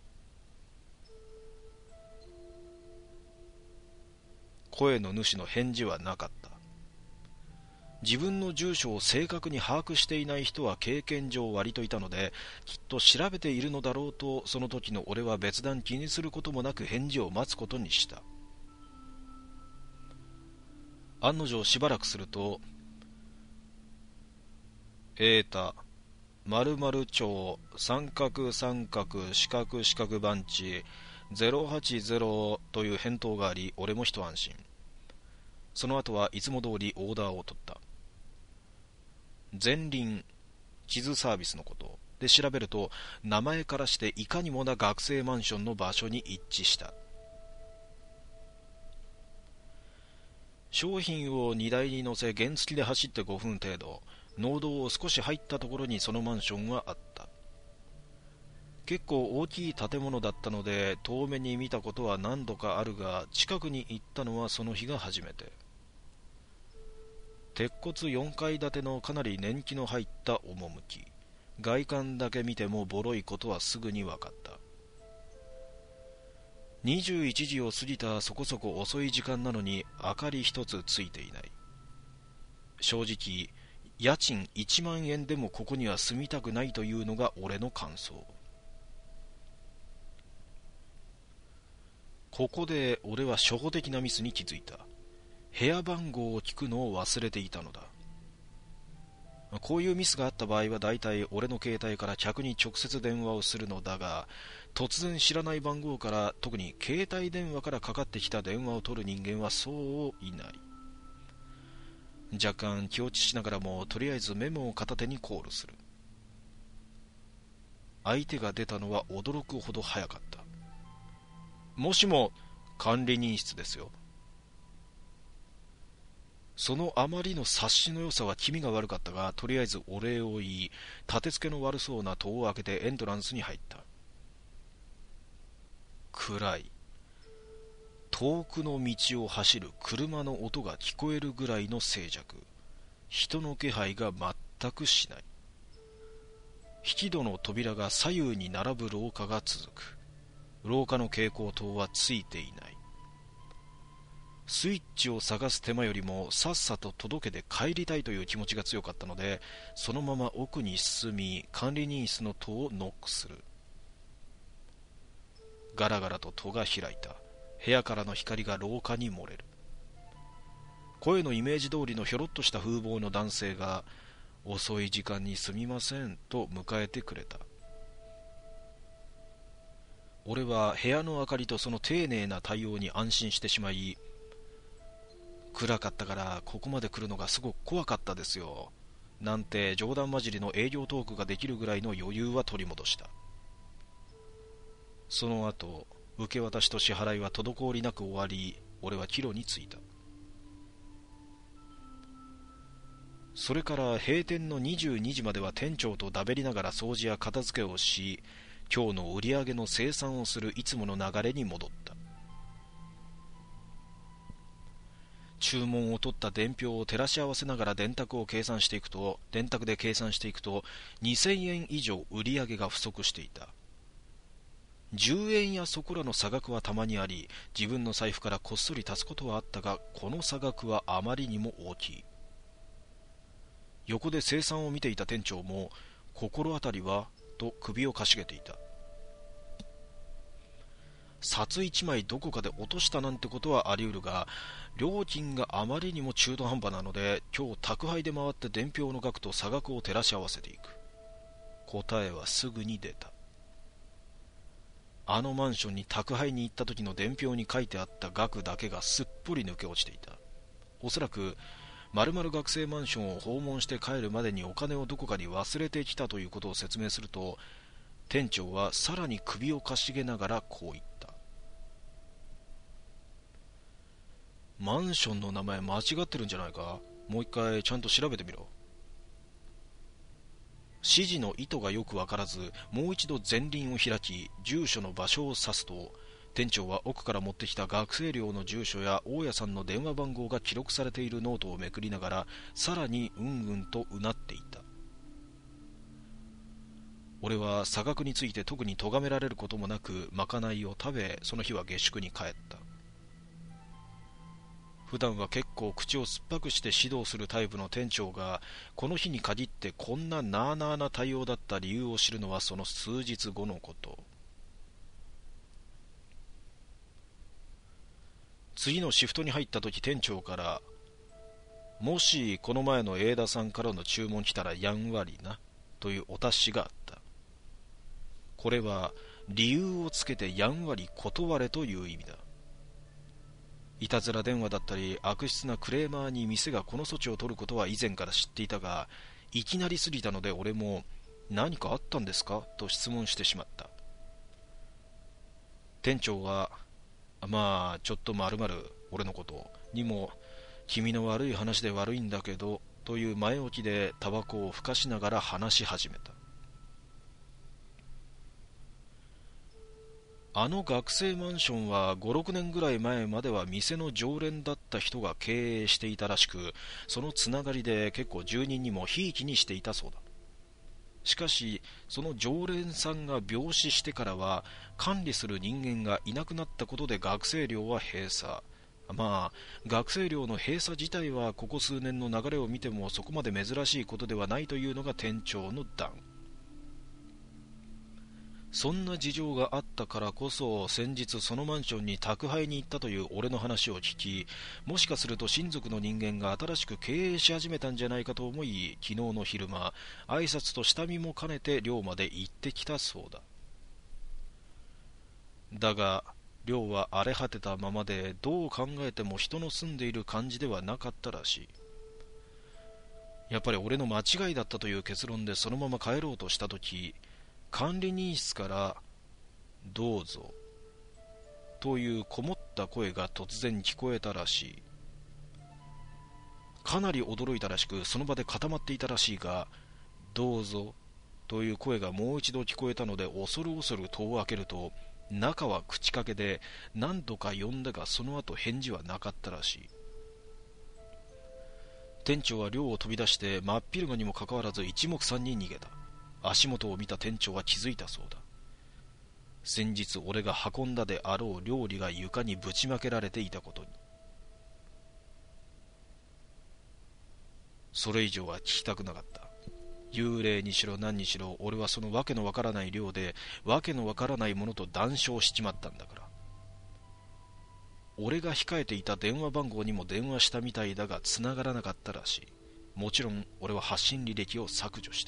声の主の返事はなかった。自分の住所を正確に把握していない人は経験上割といたので、きっと調べているのだろうと、その時の俺は別段気にすることもなく返事を待つことにした。案の定しばらくすると、〇〇町三角三角四角四角番地080という返答があり、俺も一安心。その後はいつも通りオーダーを取った。前輪地図サービスのことで調べると、名前からしていかにもな学生マンションの場所に一致した。商品を荷台に乗せ原付で走って5分程度、農道を少し入ったところにそのマンションはあった。結構大きい建物だったので遠目に見たことは何度かあるが、近くに行ったのはその日が初めて。鉄骨4階建てのかなり年季の入った趣。 外観だけ見てもボロいことはすぐに分かった。21時を過ぎたそこそこ遅い時間なのに明かり一つついていない。正直、家賃1万円でもここには住みたくないというのが俺の感想。ここで俺は初歩的なミスに気づいた。部屋番号を聞くのを忘れていたのだ。こういうミスがあった場合はだいたい俺の携帯から客に直接電話をするのだが、突然知らない番号から、特に携帯電話からかかってきた電話を取る人間はそういない。若干気落ちしながらもとりあえずメモを片手にコールする。相手が出たのは驚くほど早かった。もしも管理人室ですよ。そのあまりの察しの良さは気味が悪かったが、とりあえずお礼を言い、立て付けの悪そうな戸を開けてエントランスに入った。暗い。遠くの道を走る車の音が聞こえるぐらいの静寂。人の気配が全くしない。引き戸の扉が左右に並ぶ廊下が続く。廊下の蛍光灯はついていない。スイッチを探す手間よりもさっさと届けて帰りたいという気持ちが強かったので、そのまま奥に進み、管理人室の戸をノックする。ガラガラと戸が開いた。部屋からの光が廊下に漏れる。声のイメージ通りのひょろっとした風貌の男性が、遅い時間にすみませんと迎えてくれた。俺は部屋の明かりとその丁寧な対応に安心してしまい、暗かったからここまで来るのがすごく怖かったですよ、なんて冗談交じりの営業トークができるぐらいの余裕は取り戻した。その後、受け渡しと支払いは滞りなく終わり、俺は帰路に着いた。それから閉店の22時までは店長とだべりながら掃除や片付けをし、今日の売り上げの清算をするいつもの流れに戻った。注文を取った伝票を照らし合わせながら電卓で計算していくと2000円以上売り上げが不足していた。10円やそこらの差額はたまにあり、自分の財布からこっそり足すことはあったが、この差額はあまりにも大きい。横で清算を見ていた店長も、心当たりはと首をかしげていた。札一枚どこかで落としたなんてことはあり得るが、料金があまりにも中途半端なので、今日宅配で回って伝票の額と差額を照らし合わせていく。答えはすぐに出た。あのマンションに宅配に行った時の伝票に書いてあった額だけがすっぽり抜け落ちていた。おそらく〇〇学生マンションを訪問して帰るまでにお金をどこかに忘れてきたということを説明すると、店長はさらに首をかしげながらこう言った。マンションの名前間違ってるんじゃないか。もう一回ちゃんと調べてみろ。指示の意図がよくわからず、もう一度前輪を開き、住所の場所を指すと、店長は奥から持ってきた学生寮の住所や大家さんの電話番号が記録されているノートをめくりながら、さらにうんうんとうなっていた。俺は差額について特に咎められることもなく、まかないを食べ、その日は下宿に帰った。普段は結構口を酸っぱくして指導するタイプの店長が、この日に限ってこんななあなあな対応だった理由を知るのはその数日後のこと。次のシフトに入った時、店長から、もしこの前の永田さんからの注文来たらやんわりな、というお達しがあった。これは理由をつけてやんわり断れという意味だ。いたずら電話だったり悪質なクレーマーに店がこの措置を取ることは以前から知っていたが、いきなり過ぎたので俺も何かあったんですかと質問してしまった。店長は、まあちょっと丸々俺のことにも君の悪い話で悪いんだけどという前置きでタバコをふかしながら話し始めた。あの学生マンションは5、6年ぐらい前までは店の常連だった人が経営していたらしく、そのつながりで結構住人にもひいきにしていたそうだ。 しかしその常連さんが病死してからは管理する人間がいなくなったことで学生寮は閉鎖。まあ学生寮の閉鎖自体はここ数年の流れを見てもそこまで珍しいことではないというのが店長の談。そんな事情があったからこそ先日そのマンションに宅配に行ったという俺の話を聞き、もしかすると親族の人間が新しく経営し始めたんじゃないかと思い、昨日の昼間挨拶と下見も兼ねて寮まで行ってきたそうだ。だが寮は荒れ果てたままで、どう考えても人の住んでいる感じではなかったらしい。やっぱり俺の間違いだったという結論でそのまま帰ろうとしたとき、管理人室からどうぞというこもった声が突然聞こえたらしい。かなり驚いたらしくその場で固まっていたらしいが、どうぞという声がもう一度聞こえたので恐る恐る戸を開けると、中は口かけで何度か呼んだがその後返事はなかったらしい。店長は寮を飛び出して真っ昼間にもかかわらず一目散に逃げた。足元を見た店長は気づいたそうだ。先日俺が運んだであろう料理が床にぶちまけられていたことに。それ以上は聞きたくなかった。幽霊にしろ何にしろ、俺はそのわけのわからない寮でわけのわからないものと談笑しちまったんだから。俺が控えていた電話番号にも電話したみたいだが繋がらなかったらしい。もちろん俺は発信履歴を削除した。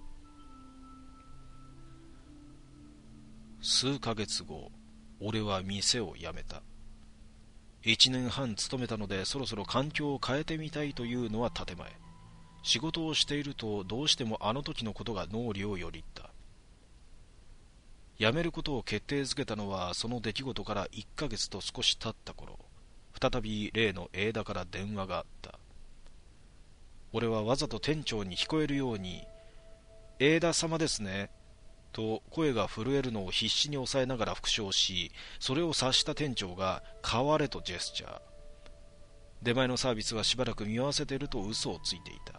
数ヶ月後、俺は店を辞めた。1年半勤めたのでそろそろ環境を変えてみたいというのは建前。仕事をしているとどうしてもあの時のことが脳裏をよぎった。辞めることを決定づけたのはその出来事から1ヶ月と少し経った頃、再び例の永田から電話があった。俺はわざと店長に聞こえるように、永田様ですねと声が震えるのを必死に抑えながら復唱し、それを察した店長が代われとジェスチャー。出前のサービスはしばらく見合わせていると嘘をついていた。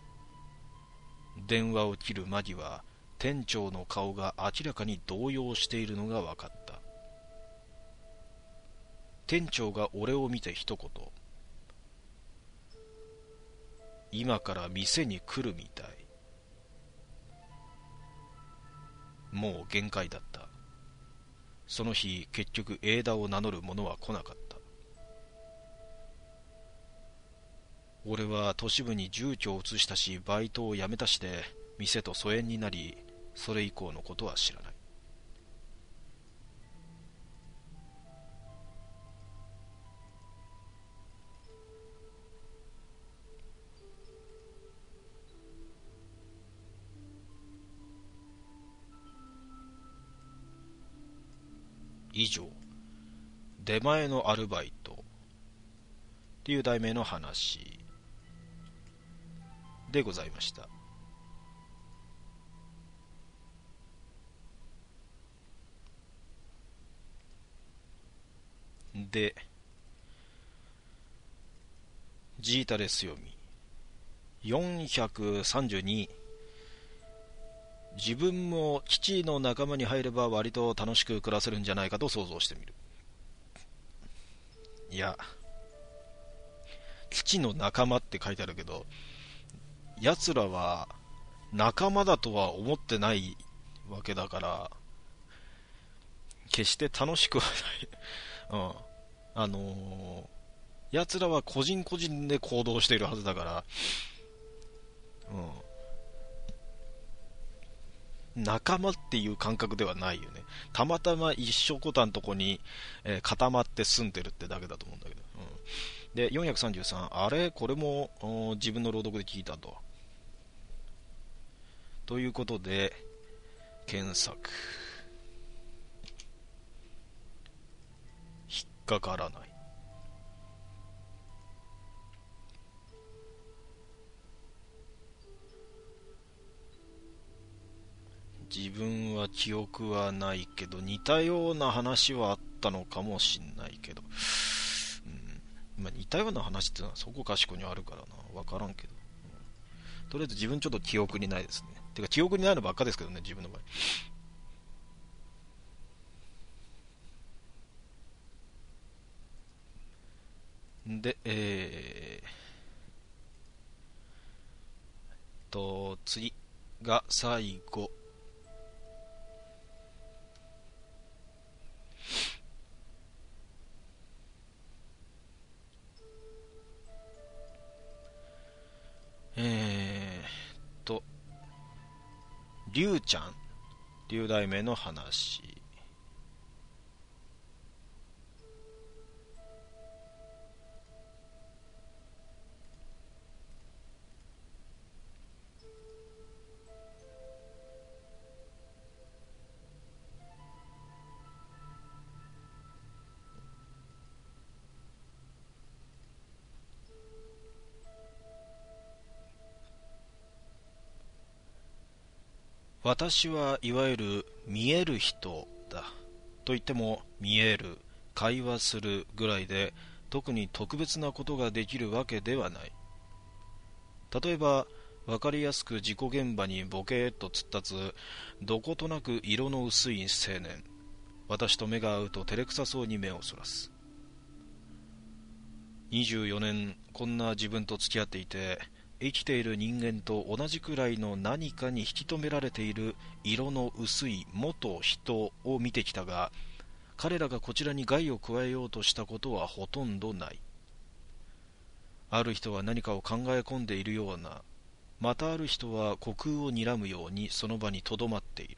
電話を切る間際、店長の顔が明らかに動揺しているのが分かった。店長が俺を見て一言、今から店に来るみたい。もう限界だった。その日結局永田を名乗る者は来なかった。俺は都市部に住居を移したしバイトを辞めたしで店と疎遠になり、それ以降のことは知らない。以上、出前のアルバイトっていう題名の話でございました。で、ジータレス読み432。自分も基地の仲間に入れば割と楽しく暮らせるんじゃないかと想像してみる。いや、基地の仲間って書いてあるけど、奴らは仲間だとは思ってないわけだから、決して楽しくはない。奴らは個人個人で行動しているはずだから、仲間っていう感覚ではないよね。たまたま一緒こたんとこに、固まって住んでるってだけだと思うんだけど。で、433、あれこれも自分の朗読で聞いたと。ということで、検索。引っかからない。自分は記憶はないけど似たような話はあったのかもしんないけど、似たような話ってのはそこかしこにあるからな、分からんけど、 とりあえず自分ちょっと記憶にないですね。てか記憶にないのばっかですけどね、自分の場合。で、次が最後。と、龍ちゃん、龍大名の話。私はいわゆる見える人だ。と言っても見える、会話するぐらいで特に特別なことができるわけではない。例えばわかりやすく事故現場にボケーっと突っ立つどことなく色の薄い青年。私と目が合うと照れくさそうに目をそらす。24年こんな自分と付き合っていて、生きている人間と同じくらいの何かに引き止められている色の薄い元人を見てきたが、彼らがこちらに害を加えようとしたことはほとんどない。ある人は何かを考え込んでいるような、またある人は虚空を睨むようにその場にとどまっている。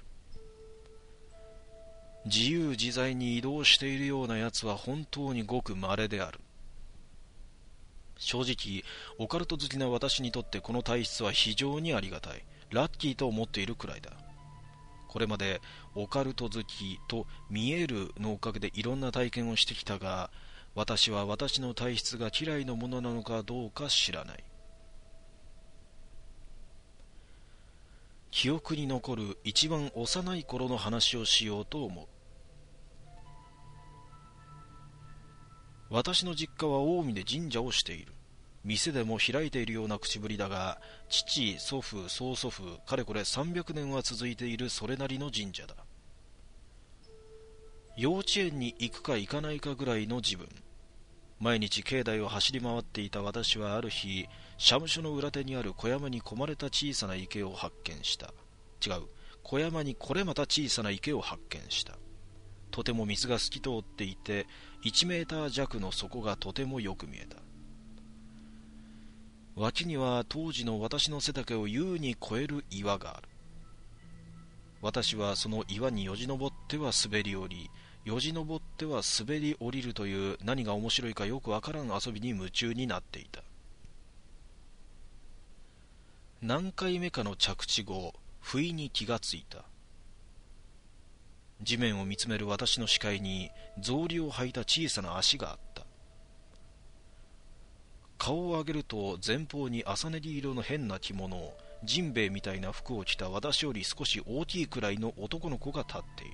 自由自在に移動しているようなやつは本当にごく稀である。正直オカルト好きな私にとってこの体質は非常にありがたい、ラッキーと思っているくらいだ。これまでオカルト好きと見えるのおかげでいろんな体験をしてきたが、私は私の体質が嫌いなものなのかどうか知らない。記憶に残る一番幼い頃の話をしようと思う。私の実家は近江で神社をしている。店でも開いているような口ぶりだが、父、祖父、曽祖父、かれこれ300年は続いているそれなりの神社だ。幼稚園に行くか行かないかぐらいの自分。毎日境内を走り回っていた私はある日、社務所の裏手にある小山に込まれた小さな池を発見した。違う、小山にこれまた小さな池を発見した。とても水が透き通っていて、1メーター弱の底がとてもよく見えた。脇には当時の私の背丈を優に超える岩がある。私はその岩によじ登っては滑り降り、よじ登っては滑り降りるという何が面白いかよくわからん遊びに夢中になっていた。何回目かの着地後、不意に気がついた。地面を見つめる私の視界に草履を履いた小さな足があった。顔を上げると前方に浅練り色の変な着物、ジンベエみたいな服を着た私より少し大きいくらいの男の子が立っている。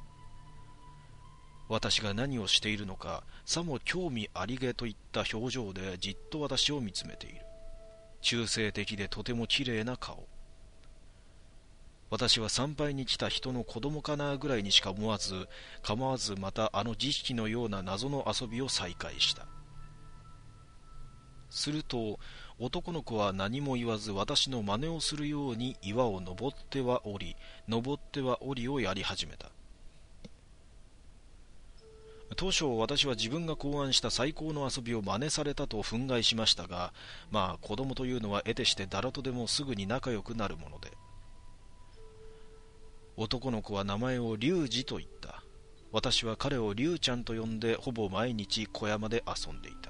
私が何をしているのかさも興味ありげといった表情でじっと私を見つめている。中性的でとてもきれいな顔。私は参拝に来た人の子供かなぐらいにしか思わず、構わずまたあの儀式のような謎の遊びを再開した。すると男の子は何も言わず私の真似をするように岩を登っては降り、登っては降りをやり始めた。当初私は自分が考案した最高の遊びを真似されたと憤慨しましたが、まあ子供というのは得てして誰とでもすぐに仲良くなるもので、男の子は名前を龍二と言った。私は彼を龍ちゃんと呼んでほぼ毎日小山で遊んでいた。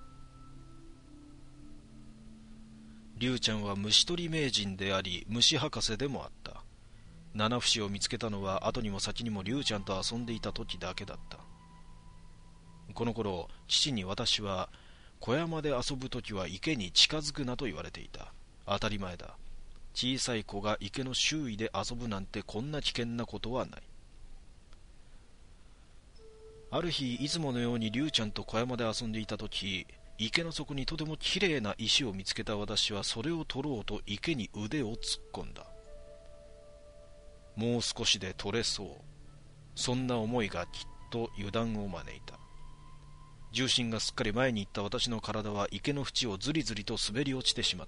龍ちゃんは虫取り名人であり虫博士でもあった。七節を見つけたのは後にも先にも龍ちゃんと遊んでいた時だけだった。この頃父に私は小山で遊ぶ時は池に近づくなと言われていた。当たり前だ。小さい子が池の周囲で遊ぶなんてこんな危険なことはない。ある日いつものように龍ちゃんと小山で遊んでいた時、 池の底にとてもきれいな石を見つけた私はそれを取ろうと池に腕を突っ込んだ。もう少しで取れそう、そんな思いがきっと油断を招いた。重心がすっかり前に行った私の体は池の縁をずりずりと滑り落ちてしまった。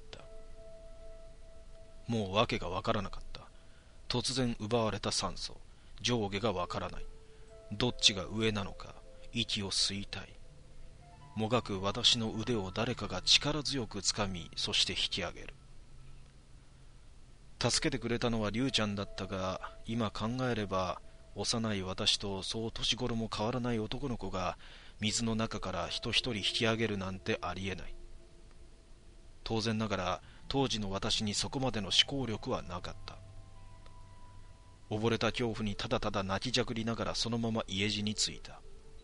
もう訳がわからなかった。突然奪われた酸素、上下がわからない。どっちが上なのか、息を吸いたい。もがく私の腕を誰かが力強くつかみ、そして引き上げる。助けてくれたのはリュウちゃんだったが、今考えれば幼い私とそう年頃も変わらない男の子が水の中から人一人引き上げるなんてありえない。当然ながら当時の私にそこまでの思考力はなかった。溺れた恐怖にただただ泣きじゃくりながらそのまま家路に着いた。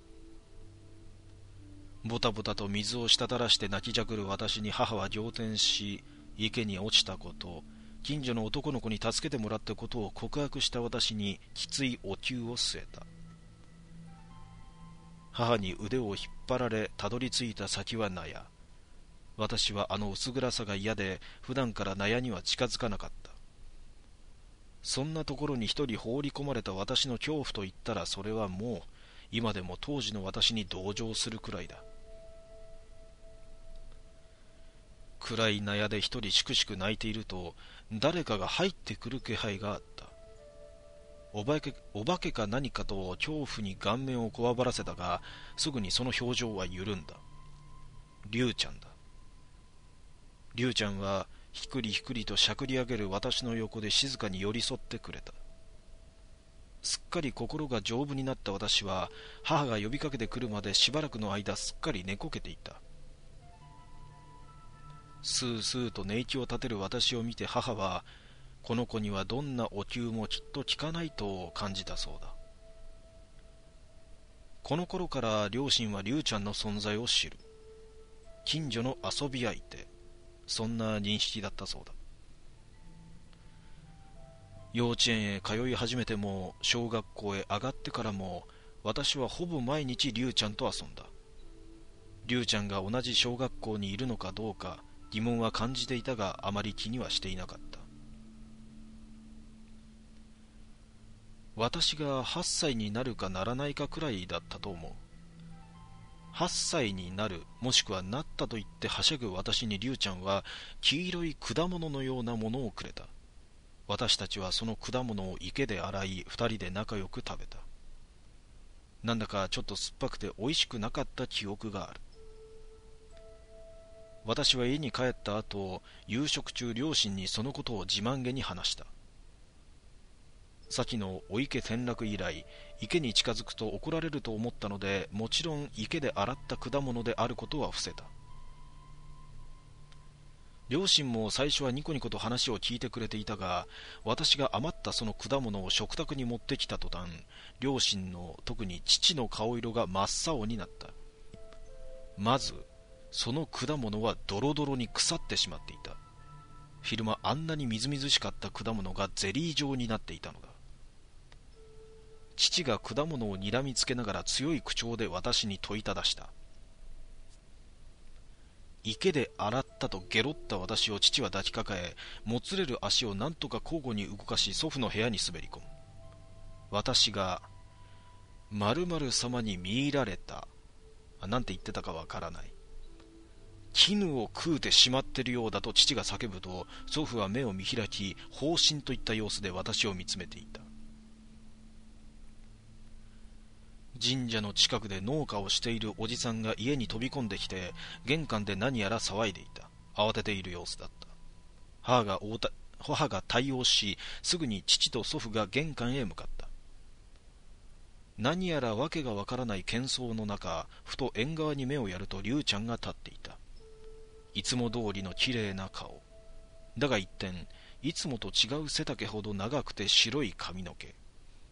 ボタボタと水を滴らして泣きじゃくる私に母は仰天し、池に落ちたこと、近所の男の子に助けてもらったことを告白した私にきついお灸を据えた。母に腕を引っ張られたどり着いた先は納屋。私はあの薄暗さが嫌で普段から納屋には近づかなかった。そんなところに一人放り込まれた私の恐怖と言ったらそれはもう今でも当時の私に同情するくらいだ。暗い納屋で一人しくしく泣いていると誰かが入ってくる気配があった。お化けか何かと恐怖に顔面をこわばらせたがすぐにその表情は緩んだ。リュウちゃんだ。リュウちゃんはひくりひくりとしゃくり上げる私の横で静かに寄り添ってくれた。すっかり心が丈夫になった私は母が呼びかけてくるまでしばらくの間すっかり寝こけていた。スースーと寝息を立てる私を見て母はこの子にはどんなお灸もきっと効かないと感じたそうだ。この頃から両親はリュウちゃんの存在を知る。近所の遊び相手、そんな認識だったそうだ。幼稚園へ通い始めても小学校へ上がってからも私はほぼ毎日リュウちゃんと遊んだ。リュウちゃんが同じ小学校にいるのかどうか疑問は感じていたがあまり気にはしていなかった。私が8歳になるかならないかくらいだったと思う。8歳になるもしくはなったと言ってはしゃぐ私にリュウちゃんは黄色い果物のようなものをくれた。私たちはその果物を池で洗い2人で仲良く食べた。なんだかちょっと酸っぱくて美味しくなかった記憶がある。私は家に帰った後、夕食中両親にそのことを自慢げに話した。先のお池転落以来、池に近づくと怒られると思ったので、もちろん池で洗った果物であることは伏せた。両親も最初はニコニコと話を聞いてくれていたが、私が余ったその果物を食卓に持ってきた途端、両親の特に父の顔色が真っ青になった。まずその果物はドロドロに腐ってしまっていた。昼間あんなにみずみずしかった果物がゼリー状になっていたのだ。父が果物を睨みつけながら強い口調で私に問いただした。池で洗ったとゲロった私を父は抱きかかえ、もつれる足を何とか交互に動かし祖父の部屋に滑り込む。私が〇〇様に見入られた、なんて言ってたかわからない。絹を食うてしまってるようだと父が叫ぶと、祖父は目を見開き放心といった様子で私を見つめていた。神社の近くで農家をしているおじさんが家に飛び込んできて、玄関で何やら騒いでいた。慌てている様子だった。母が対応し、すぐに父と祖父が玄関へ向かった。何やらわけがわからない喧騒の中、ふと縁側に目をやるとリュウちゃんが立っていた。いつも通りのきれいな顔。だが一転、いつもと違う背丈ほど長くて白い髪の毛。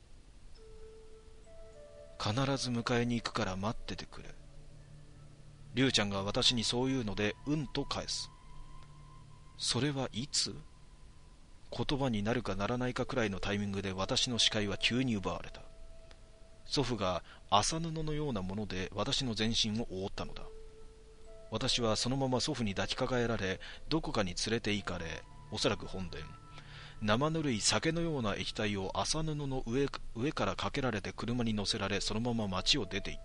必ず迎えに行くから待っててくれ。リュウちゃんが私にそう言うので、うんと返す。それはいつ？言葉になるかならないかくらいのタイミングで私の視界は急に奪われた。祖父が麻布のようなもので私の全身を覆ったのだ。 私はそのまま祖父に抱きかかえられ、どこかに連れて行かれ、おそらく本殿。生ぬるい酒のような液体を麻布の上からかけられて車に乗せられ、そのまま町を出て行った。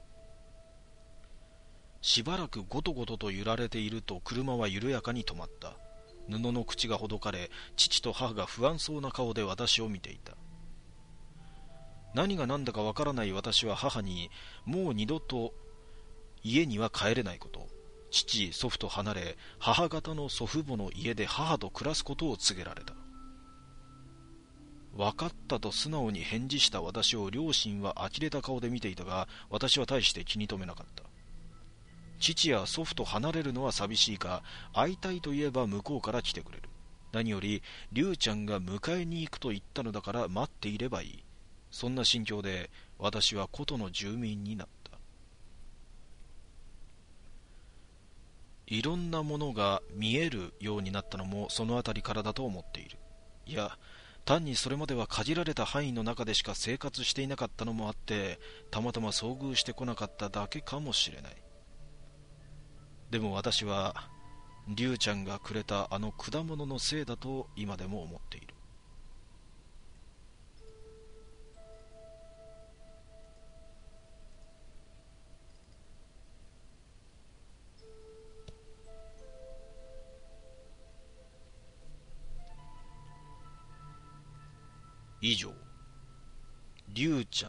しばらくゴトゴトと揺られていると車は緩やかに止まった。布の口がほどかれ、父と母が不安そうな顔で私を見ていた。何が何だかわからない私は母に、もう二度と家には帰れないこと、父祖父と離れ母方の祖父母の家で母と暮らすことを告げられた。分かったと素直に返事した私を両親は呆れた顔で見ていたが、私は大して気に留めなかった。父や祖父と離れるのは寂しいが、会いたいと言えば向こうから来てくれる。何より龍ちゃんが迎えに行くと言ったのだから待っていればいい。そんな心境で私は古都の住民になった。いろんなものが見えるようになったのもそのあたりからだと思っている。いや、単にそれまでは限られた範囲の中でしか生活していなかったのもあって、たまたま遭遇してこなかっただけかもしれない。でも私は龍ちゃんがくれたあの果物のせいだと今でも思っている。以上、龍ちゃん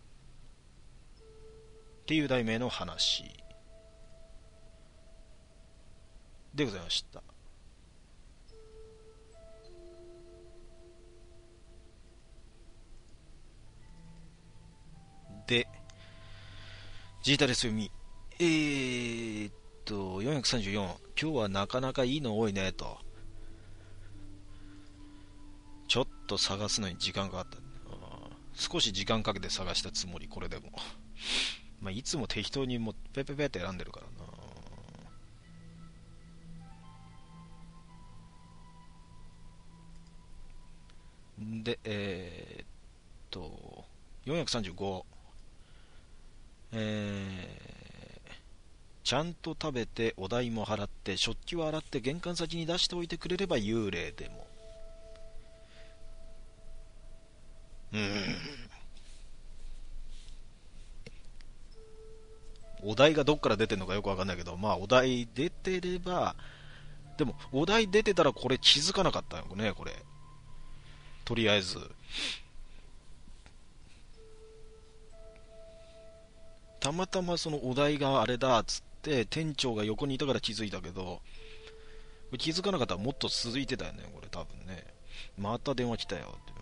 っていう題名の話でございました。で、ジータレス読み。434。今日はなかなかいいの多いねと。ちょっと探すのに時間かかった。少し時間かけて探したつもり、これでも。まあ、いつも適当にもうペペペって選んでるからな。で、435。ちゃんと食べてお代も払って食器を洗って玄関先に出しておいてくれれば幽霊でも。お題がどっから出てんのかよくわかんないけど、まあお題出てれば、でもお題出てたらこれ気づかなかったよね、これ。とりあえず。たまたまそのお題があれだっつって店長が横にいたから気づいたけど、気づかなかったらもっと続いてたよね、これ多分ね。また電話来たよって。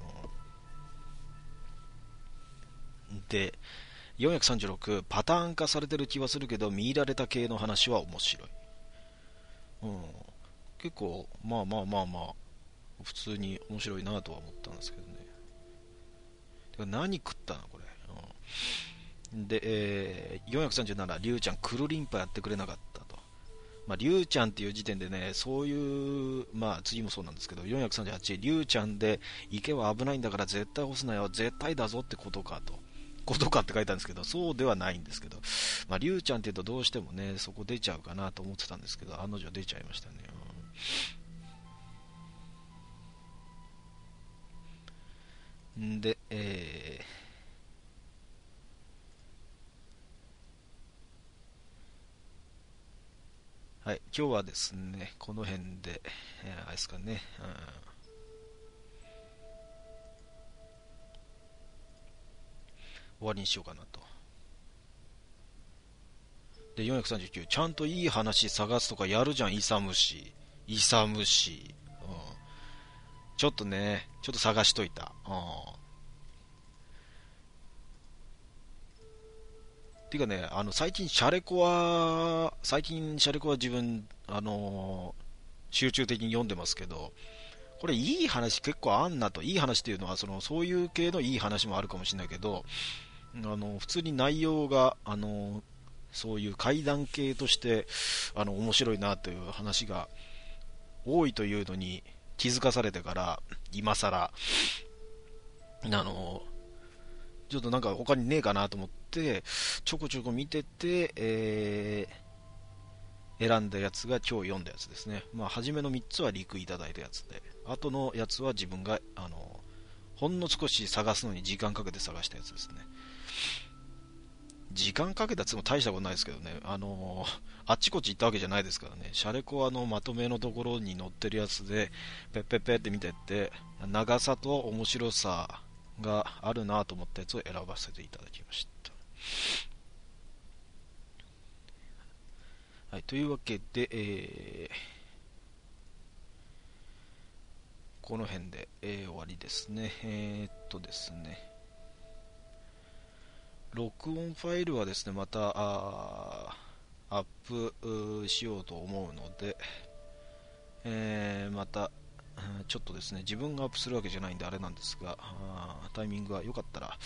で、436、パターン化されてる気はするけど、見入られた系の話は面白い。うん。結構、まあまあまあまあ、普通に面白いなとは思ったんですけどね。てか何食ったのこれ。で、437、りゅうちゃん、くるりんぱやってくれなかったと。まあ、りゅうちゃんっていう時点でね、そういう、まあ、次もそうなんですけど、438、りゅうちゃんで、池は危ないんだから絶対干すなよ、絶対だぞってことかと。ことかって書いたんですけど、そうではないんですけど、まあ、りゅうちゃんって言うとどうしてもね、そこ出ちゃうかなと思ってたんですけど、案の定出ちゃいましたね。で、はい、今日はですね、この辺で、あれですかね、終わりにしようかなと。で、439、ちゃんといい話探すとかやるじゃん、イサムシ。イサムシ。ちょっとね、ちょっと探しといた。ていうかね、最近シャレコア自分、集中的に読んでますけど、これいい話結構あんなと。いい話っていうのは、そういう系のいい話もあるかもしれないけど、普通に内容が、そういう怪談系として、面白いなという話が多いというのに気づかされてから、今更、ちょっとなんか他にねえかなと思って、ちょこちょこ見てて、 選んだやつが今日読んだやつですね。まあ、初めの3つはリクいただいたやつで、後のやつは自分がほんの少し探すのに時間かけて探したやつですね。時間かけたやつも大したことないですけどね、あっちこっち行ったわけじゃないですからね。シャレコはまとめのところに載ってるやつでペッペッペって見てって、長さと面白さがあるなと思ったやつを選ばせていただきました。はい、というわけで、この辺で、終わりですね。ですね、録音ファイルはですね、またアップしようと思うので、またちょっとですね、自分がアップするわけじゃないんであれなんですが、タイミングが良かったら、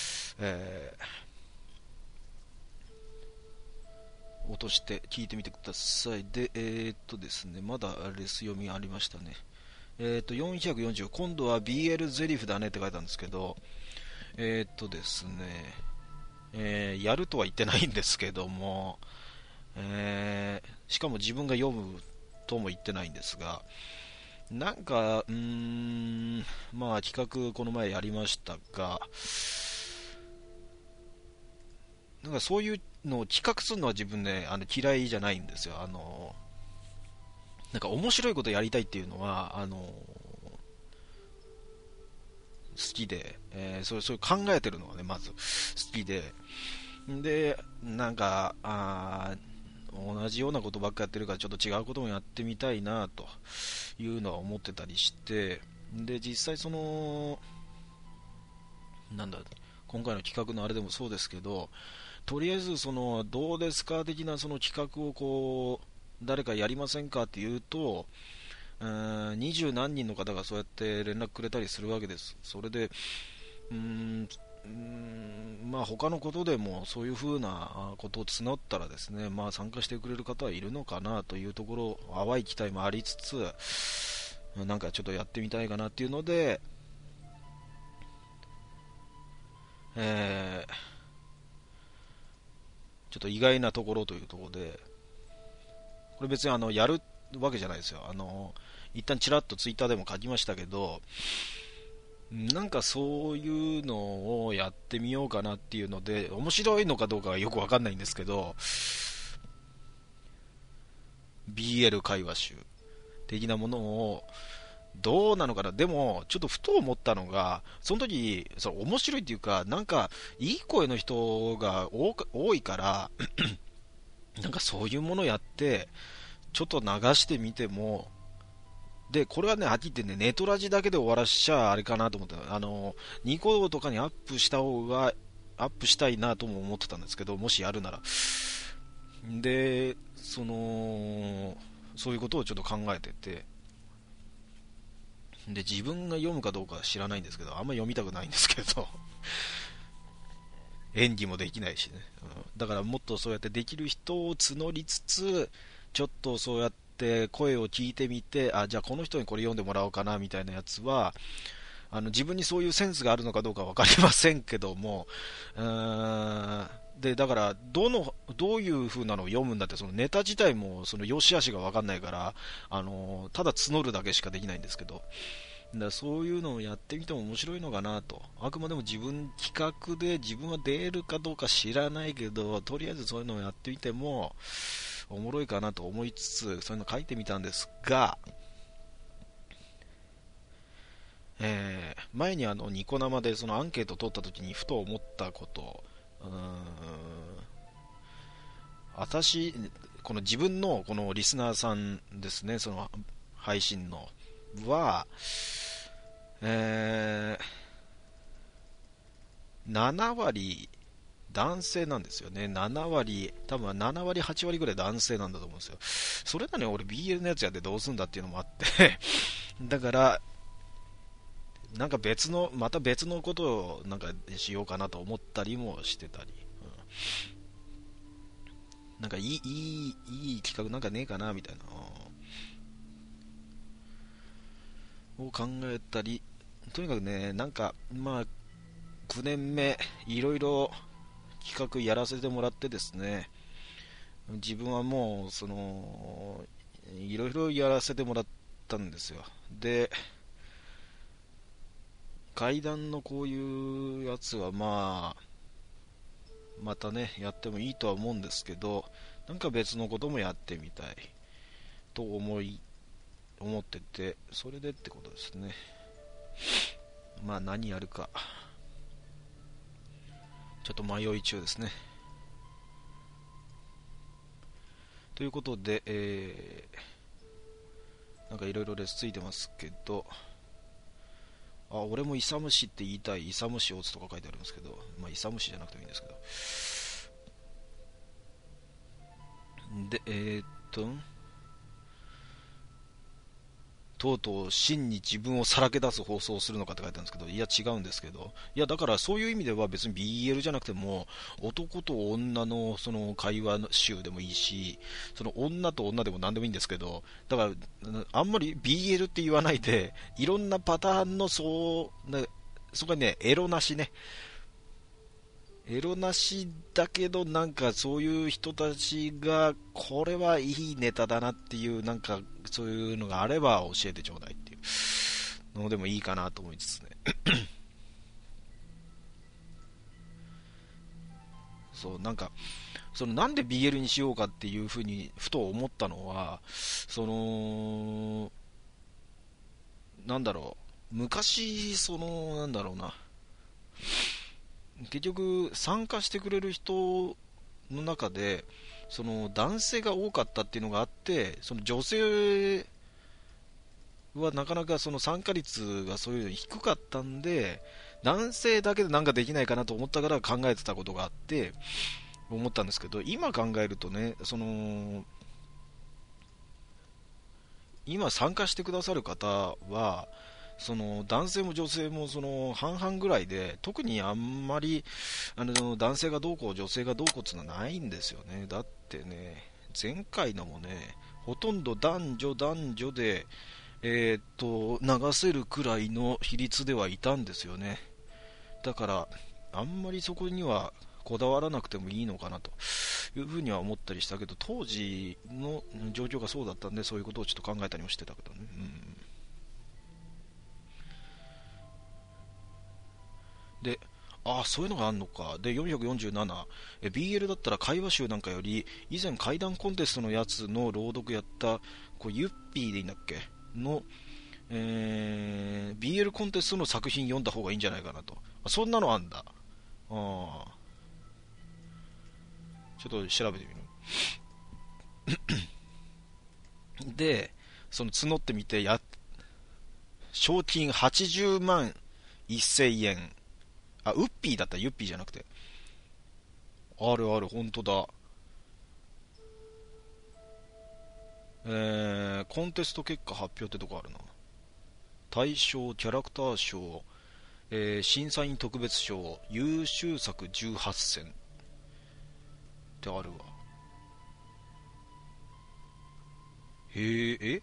落として聞いてみてください。で、ですね、まだレス読みありましたね。440、今度は BL ゼリフだねって書いたんですけど、ですね、やるとは言ってないんですけども、しかも自分が読むとも言ってないんですが、なんか、まあ企画この前やりましたが、なんかそういうのを企画するのは自分ね、嫌いじゃないんですよ。なんか面白いことやりたいっていうのは、好きで、そういう考えてるのがね、まず好きで、で、なんか、同じようなことばっかやってるからちょっと違うこともやってみたいなというのは思ってたりして、で、実際なんだ、今回の企画のあれでもそうですけど、とりあえずどうですか的なその企画を誰かやりませんかっていうと、20何人の方がそうやって連絡くれたりするわけです。それで、まあ他のことでもそういうふうなことを募ったらですね、まあ参加してくれる方はいるのかなというところ、淡い期待もありつつ、なんかちょっとやってみたいかなっていうので、ちょっと意外なところというところで、これ別にやるわけじゃないですよ。一旦ちらっとツイッターでも書きましたけど、なんかそういうのをやってみようかなっていうので、面白いのかどうかはよくわかんないんですけど、BL 会話集的なものをどうなのかな。でもちょっとふと思ったのが、その時面白いっていうか、なんかいい声の人が多いからなんかそういうものやってちょっと流してみても、でこれはね、はっきり言ってね、ネトラジだけで終わらしちゃあれかなと思って、ニコ動とかにアップした方がアップしたいなとも思ってたんですけど、もしやるなら、でそういうことをちょっと考えてて、で自分が読むかどうかは知らないんですけど、あんま読みたくないんですけど演技もできないしね、だからもっとそうやってできる人を募りつつ、ちょっとそうやって声を聞いてみて、じゃあこの人にこれ読んでもらおうかなみたいなやつは、自分にそういうセンスがあるのかどうか分かりませんけども、でだからどういう風なのを読むんだって、そのネタ自体もその良し悪しが分かんないから、ただ募るだけしかできないんですけど、そういうのをやってみても面白いのかなと。あくまでも自分企画で自分は出るかどうか知らないけど、とりあえずそういうのをやってみてもおもろいかなと思いつつ、そういうの書いてみたんですが、前にニコ生でそのアンケートを取った時にふと思ったこと、私、この自分のこのリスナーさんですね、その配信のは、7割男性なんですよね。7割、多分7割、8割ぐらい男性なんだと思うんですよ。それなのに俺 BL のやつやってどうすんだっていうのもあってだから、なんかまた別のことをなんかしようかなと思ったりもしてたり、なんかいい企画なんかねえかなみたいな、を考えたり、とにかくね、なんか、まあ、9年目、いろいろ企画やらせてもらってですね、 自分はもういろいろやらせてもらったんですよ。で、階段のこういうやつはまたねやってもいいとは思うんですけど、なんか別のこともやってみたいと思ってて、それでってことですね。何やるかちょっと迷い中ですね。ということで、なんかいろいろレスついてますけど、俺もイサムシって言いたい、イサムシオツとか書いてあるんですけど、イサムシじゃなくてもいいんですけど。で、とうとう真に自分をさらけ出す放送をするのかって書いてあるんですけど、いや違うんですけど、いやだからそういう意味では別に BL じゃなくても男と女のその会話集でもいいし、その女と女でも何でもいいんですけど、だからあんまり BL って言わないで、いろんなパターンのそこにね、エロなしね、エロなしだけど、なんかそういう人たちがこれはいいネタだなっていう、なんかそういうのがあれば教えてちょうだいっていうのでもいいかなと思いつつね。そうなんかなんで BL にしようかっていうふうにふと思ったのは、そのなんだろ昔なんだろうな、結局参加してくれる人の中で男性が多かったっていうのがあって、女性はなかなか参加率がそういうの低かったんで、男性だけでなんかできないかなと思ったから考えてたことがあって思ったんですけど、今考えるとね、今参加してくださる方は男性も女性も半々ぐらいで、特にあんまり男性がどうこう女性がどうこうっていうのはないんですよね。だってね、前回のもね、ほとんど男女で流せるくらいの比率ではいたんですよね。だからあんまりそこにはこだわらなくてもいいのかなというふうには思ったりしたけど、当時の状況がそうだったんで、そういうことをちょっと考えたりもしてたけどね。で、そういうのがあるのか。で、447、BL だったら会話集なんかより、以前怪談コンテストのやつの朗読やった、ユッピーでいいんだっけの、BL コンテストの作品読んだ方がいいんじゃないかなと。そんなのあんだ。ちょっと調べてみる。で、募ってみて、賞金80万1000円。ウッピーだった、ユッピーじゃなくて。あるある、本当だ。コンテスト結果発表ってとこあるな。大賞、キャラクター賞、審査員特別賞、優秀作18選ってあるわ。へえ、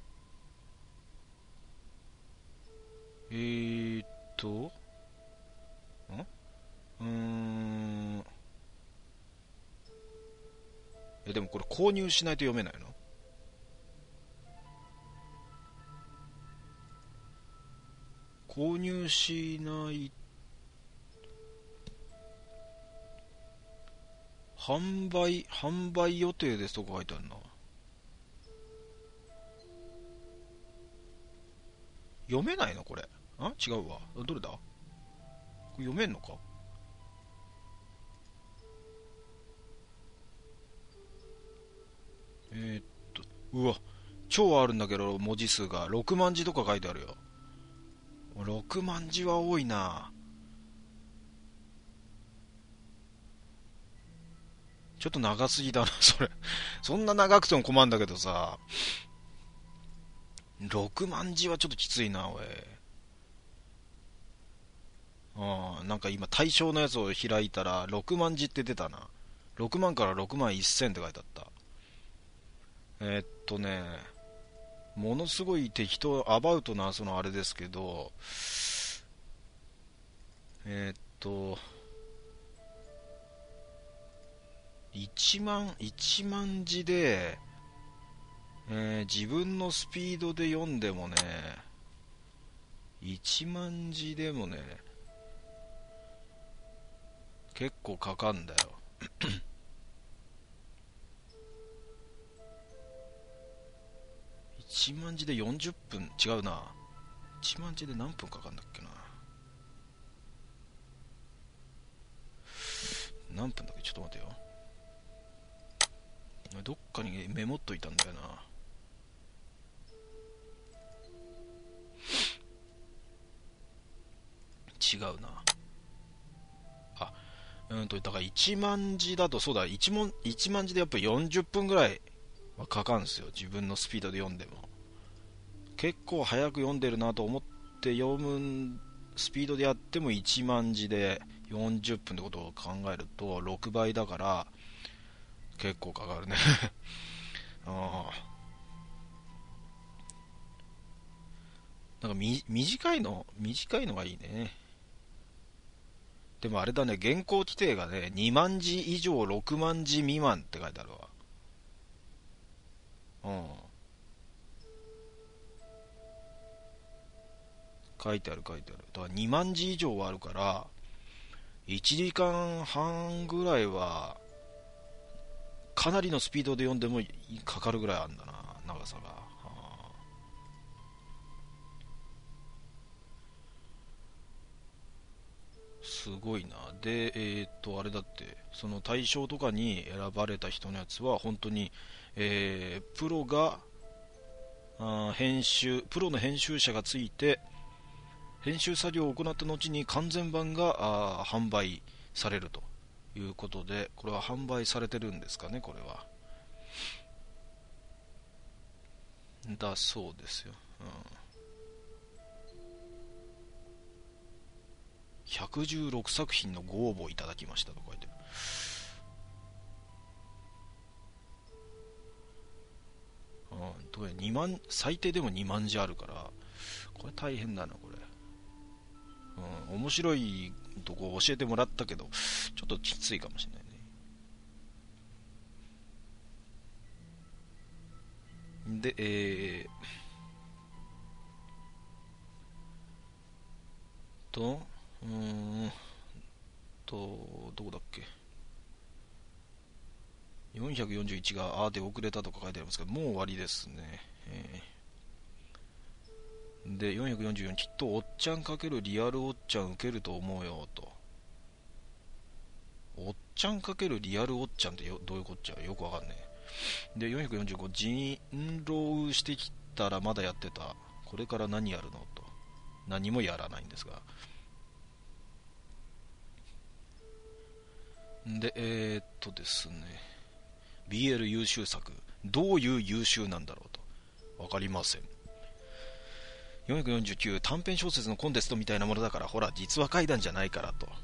えーっと、うーん、でもこれ購入しないと読めないの？購入しない、販売予定ですとか書いてあるな。読めないのこれ？違うわ。どれだ？これ読めんのか？えーっと、うわ、超あるんだけど、文字数が6万字とか書いてあるよ。6万字は多いな。ちょっと長すぎだな、それ。そんな長くても困るんだけどさ。6万字はちょっときついな、おい。なんか今対象のやつを開いたら6万字って出たな。6万から6万1000って書いてあった。ね、ものすごい適当、アバウトなあれですけど、 1万字で、自分のスピードで読んでもね、1万字でもね、結構かかんだよ。1万字で40分、違うな。1万字で何分かかんだっけな。何分だっけ、ちょっと待てよ。どっかにメモっといたんだよな。違うな。だから1万字だと、そうだ、1万字でやっぱり40分ぐらいはかかるんですよ。自分のスピードで読んでも。結構早く読んでるなと思って読むスピードでやっても1万字で40分ってことを考えると6倍だから結構かかるね。ああ。なんか短いのがいいね。でもあれだね、原稿規定がね、2万字以上6万字未満って書いてあるわ。うん。書いてある書いてある。だから2万字以上はあるから、1時間半ぐらいは、かなりのスピードで読んでもかかるぐらいあるんだな、長さが。すごいな。で、あれだって、その大賞とかに選ばれた人のやつは、本当に、プロが、プロの編集者がついて、編集作業を行った後に完全版が販売されるということで、これは販売されてるんですかね、これは。だそうですよ。116作品のご応募いただきましたと書いてる。2万、最低でも2万字あるから、これ大変だな、これ。面白いとこ教えてもらったけど、ちょっときついかもしれないね。で、と、うーんどこだっけ。441がで遅れたとか書いてありますけど、もう終わりですね。で、444、きっとおっちゃん×リアルおっちゃん受けると思うよと。おっちゃん×リアルおっちゃんってどういうこっちゃよくわかんねえ。で、445、人狼してきたらまだやってた。これから何やるのと。何もやらないんですが。で、ですね。BL 優秀作。どういう優秀なんだろうと。わかりません。449、短編小説のコンテストみたいなものだから、ほら、実話怪談じゃないからと。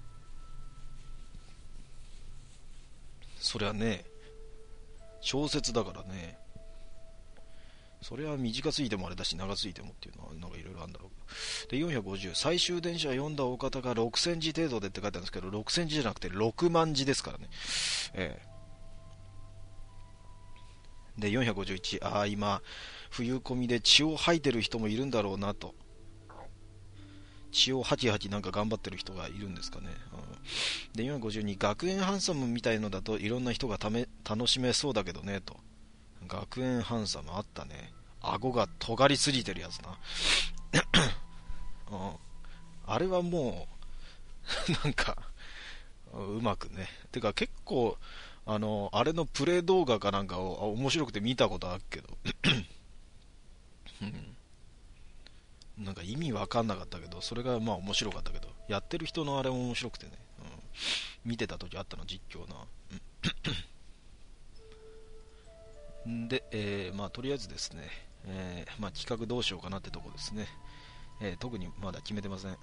そりゃね、小説だからね。それは短すぎてもあれだし、長すぎてもっていうのは、なんかいろいろあるんだろう。で、450、最終電車読んだお方が6000字程度でって書いてあるんですけど、6000字じゃなくて6万字ですからね。で、451、今、冬込みで血を吐いてる人もいるんだろうなと。血を吐き吐きなんか頑張ってる人がいるんですかね。で、452、学園ハンサムみたいのだといろんな人が楽しめそうだけどねと。学園ハンサムあったね。顎が尖りすぎてるやつな。あれはもう、なんか、うまくね。てか結構、あれのプレイ動画かなんかを面白くて見たことあるけど、なんか意味わかんなかったけど、それがまあ面白かったけど、やってる人のあれも面白くてね、見てた時あったの、実況な。で、まあとりあえずですね、まあ企画どうしようかなってとこですね。特にまだ決めてません。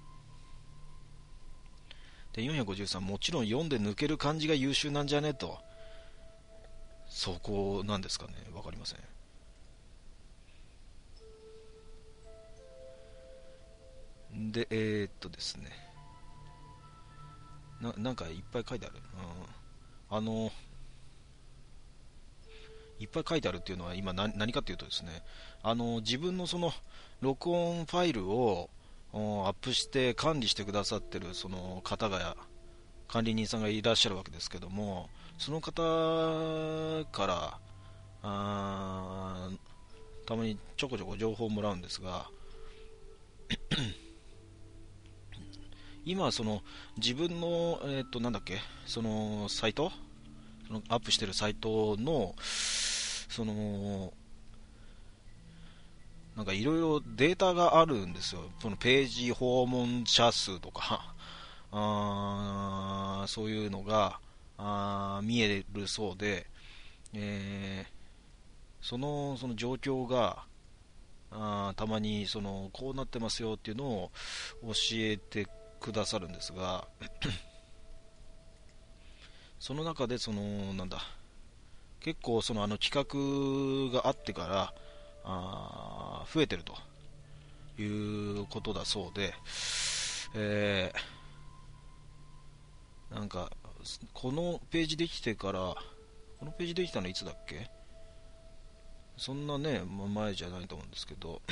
で、453、もちろん読んで抜ける感じが優秀なんじゃねと。そこなんですかね、わかりません。で、ですね。なんかいっぱい書いてある。 あのいっぱい書いてあるっていうのは今何かっていうとですね、自分のその録音ファイルをアップして管理してくださってるその方が、管理人さんがいらっしゃるわけですけども、その方からたまにちょこちょこ情報をもらうんですが、今その自分のなんだっけ、そのサイト、そのアップしてるサイトのそのなんかいろいろデータがあるんですよ。そのページ訪問者数とかそういうのが見えるそうで、その状況がたまにこうなってますよっていうのを教えてくださるんですが、その中でなんだ、結構企画があってから増えてるということだそうで、なんかこのページできてから、このページできたのいつだっけ、そんなね前じゃないと思うんですけど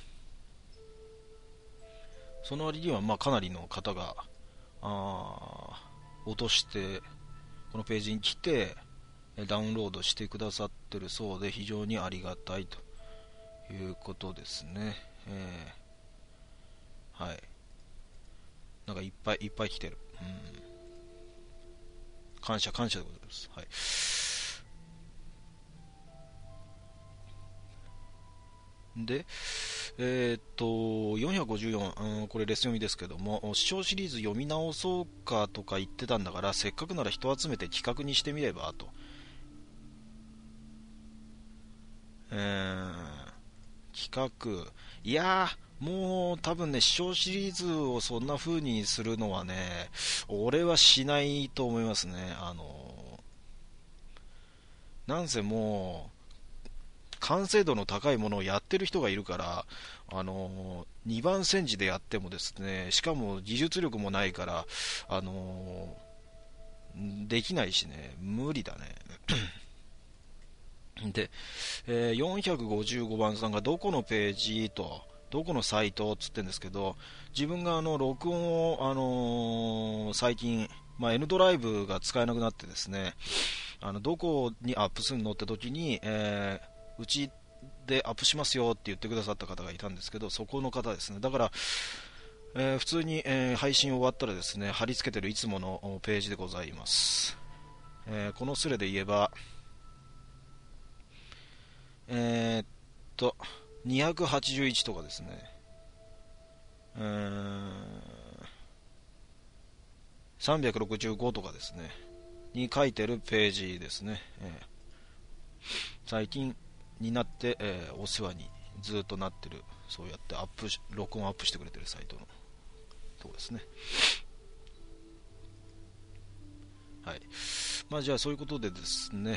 その割にはまあかなりの方が落としてこのページに来てダウンロードしてくださってるそうで、非常にありがたいということですね。はい、なんかいっぱいいっぱい来てる、感謝感謝でございます。はい。で、454、これレス読みですけども、視聴シリーズ読み直そうかとか言ってたんだから、せっかくなら人集めて企画にしてみればと。企画、いやー、もう多分ね、視聴シリーズをそんな風にするのはね、俺はしないと思いますね。なんせもう、完成度の高いものをやってる人がいるから、2番煎じでやってもですね、しかも技術力もないから、できないしね、無理だね。で、455番さんがどこのページと、どこのサイトっつってんですけど、自分が録音を、最近、N ドライブが使えなくなってですね、どこにアップするのって時に、うちでアップしますよって言ってくださった方がいたんですけど、そこの方ですね。だから、普通に、配信終わったらですね、貼り付けてるいつものページでございます。このスレで言えば、えーっと、281とかですね、365とかですね、に書いてるページですね。最近になって、お世話にずっとなってる、そうやって録音アップしてくれてるサイトのとこですね。はい。まあじゃあそういうことでですね、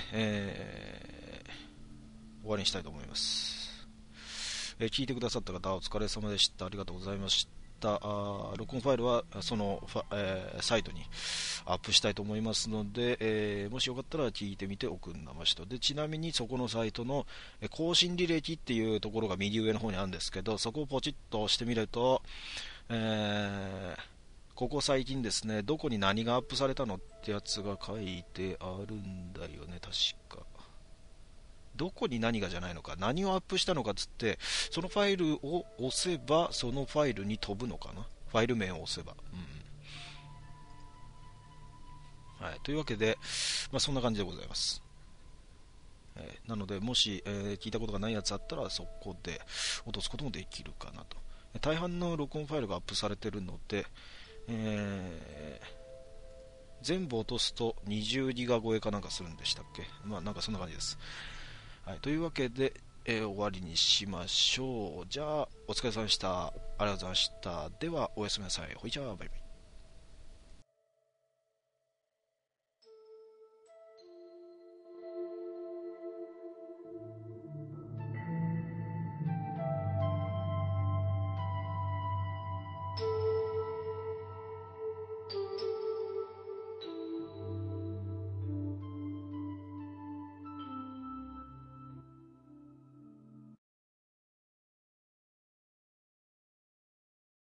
終わりにしたいと思います。聞いてくださった方お疲れ様でした。ありがとうございました。録音ファイルはそのサイトにアップしたいと思いますので、もしよかったら聞いてみておくんなましと。で、ちなみにそこのサイトの更新履歴っていうところが右上の方にあるんですけど、そこをポチッと押してみると、ここ最近ですね、どこに何がアップされたのってやつが書いてあるんだよね、確か。どこに何がじゃないのか、何をアップしたのかつって、そのファイルを押せば、そのファイルに飛ぶのかな、ファイル名を押せば。はい、というわけで、そんな感じでございます。なので、もし、聞いたことがないやつあったら、そこで落とすこともできるかなと。大半の録音ファイルがアップされているので、全部落とすと20ギガ超えかなんかするんでしたっけ、なんかそんな感じです。はい、というわけで、終わりにしましょう。じゃあ、お疲れ様でした。ありがとうございました。では、おやすみなさい。ほいじゃあ、バイバイ。